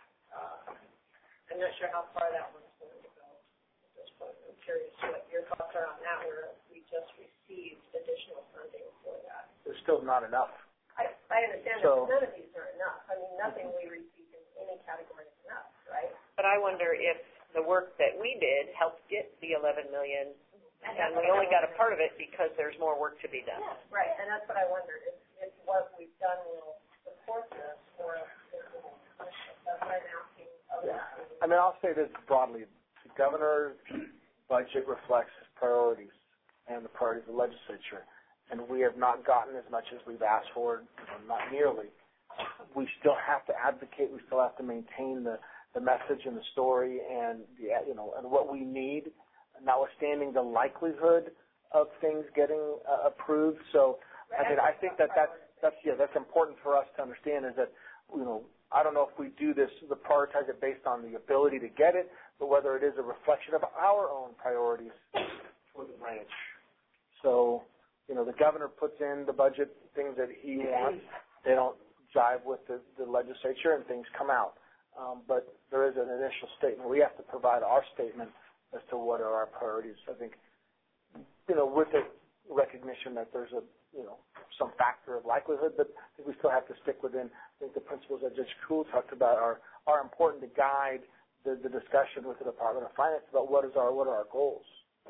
I'm not sure how far that one's going to go at this point. I'm curious what your thoughts are on that, where we just received additional funding for that. There's still not enough. I understand that none of these are enough. I mean, nothing we receive in any category is enough, right? But I wonder if the work that we did helped get the $11 million, and we only got a part of it because there's more work to be done. Yeah, right, and that's what I wondered. If what we've done will support this, or if that's what I'm asking. I mean, I'll say this broadly. The governor's budget reflects his priorities and the priorities of the legislature, and we have not gotten as much as we've asked for, not nearly. We still have to advocate. We still have to maintain the message and the story and and what we need, notwithstanding the likelihood of things getting approved. So I mean, I think that's important for us to understand is that I don't know if we do this, the prioritize it based on the ability to get it, but whether it is a reflection of our own priorities for the branch. So, the governor puts in the budget things that he wants. They don't jive with the legislature, and things come out. But there is an initial statement. We have to provide our statement as to what are our priorities. I think, with the recognition that there's some factor of likelihood, but I think we still have to stick within. I think the principles that Judge Kuhl talked about are important to guide the discussion with the Department of Finance about what are our goals.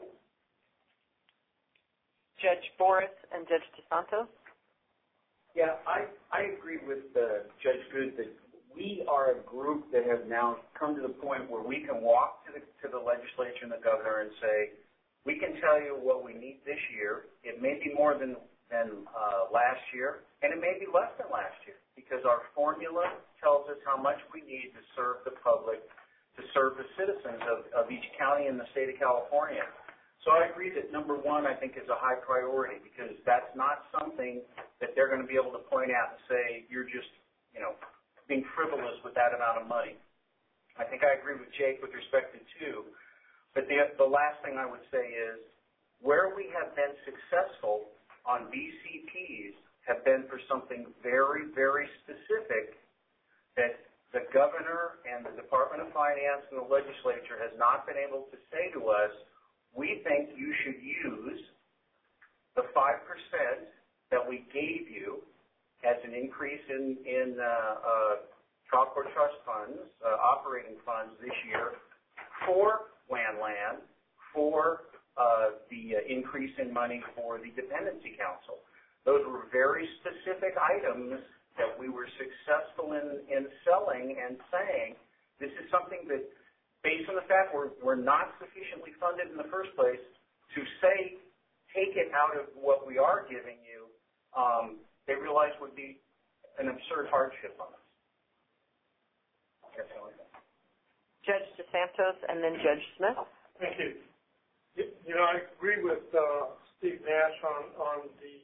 Judge Boris and Judge DeSantos? Yeah, I agree with Judge Good that we are a group that has now come to the point where we can walk to the legislature and the governor and say, we can tell you what we need this year. It may be more than last year, and it may be less than last year, because our formula tells us how much we need to serve the public, to serve the citizens of each county in the state of California. So I agree that number one, I think, is a high priority, because that's not something that they're going to be able to point out and say, you're just, being frivolous with that amount of money. I think I agree with Jake with respect to two. But the last thing I would say is, where we have been successful on BCPs have been for something very, very specific that the governor and the Department of Finance and the legislature has not been able to say to us, we think you should use the 5% that we gave you as an increase in trial court trust funds, operating funds this year for land, for the increase in money for the dependency council. Those were very specific items that we were successful in selling and saying, this is something that, based on the fact we're not sufficiently funded in the first place, to say, take it out of what we are giving you, they realized would be an absurd hardship on us. Judge DeSantos and then Judge Smith. Thank you. I agree with Steve Nash on the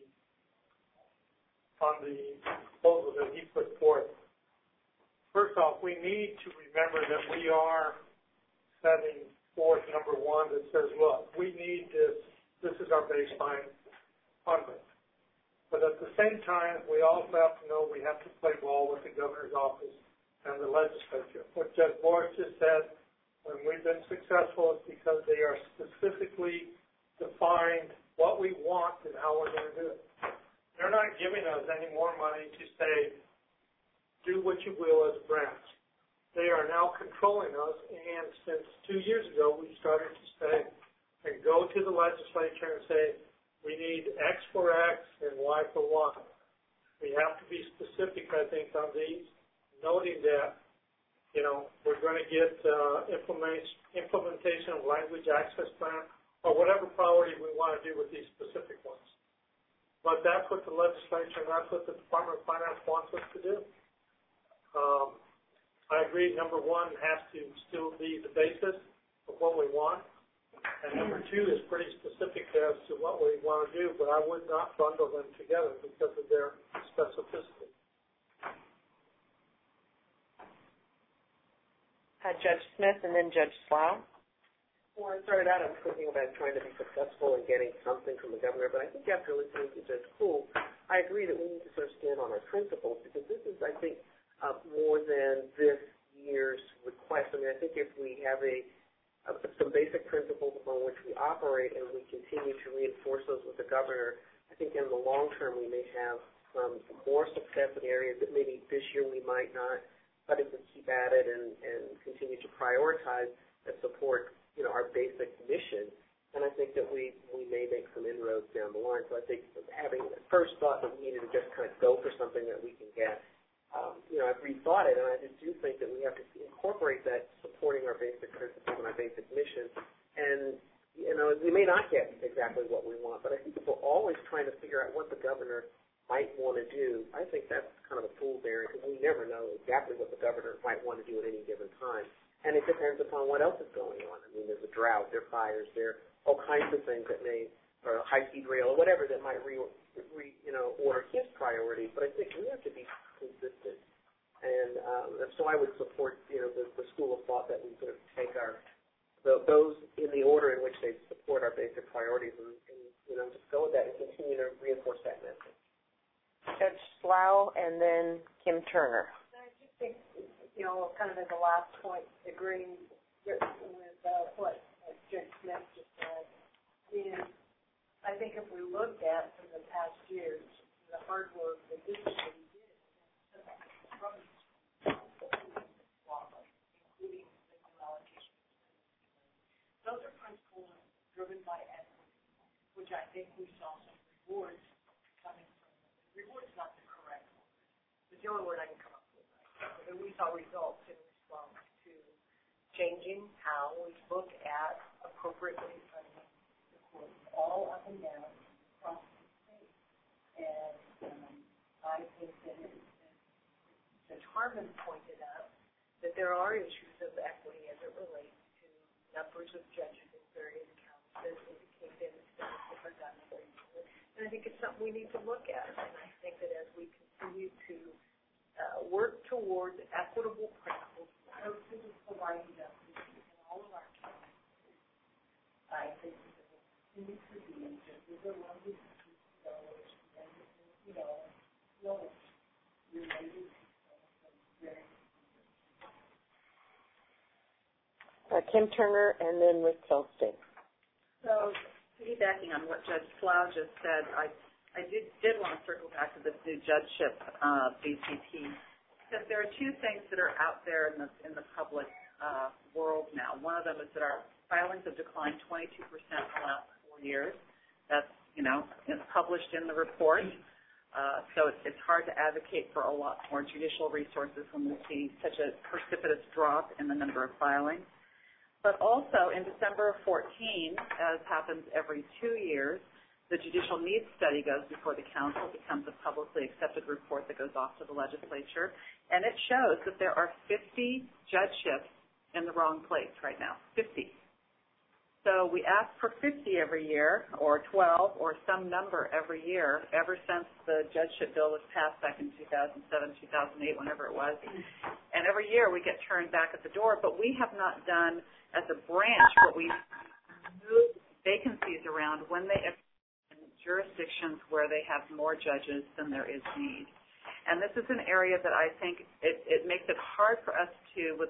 proposal that he put forth. First off, we need to remember that we are setting forth number one that says, look, we need this. This is our baseline funding. But at the same time, we also have to know we have to play ball with the governor's office and the legislature. What Judge Boris just said, when we've been successful, is because they are specifically defined what we want and how we're going to do it. They're not giving us any more money to say, do what you will as a branch. They are now controlling us, and since 2 years ago, we started to say, and go to the legislature and say, we need X for X and Y for Y. We have to be specific, I think, on these, noting that, we're going to get implementation of language access plan or whatever priority we want to do with these specific ones. But that's what the legislature and that's what the Department of Finance wants us to do. I agree, number one has to still be the basis of what we want. And number two is pretty specific as to what we want to do, but I would not bundle them together because of their specificity. Judge Smith and then Judge Slough. Well, I started out, I was thinking about trying to be successful in getting something from the governor, but I think after listening to Judge Kuhl, I agree that we need to sort of stand on our principles, because this is, I think, more than this year's request. I mean, I think if we have some basic principles upon which we operate and we continue to reinforce those with the governor, I think in the long term we may have some more success in areas that maybe this year we might not, but if we keep at it and continue to prioritize and support, our basic mission, and I think that we may make some inroads down the line. So I think having the first thought that we needed to just kind of go for something that we can get, I've rethought it, and I just do think that we have to incorporate that supporting our basic principles and our basic mission. And, we may not get exactly what we want, but I think if we're always trying to figure out what the governor might want to do, I think that's kind of a fool's errand, because we never know exactly what the governor might want to do at any given time. And it depends upon what else is going on. I mean, there's a drought, there are fires, there are all kinds of things that may, or a high-speed rail, or whatever that might order his priorities. But I think we have to be consistent And so I would support, the school of thought that we sort of take those in the order in which they support our basic priorities and just go with that and continue to reinforce that message. Judge Slough and then Kim Turner. I just think, kind of as a last point, agreeing with what Judge Smith just said, is I think if we looked at from the past years, the hard work that this committee did, including the new allocation, those are principles driven by equity, which I think we saw some rewards coming from. Reward's not the correct word. It's the only word I can come up with. Right? We saw results in response to changing how we look at appropriately funding the courts all up and down across the state. And I think that, as Harmon pointed out, that there are issues of equity as it relates to numbers of judges in various counties that indicate that it's different than other. And I think it's something we need to look at. And I think that as we continue to work towards equitable principles, providing justice in all of our counties, I think that it will continue to be just as a lovely dollars and, related to very Kim Turner and then Rick Feldstein. So, piggybacking on what Judge Slough just said, I did want to circle back to this new judgeship BCP, because there are two things that are out there in the public world now. One of them is that our filings have declined 22% in the last 4 years. That's, it's published in the report. So it's hard to advocate for a lot more judicial resources when we see such a precipitous drop in the number of filings. But also, in December of 2014, as happens every 2 years, the Judicial Needs Study goes before the Council, becomes a publicly accepted report that goes off to the legislature, and it shows that there are 50 judgeships in the wrong place right now, 50. So we ask for 50 every year, or 12, or some number every year, ever since the judgeship bill was passed back in 2007, 2008, whenever it was. And every year we get turned back at the door, but we have not done, as a branch, what we moved vacancies around when they in jurisdictions where they have more judges than there is need. And this is an area that I think it makes it hard for us to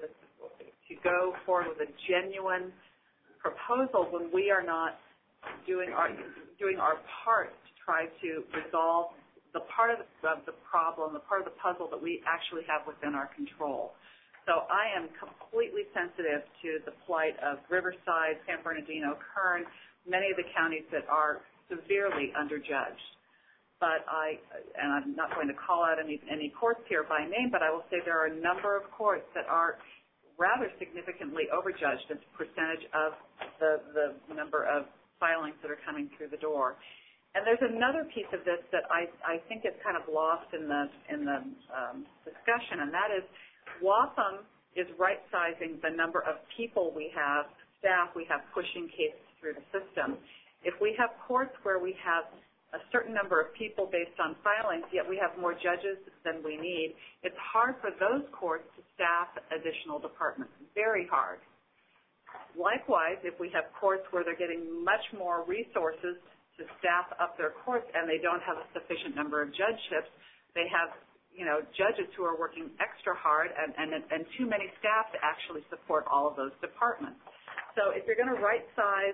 go forward with a genuine proposal when we are not doing our part to try to resolve the part of the problem, the part of the puzzle that we actually have within our control. So I am completely sensitive to the plight of Riverside, San Bernardino, Kern, many of the counties that are severely underjudged. But I'm not going to call out any courts here by name, but I will say there are a number of courts that are rather significantly overjudged as a percentage of the number of filings that are coming through the door. And there's another piece of this that I think is kind of lost in the discussion, and that is Watham is right-sizing the number of people we have, staff we have pushing cases through the system. If we have courts where we have a certain number of people based on filings, yet we have more judges than we need, it's hard for those courts to staff additional departments. Very hard. Likewise, if we have courts where they're getting much more resources to staff up their courts and they don't have a sufficient number of judgeships, they have judges who are working extra hard and too many staff to actually support all of those departments. So if you're going to right-size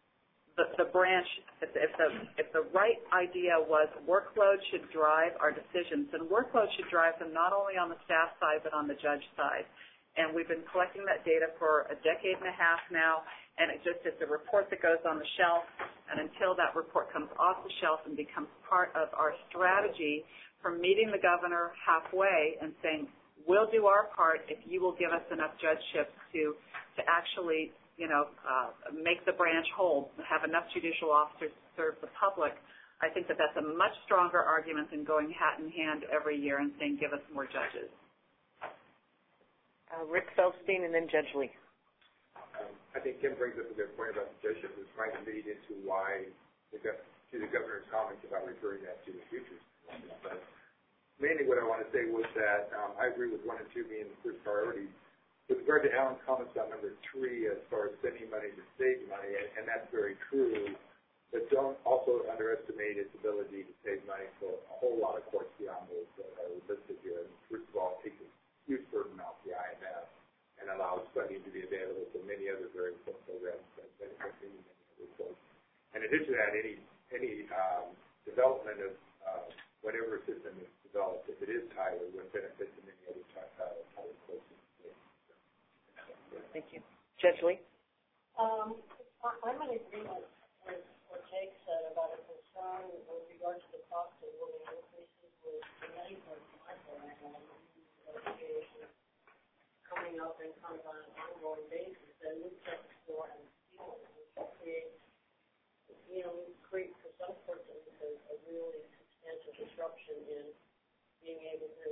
the branch, if the right idea was workload should drive our decisions, then workload should drive them not only on the staff side but on the judge side. And we've been collecting that data for a decade and a half now, and it's a report that goes on the shelf, and until that report comes off the shelf and becomes part of our strategy for meeting the governor halfway and saying, we'll do our part if you will give us enough judgeships to actually make the branch whole, have enough judicial officers to serve the public, I think that that's a much stronger argument than going hat in hand every year and saying, give us more judges. Rick Feldstein and then Judge Lee. I think Kim brings up a good point about the judgeship. It's trying to lead into why the governor's comments about referring that to the futures. But mainly what I want to say was that I agree with 1 and 2 being the first priority. With regard to Alan's comments on number 3, as far as spending money to save money, and that's very true, but don't also underestimate its ability to save money for a whole lot of courts beyond those that are listed here. First of all, it takes a huge burden off the IMF and allows funding to be available for many other very important programs that benefit many other folks. In addition to that, any development of whatever system is developed, if it is Tyler, would benefit to many other Tyler courts. Thank you. Judge Lee? I'm in agreement with what Jake said about a concern with regard to the cost of living increases with many parts of my program negotiations coming up and kind of on an ongoing basis, and we set the floor and ceiling, which creates, for some persons a really substantial disruption in being able to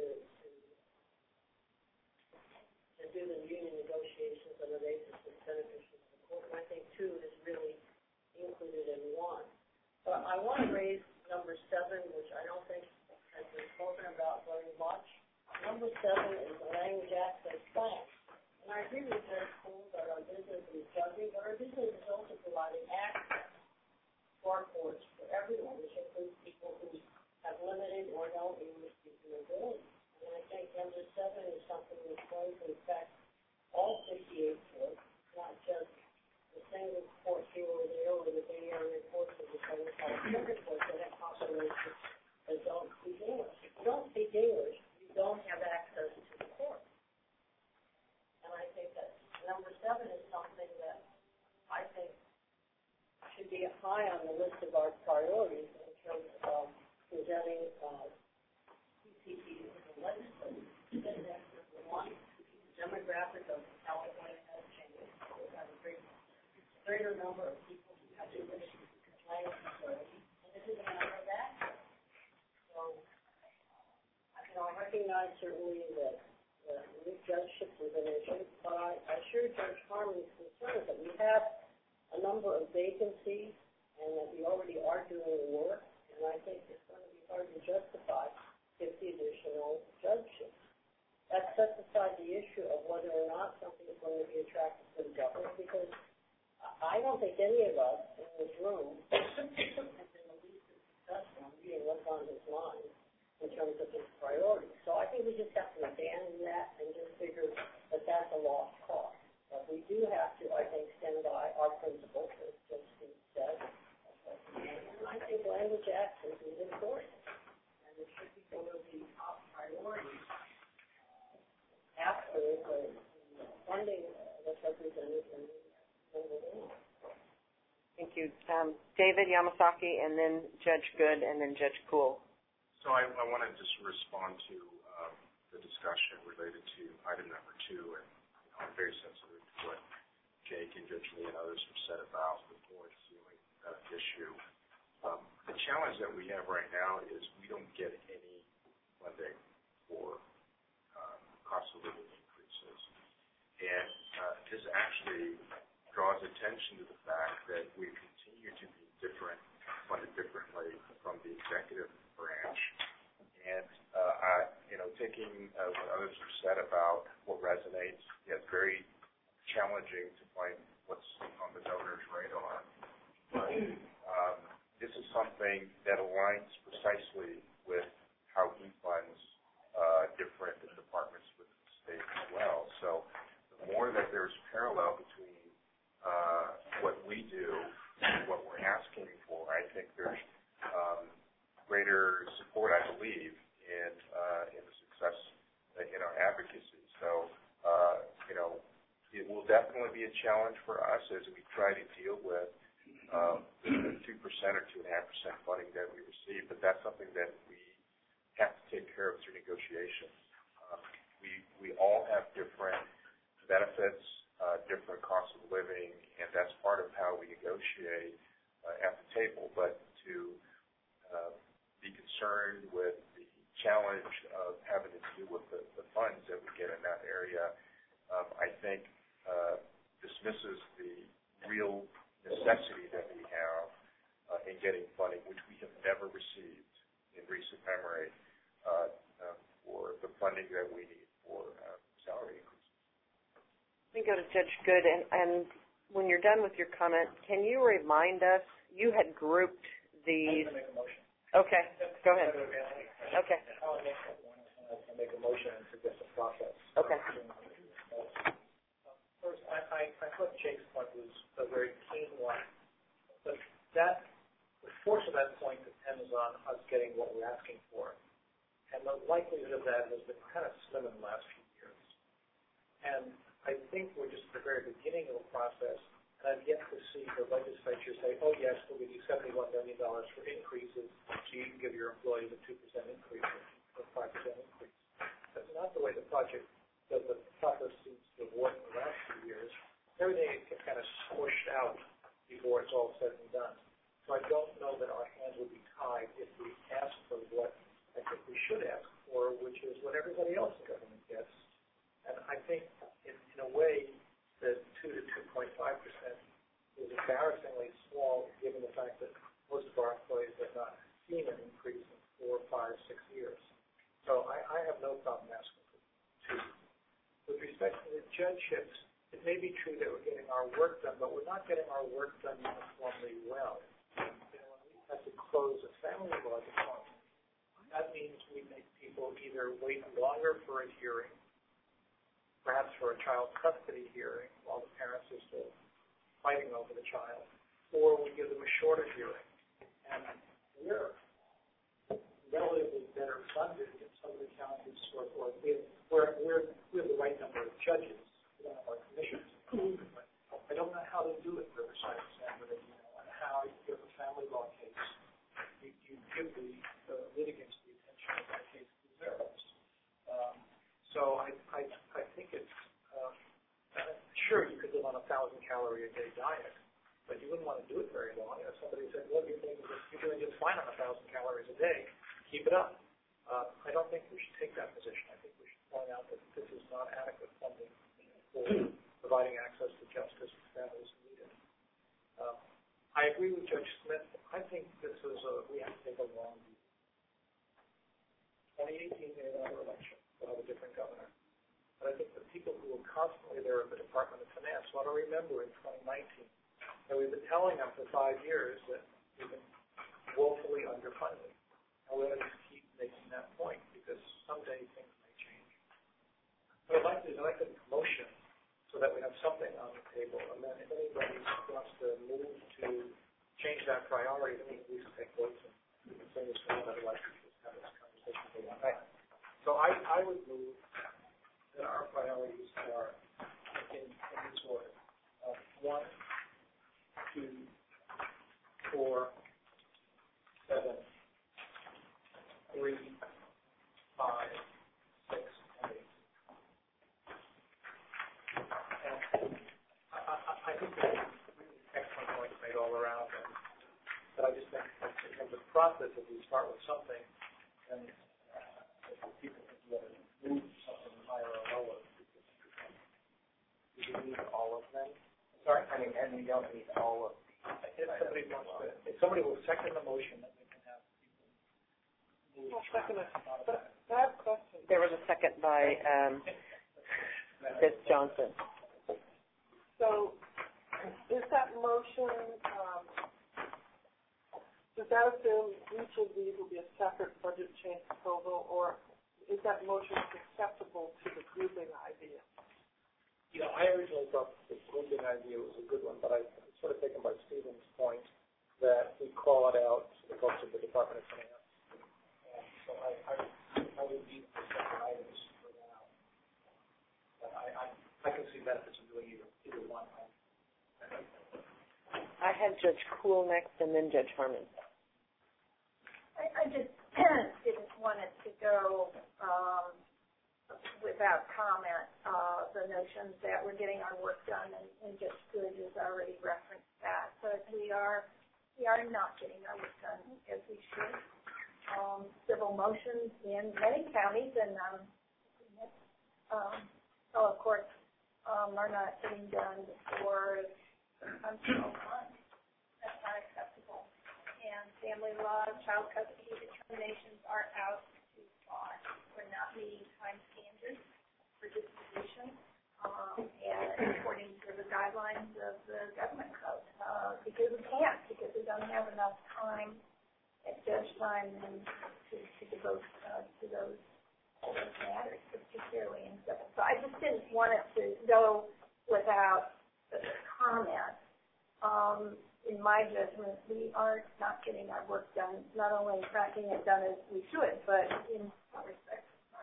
do the union negotiations on the basis of beneficial support. And I think 2 is really included in 1. But I want to raise number 7, which I don't think has been spoken about very much. Number 7 is the language access plan. And I agree with Judge Poole that our business is judging, but our business is also providing access to our courts for everyone, which includes people who have limited or no English-speaking ability. And I think number 7 is something that's going to affect all 58 courts, not just the single court here or there, or the Bay Area courts or the Southern California courts that have populations that don't speak English. If you don't speak English, you don't have access to the court. And I think that number 7 is something that I think should be high on the list of our priorities in terms of presenting PCTs to the legislature. The demographic of California has changed. We have a greater number of people who have English language ability, and this is a matter of access. So, I recognize certainly that new judgeships is an issue, but I share Judge Harmon's concern that we have a number of vacancies and that we already are doing work, and I think it's going to be hard to justify 50 additional judgeships. That sets aside the issue of whether or not something is going to be attractive to the governor, because I don't think any of us in this room have been the least successful in reading what's on his mind in terms of his priorities. So I think we just have to abandon that and just figure that that's a lost cause. But we do have to, I think, stand by our principles, as Judge Steve said. And I think language access is important, and it should be one of the top priorities after the funding that's represented in number 1. Thank you. David Yamasaki, and then Judge Good, and then Judge Poole. So I want to just respond to the discussion related to item number 2, and I'm very sensitive to what Jake and Judge Lee and others have said about the floor ceiling issue. The challenge that we have right now is we don't get any funding for cost of living increases. And this actually draws attention to the fact that we continue to be funded differently from the executive branch. And taking what others have said about what resonates, it's very challenging to find what's on the governor's radar. But this is something that aligns precisely with how he funds different departments within the state as well. So the more that there's parallel between what we do and what we're asking for, I think there's greater support, I believe, in the success in our advocacy. So, it will definitely be a challenge for us as we try to deal with the 2% or 2.5% funding that we receive, but that's something that we have to take care of through negotiations. We all have different benefits, different costs of living, and that's part of how we negotiate at the table. But to be concerned with the challenge of having to deal with the funds that we get in that area, I think dismisses the real necessity that we have in getting funding, which we have never received in recent memory, funding that we need for salary increases. Let me go to Judge Good, and when you're done with your comment, can you remind us, you had grouped these. I'm going to make a motion. Okay, go ahead. Okay. I'll make a motion and suggest a process. Okay. First, I thought Jake's point was a very keen one, but the force of that point depends on us getting what we're asking for. And the likelihood of that has been kind of slim in the last few years. And I think we're just at the very beginning of a process, and I've yet to see the legislature say, oh yes, we'll give you $71 million for increases, so you can give your employees a 2% increase or 5% increase. That's not the way the process seems to have worked in the last few years. Everything gets kind of squished out before it's all said and done. So I don't know that our hands would be tied if we ask for what I think we should ask for, which is what everybody else in government gets. And I think, in a way, that 2 to 2.5% is embarrassingly small, given the fact that most of our employees have not seen an increase in 4, 5, 6 years. So I have no problem asking for 2. With respect to the judgeships, it may be true that we're getting our work done, but we're not getting our work done uniformly well. When we have to close a family law department, that means we make people either wait longer for a hearing, perhaps for a child custody hearing while the parents are still fighting over the child, or we give them a shorter hearing. And we're relatively better funded in some of the counties where we have the right number of judges. We don't have our commissions. But I don't know how to do it in Riverside and San Bernardino, and how you give a family law case. You give the litigants the attention that that case deserves. So I think it's sure you could live on a 1,000-calorie a day diet, but you wouldn't want to do it very long. If somebody said, "Well, you're doing just fine on 1,000 calories a day, keep it up." I don't think we should take that position. I think we should point out that this is not adequate funding for providing access to justice for families who need it. I agree with Judge Smith. I think we have to take a long view. 2018, we have another election. We'll have a different governor. But I think the people who are constantly there at the Department of Finance want to remember in 2019 that we've been telling them for 5 years that we've been woefully underfunded. And we have to keep making that point because someday things may change. What I'd like to do is I'd like a motion so that we have something on the table. And then if anybody wants to move to change that priority, then we can at least take votes and say this to them. Otherwise, we just have this conversation for one night. So I would move that our priorities are in this order. 1, 2, 4, 7, 3, 5, 6, and 8. And I think there's really excellent points made all around, but I just think in terms of process, if we start with something, and people think you want to move something higher or lower, do you need all of them? Sorry? And we don't need all of them. If somebody will second the motion, then we can have people move. I'll second it. But I have a question. There was a second by Ms. Johnson. So, is that motion, does that assume each of these will be a separate budget change proposal, or is that motion acceptable to the grouping idea? You know, I originally thought the grouping idea was a good one, but I'm sort of taken by Stephen's point that we call it out to the folks at the Department of Finance. And so I would need the separate items for now. But I can see benefits of doing either one. I had Judge Kuhl next and then Judge Harmon. I just didn't want it to go without comment. The notions that we're getting our work done and just good has already referenced that. But we are not getting our work done as we should. Civil motions in many counties and of course are not getting done before sometimes 12 months. That's not acceptable. And family law, child custody determinations are out cost for not meeting time standards for distribution, and according to the guidelines of the government code, because we can't, because we don't have enough time at judge time to devote to those matters, particularly in civil. So I just didn't want it to go without a comment. In my judgment, we are not getting our work done, not only tracking it done as we should, but in some respects.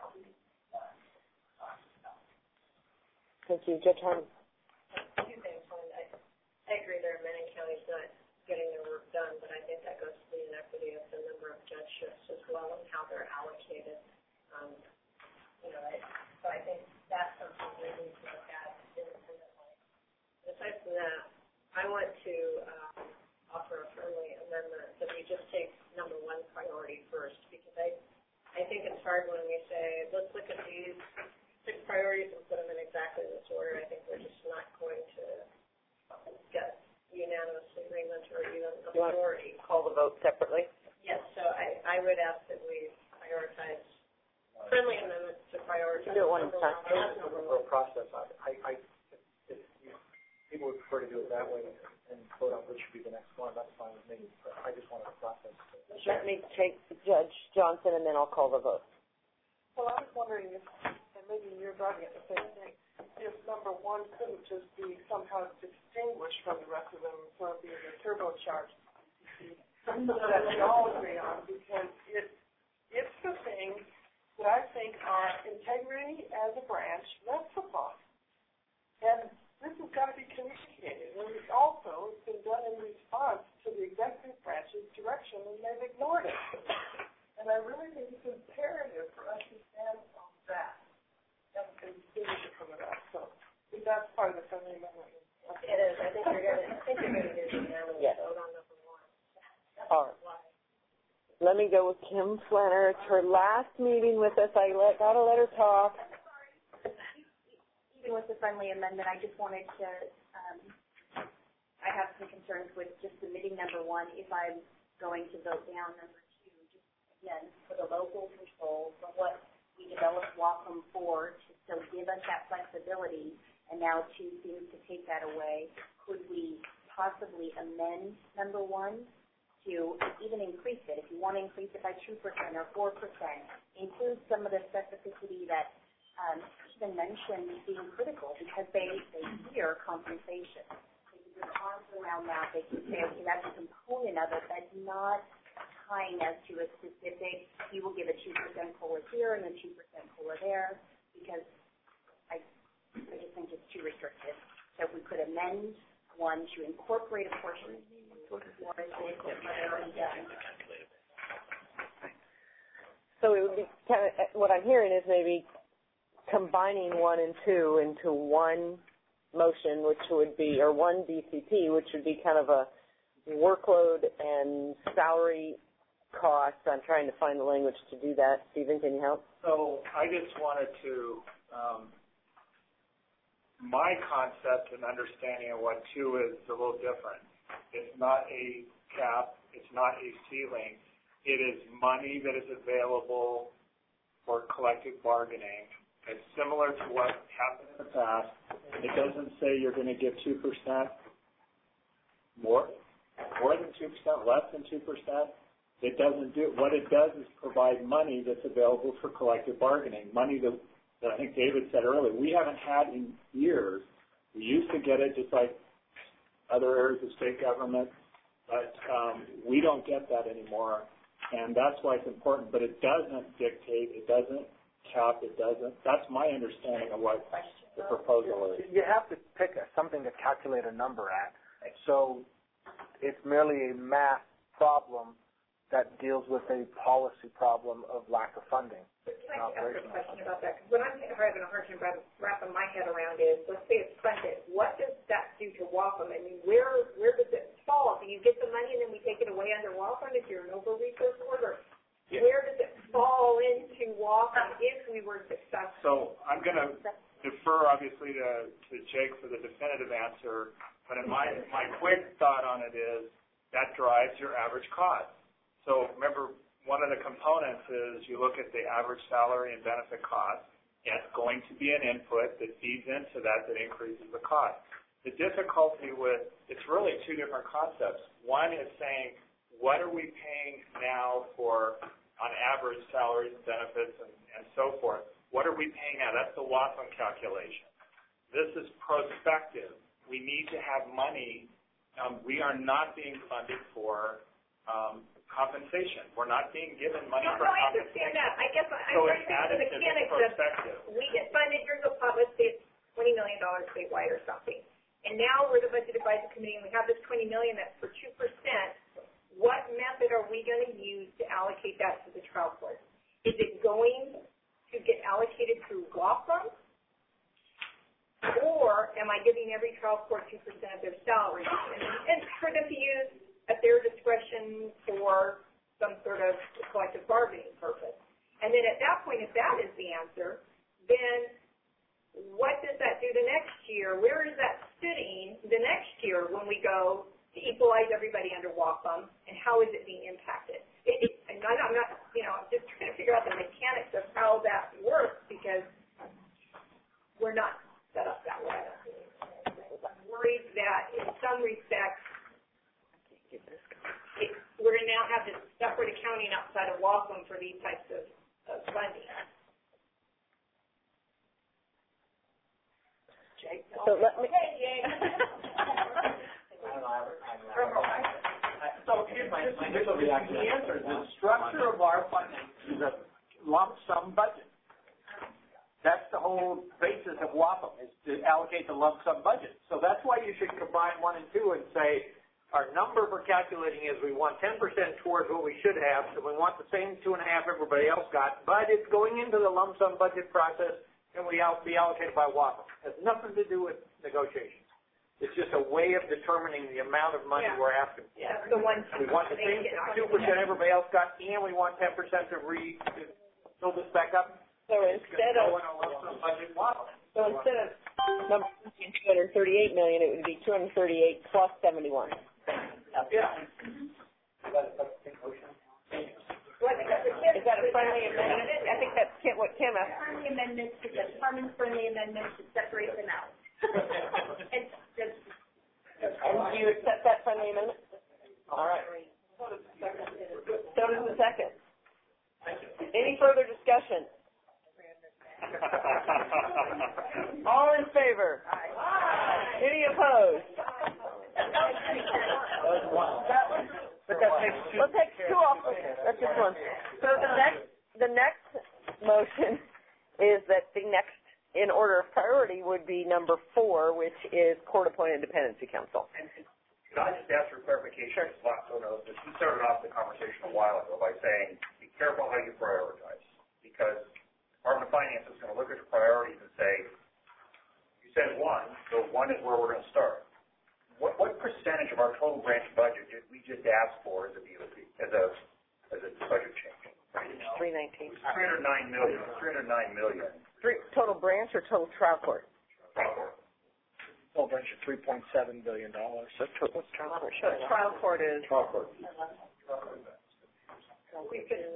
Thank you. Judge Harmon. Two things. One, I agree there are many counties not getting their work done, but I think that goes to the inequity of the number of judgeships as well and how they're allocated. So I think that's something we need to look at independently. Aside from that, I want to offer a friendly amendment that we just take number one priority first, because I think it's hard when we say, let's look at these 6 priorities and put them in exactly this order. I think we're just not going to get unanimous agreement or even a majority. Call the vote separately? Yes, so I would ask that we prioritize friendly amendments to prioritize. Do it one time. For a process, if people would prefer to do it that way and vote on which should be the next one, that's fine with me. But I just wanted a process. Let me take Judge Johnson, and then I'll call the vote. Well, I was wondering if, and maybe you're driving at the same thing, if number one couldn't just be somehow distinguished from the rest of them from being a turbocharged that we all agree on, because it's the things that I think are integrity as a branch, that's the cost. And this has got to be communicated. And also, it's been done in response to the executive branch's direction, and they've ignored it. And I really think it's imperative for us to stand on that and distinguish it from the rest. So I think that's part of the friendly amendment. It is. I think you're going to do the unanimous vote on number one. All right. Let me go with Kim Flanner. It's her last meeting with us. I got to let her talk. Even with the friendly amendment, I just wanted to, I have some concerns with just submitting number one if I'm going to vote down number two, just again, for the local control, for what we developed Wacom for, to still give us that flexibility, and now two seems to take that away. Could we possibly amend number one to even increase it? If you want to increase it by 2% or 4%, include some of the specificity that been mentioned being critical, because they hear compensation. They can do arms around that. They can say, okay, that's a component of it, but not tying us to a specific, you will give a 2% COLA here and a 2% COLA there, because I just think it's too restrictive. So if we could amend one to incorporate a portion more so it would be kind of, what I'm hearing is maybe combining 1 and 2 into one motion, which would be, or one DCP, which would be kind of a workload and salary cost. I'm trying to find the language to do that. Stephen, can you help? So I just wanted to, my concept and understanding of what 2 is a little different. It's not a cap. It's not a ceiling. It is money that is available for collective bargaining. It's similar to what happened in the past. It doesn't say you're going to give 2% more than 2%, less than 2%. It doesn't do. What it does is provide money that's available for collective bargaining. Money that I think David said earlier we haven't had in years. We used to get it just like other areas of state government, but we don't get that anymore, and that's why it's important. But it doesn't dictate. It doesn't cap. It doesn't. That's my understanding of what the proposal is. You have to pick something to calculate a number at. So it's merely a math problem that deals with a policy problem of lack of funding. Can I ask a question about that? Because what I'm having a hard time wrapping my head around is, let's say it's funded. What does that do to Wacom? I mean, where does it fall? Do you get the money and then we take it away under Wacom if you're an over-resource order? Yeah. Where does it fall into Wacom if we were successful? So I'm going to defer, obviously, to Jake for the definitive answer. But in my quick thought on it is that drives your average cost. So remember, one of the components is you look at the average salary and benefit cost. It's going to be an input that feeds into that increases the cost. The difficulty with, it's really two different concepts. One is saying, what are we paying now for, on average, salaries and benefits and so forth? What are we paying now? That's the WAFM calculation. This is prospective. We need to have money. We are not being funded for compensation. We're not being given money for compensation. No, I understand that. I guess so I'm trying to think of the mechanics of we get funded, here's a pot, let's say it's $20 million statewide or something. And now we're the Budget Advisory Committee and we have this $20 million that's for 2%. What method are we going to use to allocate that to the trial court? Is it going to get allocated through law firms? Or am I giving every trial court 2% of their salary? And for them to use at their discretion for some sort of collective bargaining purpose. And then at that point, if that is the answer, then what does that do the next year? Where is that sitting the next year when we go to equalize everybody under WAFM, and how is it being impacted? And I'm not, I'm just trying to figure out the mechanics of how that works because we're not set up that way. I'm worried that in some respects, we're going to now have this separate accounting outside of WAFM for these types of funding. Jake? So let me... Okay, Jake. So here's my initial reaction. The answer is the structure of our funding is a lump sum budget. That's the whole basis of WAFM, is to allocate the lump sum budget. So that's why you should combine 1 and 2 and say, our number for calculating is we want 10% towards what we should have, so we want the same 2.5 everybody else got, but it's going into the lump sum budget process and we be allocated by WAFM. It has nothing to do with negotiations. It's just a way of determining the amount of money we're asking. Yeah, the one. We want the same 2% everybody else got, and we want 10% to fill this back up. So instead of number 238 million, it would be 238 plus 71. Yeah. Is that a friendly amendment? I think that's what Kim asked. Friendly amendment to the department's friendly amendment to separate them out. And do you accept that friendly amendment? All right. So does the second. Any further discussion? All in favor? Aye. Any opposed? We'll take 2 off. That's just 1. So the next motion is that the next in order of priority would be number 4, which is Court-Appointed Dependency Council. Could I just ask for clarification? So you started off the conversation a while ago by saying, be careful how you prioritize, because Department of Finance is going to look at your priorities and say, you said 1, so 1 is where we're going to start. What percentage of our total branch budget did we just ask for as a DOT, as a budget change? 319. 309 million. 309 million. Total branch or total trial court? Trial court. Total branch is $3.7 billion. So what's trial court? Sure. Trial court is. Trial court. We could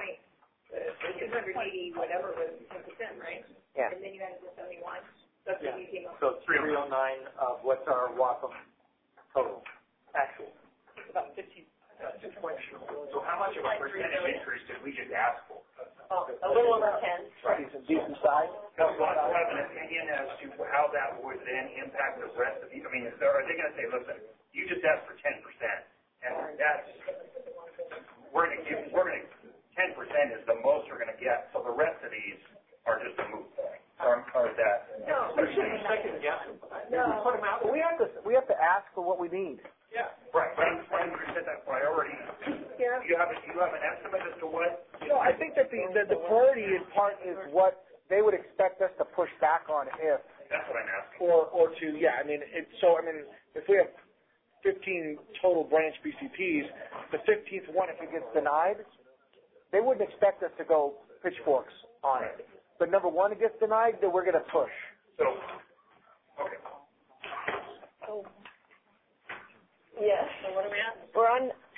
280 whatever was 10%, right? Yeah. And then you added the 71. That's what you came up So with. 309 of what's our WAFM total? Actual. It's about 50. So how much of a percentage increase did we just ask for? A little over 10. Right. Decent size. Do you have an opinion as to how that would then impact the rest of the, are they going to say, listen, you just asked for 10%, and that's, we're going to 10% is the most we're going to get, so the rest of these are just a moot point. Or is that? No. We shouldn't be second guessing. No. Put them out. We have to ask for what we need. Yeah. Right. But I'm trying to set that priority. Yeah. Do you have an estimate as to what? No, I think that the priority in part is what they would expect us to push back on if. That's what I'm asking. Or to, yeah, if we have 15 total branch BCPs, the 15th one, if it gets denied, they wouldn't expect us to go pitchforks on it. But number 1, it gets denied, then we're going to push. So, okay. Yes. So what are we at? We're on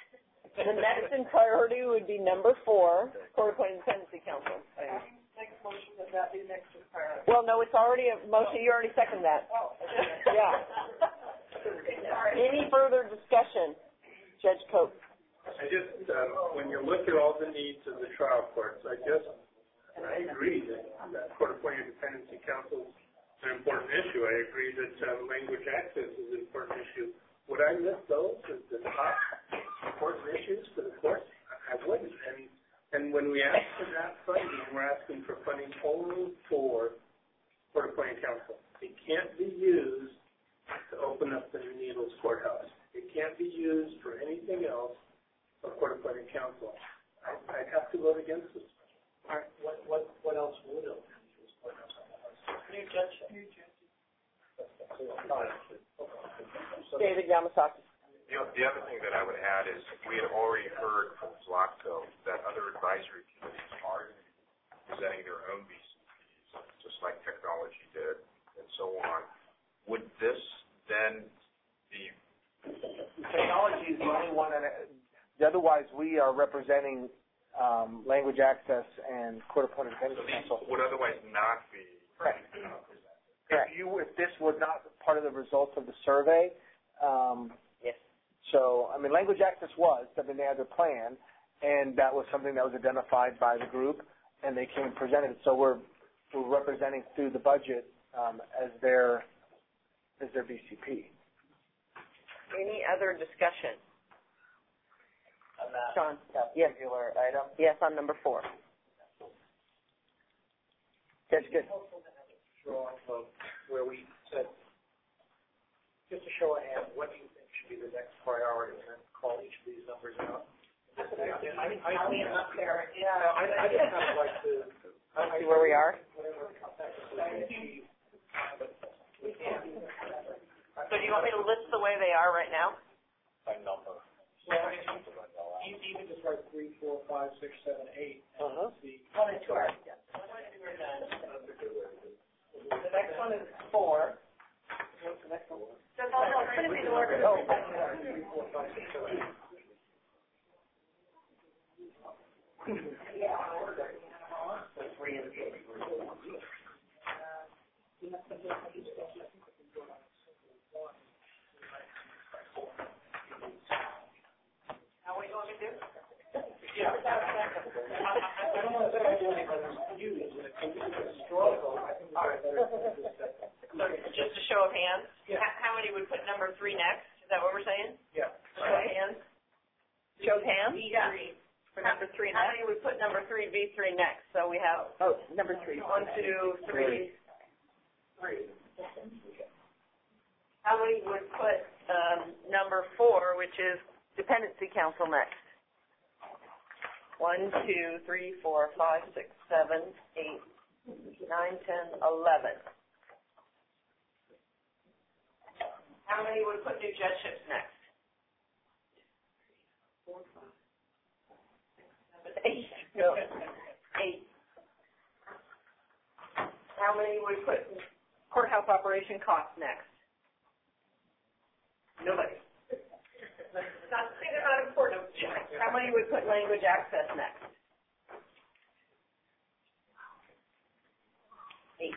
The next in priority would be number 4, Court-Appointed Dependency Council. Next motion, would that be next in priority? Well, no, it's already a motion. You already seconded that. Oh, Yeah. Any further discussion, Judge Cope? I just, when you look at all the needs of the trial courts, I agree that court-appointed dependency counsel is an important issue. I agree that language access is an important issue. Would I miss those as the top important issues for the courts? I wouldn't. And when we ask for that funding, we're asking for funding only for court-appointed counsel. It can't be used to open up the New Needles courthouse. It can't be used for anything else for court-appointed counsel. I'd have to vote against this. All right. What else would open this courthouse? New judge. David Yamasaki. The other thing that I would add is we had already heard from Zlotko that other advisory committees are presenting their own BCPs, just like technology did, and so on. Would this then be... Technology is the only one that... Otherwise, we are representing language access and court-appointed dependency counsel. Would otherwise not be... Correct. If this was not part of the results of the survey... yes. So, language access was, they had their plan, and that was something that was identified by the group, and they came and presented it. So we're representing through the budget as their BCP. Any other discussion? On that Sean? particular item? Yes, on number 4. That's good. Where we said, just to show a hand, what do you think should be the next priority, and then call each of these numbers out? I just kind of like to see where we are. So do you want me to list the way they are right now? By number. You can just write 3, 4, 5, 6, 7, 8. See. 1 and 2 are done. The next one is 4. What's the next one? So it's going to be the order. Oh, 3, 4, 5, 6, 7, 8. Yeah. 3 and 4. How are we going to do? Yeah. I don't want to say I do anything confused. When it comes to the straw vote, I think it's better to just say. So just a show of hands? Yeah. How many would put number 3 next? Is that what we're saying? Yeah. Show of hands? Show of hands? Yeah. For number 3 next? How many would put number 3, V3 next? So we have... number 3. 1, 2, 3. 3. How many would put number 4, which is dependency council, next? 1, 2, 3, 4, 5, 6, 7, 8, 9, 10, 11. How many would put new judgeships next? 4, 5, 6, 7, 8. No. 8. How many would put courthouse operation costs next? Nobody. Not to say they're not important. How many would put language access next? 8.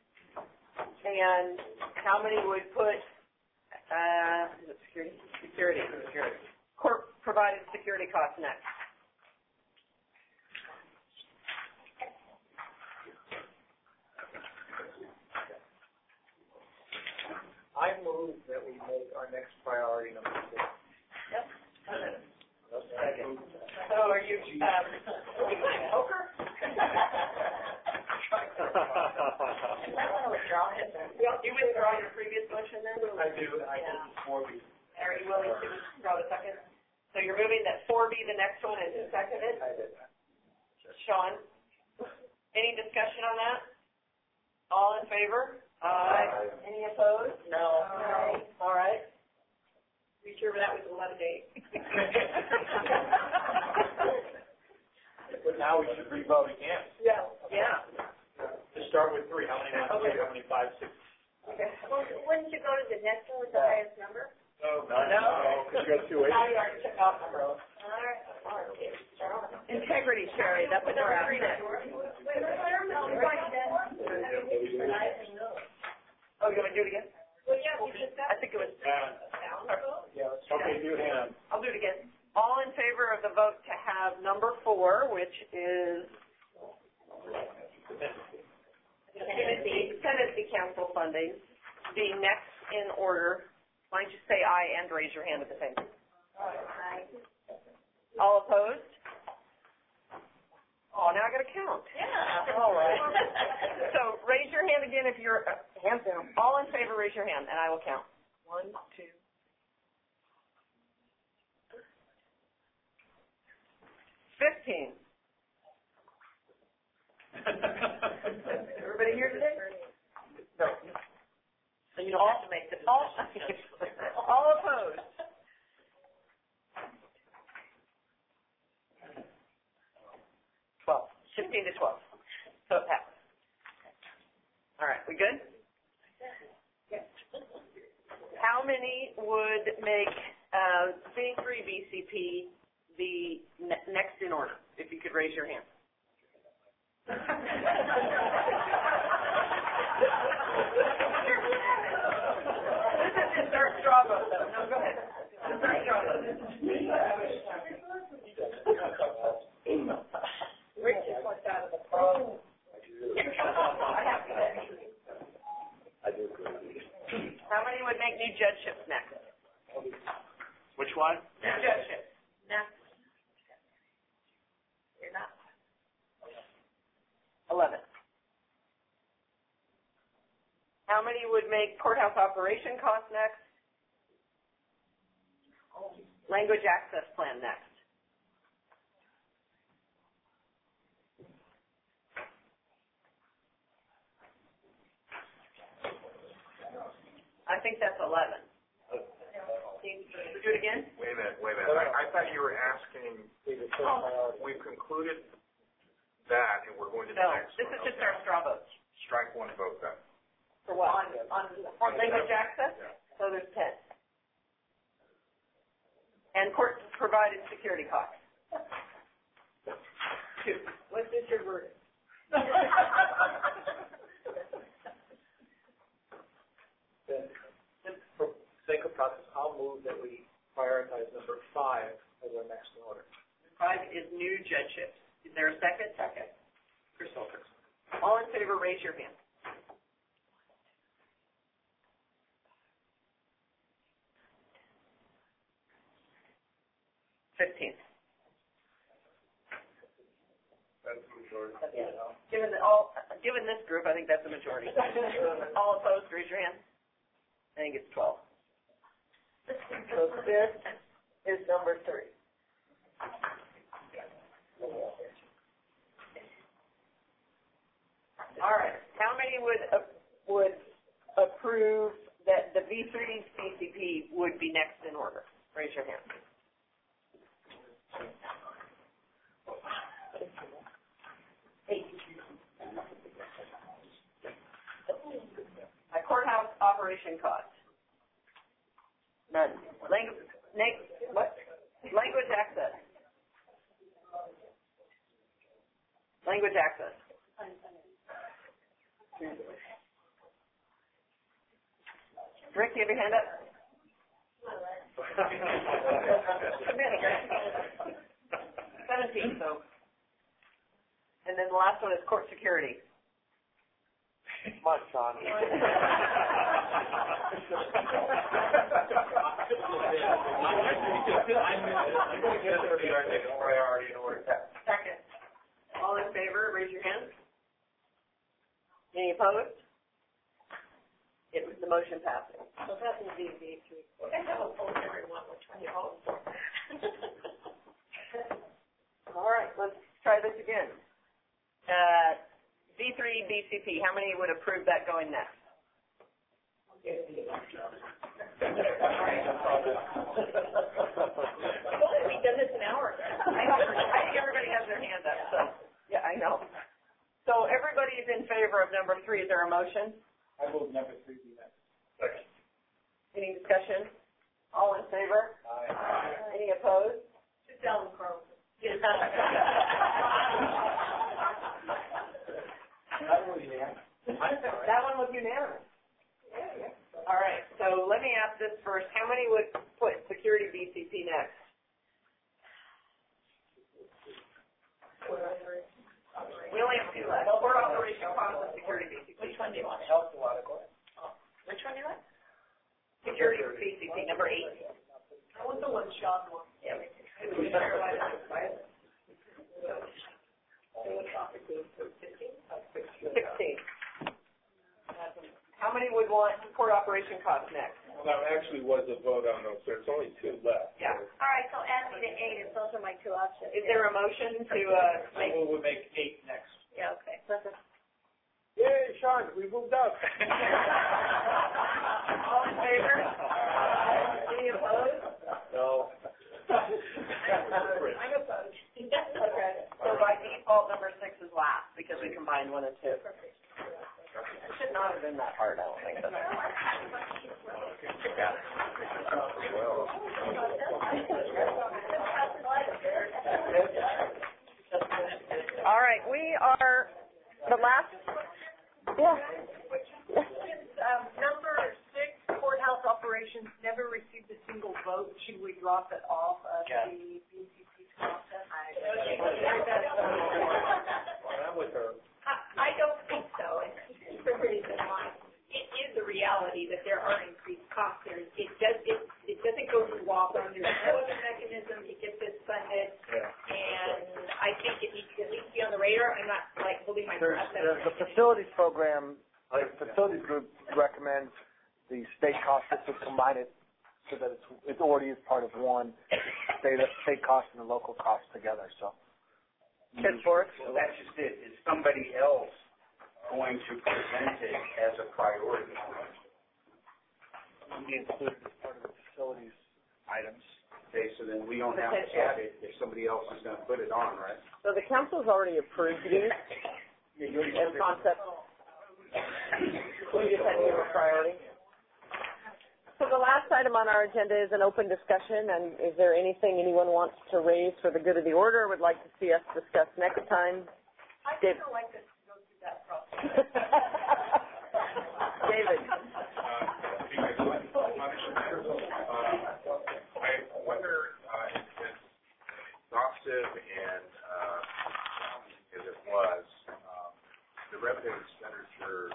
And how many would put is it security? Security. Court provided security costs next? I move that we make our next priority number 4. Yep. So are you playing poker? You withdraw your previous motion then? I do. I think it's 4B. Are you willing to withdraw the second? So you're moving that 4B, the next one, and who seconded? I did. Sean? Any discussion on that? All in favor? Aye. Any opposed? No. No. All right. Be sure that was 11-8. But now we should re-vote again. Yeah. Yeah. To start with 3, how many 1, 2, how many 5, 6? Okay. Well, wouldn't you go to the next one with the highest number? No. No. Because you got 2 8. Now you already took off number. All Integrity, Sherry, that's what we're after. Oh, you want me to do it again? Well, yeah, we did that. I think it was. Okay, do hand. I'll do it again. All in favor of the vote to have number 4, which is Tennessee Council funding, be next in order. Why don't you say aye and raise your hand at the same time? Aye. All opposed? Oh, now I got to count. Yeah. All right. So raise your hand again if you're hands down. All in favor, raise your hand, and I will count. 1, 2. 15. Everybody here today? No. So you don't have to make the all opposed. 15 to 12. So it passes. All right, we good? Yes. How many would make C3 BCP the next in order, if you could raise your hand? This is just our straw vote, though. No, go ahead. This is our straw vote. Rick just wants out of the phone. I do agree. How many would make new judgeships next? Which one? New judgeships. Next. You're not. 11. How many would make courthouse operation costs next? Language access plan next. I think that's 11. Do it again? Wait a minute. I thought you were asking, we've concluded that and we're going to the next one. No, this is just our straw votes. Strike one vote then. For what? On language access? Yeah. So there's 10. And court-provided security costs. 2. What's your verdict? For sake of process, I'll move that we prioritize number 5 as our next in order. 5 is new judgeships. Is there a second? Second. Crystal. All in favor, raise your hand. That's the majority. Given this group, I think that's the majority. All opposed, raise your hand. I think it's 12. So this is number 3. All right. How many would approve that the V3 CCP would be next in order? Raise your hand. A courthouse operation cost. None. Language access. Language access. Rick, do you have your hand up? 17, so. And then the last one is court security. My son. Second. All in favor, raise your hand. Any opposed? The motion passes. So that will be V3. I have a poll everyone, which one you vote for. All right, let's try this again. V3 BCP, how many would approve that going next? We've done this an hour. I think everybody has their hand up, so, yeah, I know. So everybody is in favor of number 3. Is there a motion? I move number 3 be next. Second. Any discussion? All in favor? Aye. Any opposed? Sit down, Carlson. That one was unanimous. All right, so let me ask this first. How many would put security BCP next? We only have two left. Well, we're operational costs and security BCP. Which one do you want? Helps a lot of Which one do you want? Security BCP, number 8. That was the one Sean wanted. Yeah. 16. How many would want support operation costs next? Well, that actually was a vote on those. There's only 2 left. Yeah. All right, so add me to 8, if those are my 2 options. Is there a motion to make? We would make 8 next. Yeah, okay. Yay, Sean, we moved up. All in favor? Any opposed? No. I'm opposed. Okay. So by default, number 6 is last because we combined 1 and 2. Perfect. It should not have been that hard, I don't think. All right, we are the last. Yeah. Number 6, courthouse operations never received a single vote. Should we drop it off of the BCP process? I'm with her. I don't think so. And for the reason why it is a reality that there are increased costs there. It doesn't go through WAPA. There's no other mechanism to get this funded, and I think it needs to at least be on the radar. I'm not holding my breath. The facilities program, the facilities group recommends the state cost to combine it so that it already is part of one state cost and the local cost together. So. So that's just it. Is somebody else going to present it as a priority? We include it as part of the facilities items. Okay, so then we don't have to add it if somebody else is going to put it on, right? So the council's already approved these as concepts. We just had to give a priority. So the last item on our agenda is an open discussion, and is there anything anyone wants to raise for the good of the order or would like to see us discuss next time? I think I'd like us to go through that process. David. I wonder if it's exhaustive and as it was, the revenue expenditure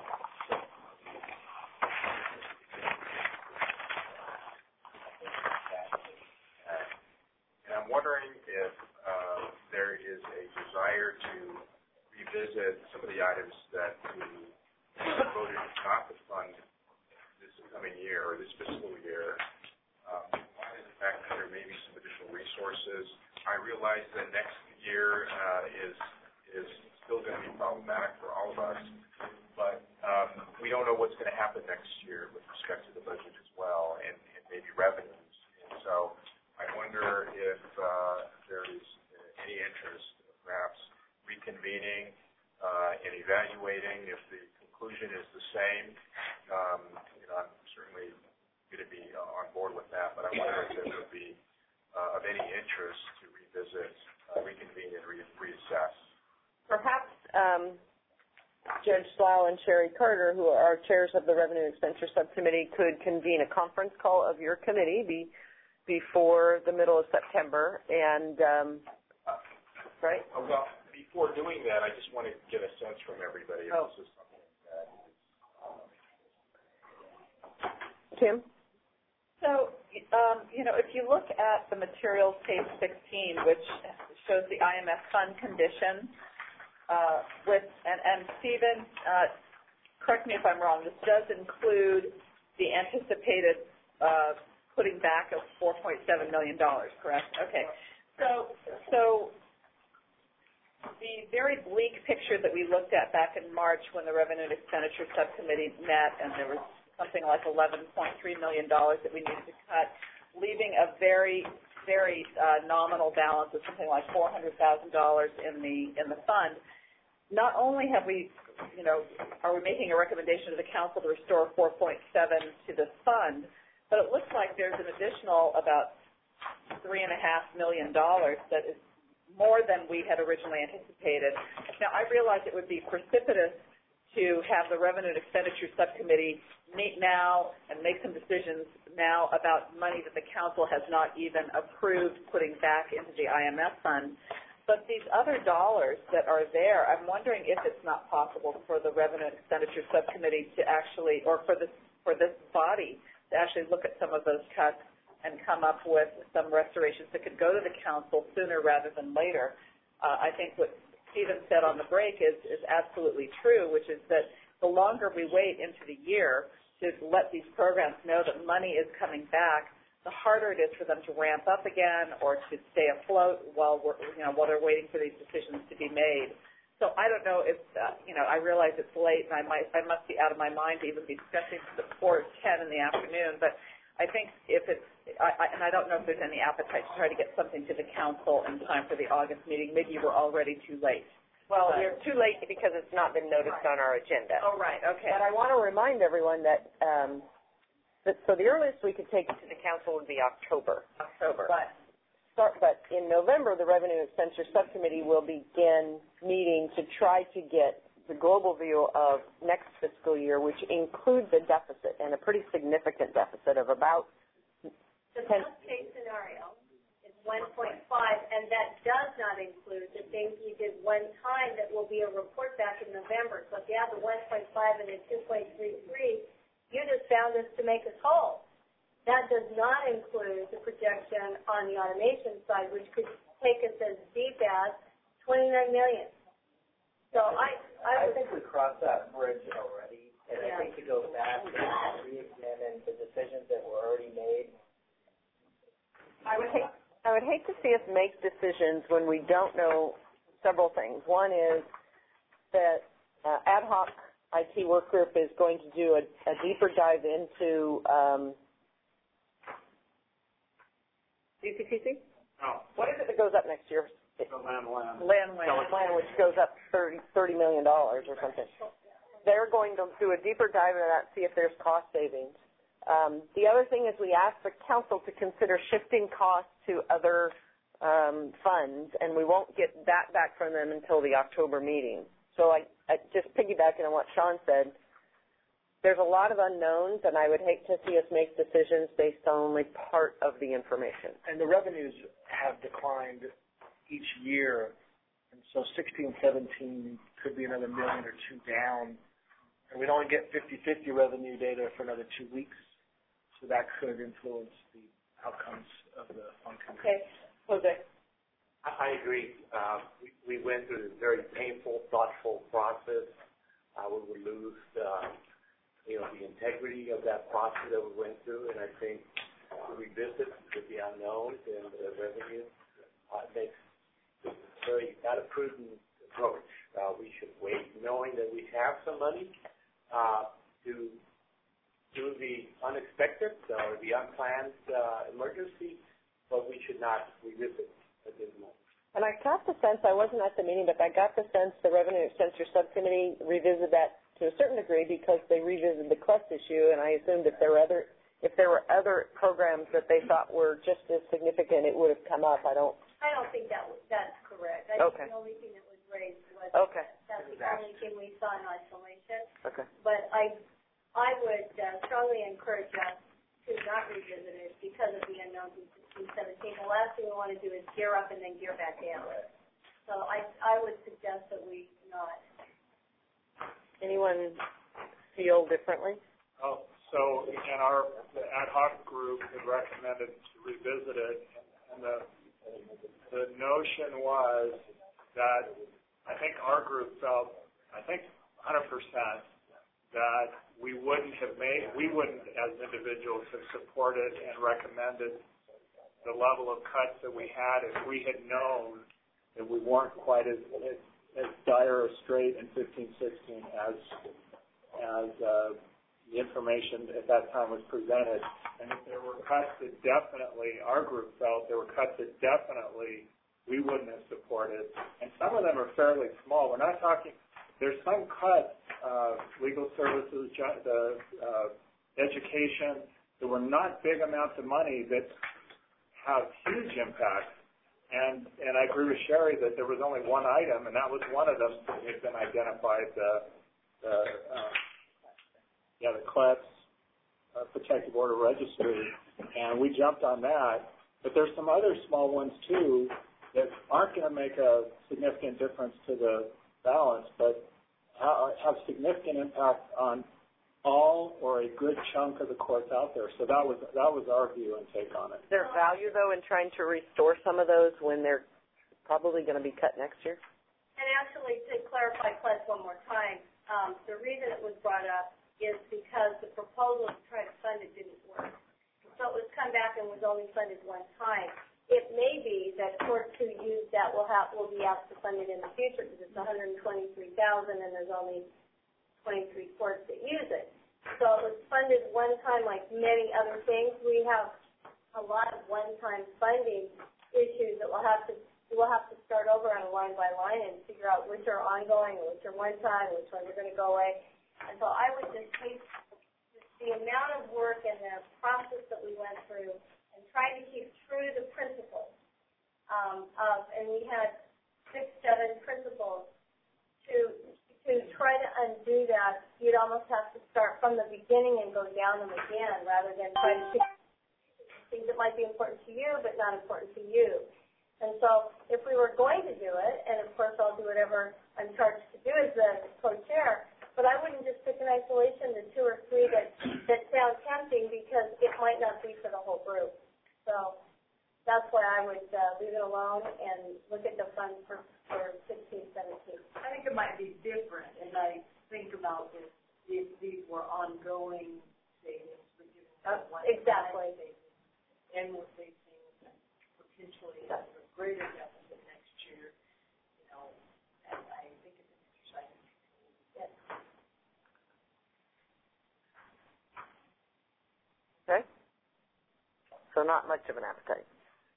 I'm wondering if there is a desire to revisit some of the items that we voted not to fund this coming year or this fiscal year. One is the fact that there may be some additional resources. I realize that next year is still going to be problematic for all of us, but we don't know what's going to happen next year with respect to the budget as well and maybe revenues. And so I wonder if there is any interest, perhaps reconvening and evaluating if the conclusion is the same. I'm certainly going to be on board with that, but I wonder if there would be of any interest to revisit, reconvene, and reassess. Perhaps Judge Slough and Sherry Carter, who are chairs of the Revenue Expenditure Subcommittee, could convene a conference call of your committee before the middle of September, and right? Well, before doing that, I just want to get a sense from everybody if this is something that is. Kim? So, if you look at the materials, page 16, which shows the IMF fund condition, and Stephen, correct me if I'm wrong, this does include the anticipated putting back of $4.7 million, correct? Okay. So the very bleak picture that we looked at back in March when the Revenue and Expenditure Subcommittee met, and there was something like $11.3 million that we needed to cut, leaving a very, very nominal balance of something like $400,000 in the fund. Not only have we, are we making a recommendation to the council to restore 4.7 to the fund, but it looks like there's an additional about $3.5 million that is more than we had originally anticipated. Now, I realize it would be precipitous to have the Revenue and Expenditure Subcommittee meet now and make some decisions now about money that the council has not even approved putting back into the IMF fund. But these other dollars that are there, I'm wondering if it's not possible for the Revenue and Expenditure Subcommittee to actually, or for this body to actually look at some of those cuts and come up with some restorations that could go to the council sooner rather than later. I think what Stephen said on the break is absolutely true, which is that the longer we wait into the year to let these programs know that money is coming back, the harder it is for them to ramp up again or to stay afloat while they're waiting for these decisions to be made. So I don't know if I realize it's late and I must be out of my mind to even be discussing before 10 in the afternoon. But I think if it's and I don't know if there's any appetite to try to get something to the council in time for the August meeting. Maybe we're already too late. Well, you're too late because it's not been noticed on our agenda. Oh, right. Okay. But I want to remind everyone that so the earliest we could take it to the council would be October. But in November, the Revenue and Expenditure Subcommittee will begin meeting to try to get the global view of next fiscal year, which includes a deficit, and a pretty significant deficit of about the best-case scenario is 1.5, and that does not include the things we did one time that will be a report back in November. So if you have the 1.5 and the 2.33, you just found us to make us whole. That does not include the projection on the automation side, which could take us as deep as $29 million. So I think we crossed that bridge already, and I think to go back and re-examine the decisions that were already made. I would hate to see us make decisions when we don't know several things. One is that ad hoc IT work group is going to do a deeper dive into DCTC? Oh. What is it that goes up next year? Land, which goes up $30 million or something. They're going to do a deeper dive into that, see if there's cost savings. The other thing is we asked the council to consider shifting costs to other funds, and we won't get that back from them until the October meeting. So I just piggybacking on what Sean said, there's a lot of unknowns, and I would hate to see us make decisions based on only part of the information. And the revenues have declined each year, and so 16, 17 could be another million or two down, and we'd only get 50-50 revenue data for another 2 weeks, so that could influence the outcomes of the function. Okay. Jose. I agree. We went through this very painful, thoughtful process. We would lose, the integrity of that process that we went through, and I think to revisit with the unknowns and the revenue makes not a prudent approach. We should wait, knowing that we have some money to do the unexpected or the unplanned emergency, but we should not revisit at this moment. And I got the sense, I wasn't at the meeting, but I got the sense the Revenue Expenditure Subcommittee revisited that to a certain degree because they revisited the CLUS issue, and I assumed if there were other programs that they thought were just as significant, it would have come up. I don't think that's correct. I think the only thing that was raised was that's the only thing we saw in isolation. Okay. But I would strongly encourage us to not revisit it because of the unknowns in 16-17. The last thing we want to do is gear up and then gear back down. So I would suggest that we not. Anyone feel differently? Oh, so again, the ad hoc group had recommended to revisit it, and the notion was that I think our group felt, 100%, that we wouldn't as individuals have supported and recommended the level of cuts that we had if we had known that we weren't quite as dire or straight in 15-16 as the information at that time was presented. And if there were cuts that definitely, our group felt there were cuts that definitely we wouldn't have supported. And some of them are fairly small. We're not talking, there's some cuts, legal services, education, that were not big amounts of money that have huge impacts. And I agree with Sherry that there was only one item, and that was one of them that had been identified, the CLETS, Protective Order Registry, and we jumped on that. But there's some other small ones, too, that aren't going to make a significant difference to the balance, but have significant impact on all or a good chunk of the courts out there. So that was our view and take on it. Is there value, though, in trying to restore some of those when they're probably going to be cut next year? And actually, to clarify CLETS one more time, the reason it was brought up is because the proposal to try to fund it didn't work. So it was come back and was only funded one time. It may be that courts who use that will be asked to fund it in the future because it's $123,000 and there's only 23 courts that use it. So it was funded one time like many other things. We have a lot of one-time funding issues that we'll have to start over on a line by line and figure out which are ongoing, which are one time, which ones are going to go away. And so I would just take the amount of work and the process that we went through and trying to keep true to the principles and we had 6-7 principles to try to undo that. You'd almost have to start from the beginning and go down them again rather than try to pick things that might be important to you but not important to you. And so if we were going to do it, and of course I'll do whatever I'm charged to do as the co-chair, but I wouldn't just pick in isolation the 2 or 3 that sound tempting because it might not be for the whole group. So that's why I would leave it alone and look at the funds for 16, 17. I think it might be different as I think about this if these were ongoing savings. Exactly. And we're facing potentially a greater deficit next year, and I think it's an exercise. Yes. Okay. So not much of an appetite.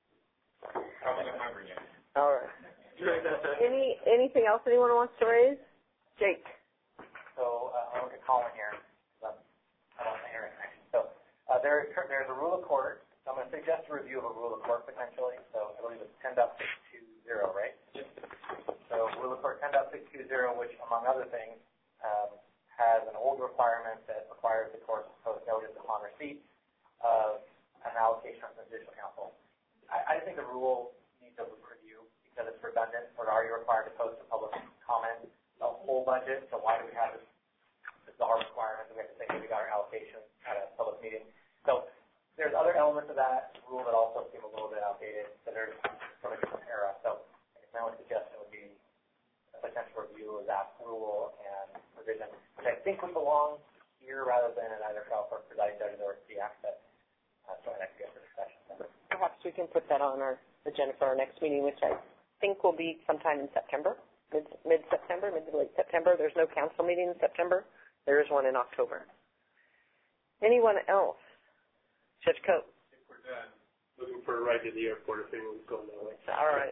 I wasn't hungry yet. All right. Anything else anyone wants to raise? Jake. So I'll look at Colin here. I don't want to hear it. So there's a rule of court. So I'm going to suggest a review of a rule of court potentially. So I believe it's 10.620, right? So rule of court 10.620, which among other things has an old requirement that requires the court to post notice upon receipt of an allocation from the judicial council. I think the rule needs a review because it's redundant. Or are you required to post a public comment the whole budget? So why do we have this bizarre requirement that we have to say, hey, we got our allocation at a public meeting? So there's other elements of that rule that also seem a little bit outdated that are from a different era. So I guess my only suggestion would be a potential review of that rule and provision, which I think would belong here rather than in either trial court presiding judges or the access. So I next get for discussion. Perhaps we can put that on our agenda for our next meeting, which I think will be sometime in September, mid-September, mid to late September. There's no council meeting in September. There is one in October. Anyone else? Judge Coate. I think we're done. Looking for a ride to the airport if anyone's going that way. All right.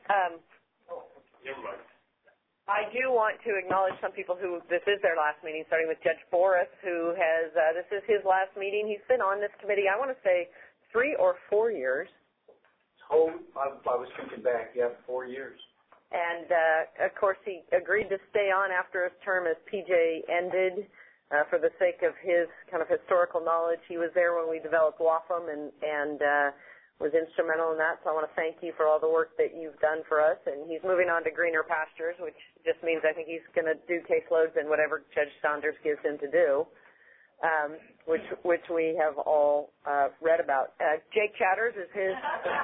Never mind. I do want to acknowledge some people who this is their last meeting, starting with Judge Forrest, who has this is his last meeting. He's been on this committee, I want to say, 3 or 4 years. Oh, I was thinking back, 4 years. And, of course, he agreed to stay on after his term as PJ ended for the sake of his kind of historical knowledge. He was there when we developed WAFM and was instrumental in that. So I want to thank you for all the work that you've done for us. And he's moving on to greener pastures, which just means I think he's going to do caseloads and whatever Judge Saunders gives him to do. Which we have all read about. Jake Chatters is his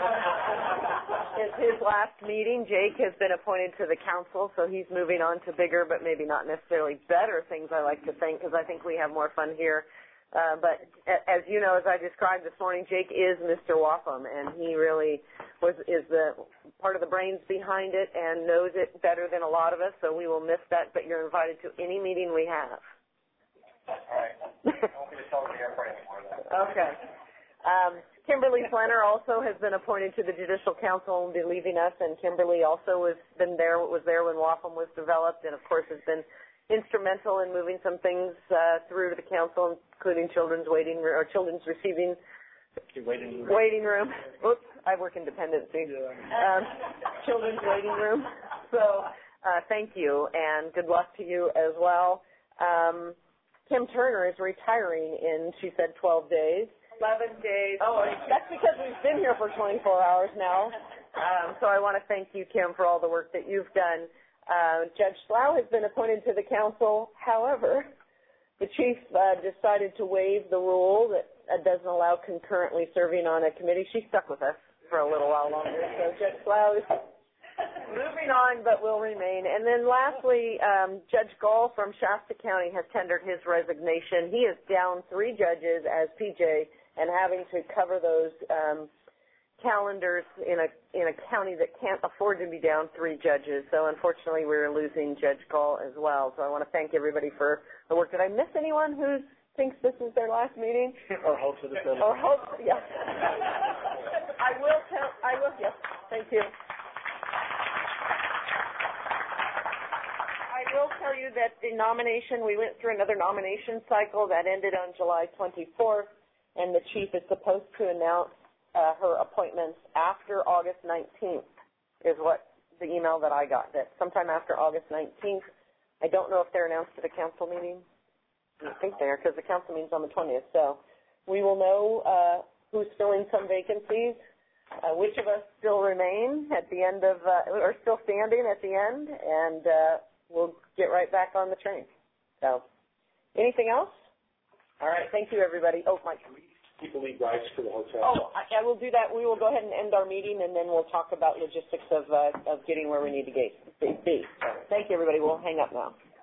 last meeting. Jake has been appointed to the council, so he's moving on to bigger but maybe not necessarily better things, I like to think, because I think we have more fun here. But as you know, as I described this morning, Jake is Mr. Wapham, and he really is the part of the brains behind it and knows it better than a lot of us, so we will miss that, but you're invited to any meeting we have. All right. I won't be to tell the airport anymore, though. Okay. Kimberly Flanner also has been appointed to the Judicial Council and will be leaving us, and Kimberly also was there when WAFM was developed, and of course has been instrumental in moving some things through to the council, including children's waiting room or children's receiving waiting room. Oops. I work in dependency. Children's waiting room. So thank you, and good luck to you as well. Kim Turner is retiring in, she said, 12 days. 11 days. Oh, that's because we've been here for 24 hours now. So I want to thank you, Kim, for all the work that you've done. Judge Slough has been appointed to the council. However, the chief decided to waive the rule that doesn't allow concurrently serving on a committee. She stuck with us for a little while longer. So Judge Slough is moving on, but will remain. And then lastly, Judge Gall from Shasta County has tendered his resignation. He is down 3 judges as PJ and having to cover those calendars in a county that can't afford to be down 3 judges. So unfortunately, we're losing Judge Gall as well. So I want to thank everybody for the work. Did I miss anyone who thinks this is their last meeting? Or hopes that it's their last. Or hopes, yes. I will, yes. Thank you. I will tell you that the nomination, we went through another nomination cycle that ended on July 24th, and the chief is supposed to announce her appointments after August 19th is what the email that I got, that sometime after August 19th. I don't know if they're announced at a council meeting. I don't think they are, because the council meeting's on the 20th. So we will know who's filling some vacancies, which of us still remain at the end of, or still standing at the end, and we'll get right back on the train. So anything else? All right. Thank you, everybody. Oh, Mike. People need rights for the hotel. Oh, I will do that. We will go ahead and end our meeting, and then we'll talk about logistics of getting where we need to be. Thank you, everybody. We'll hang up now.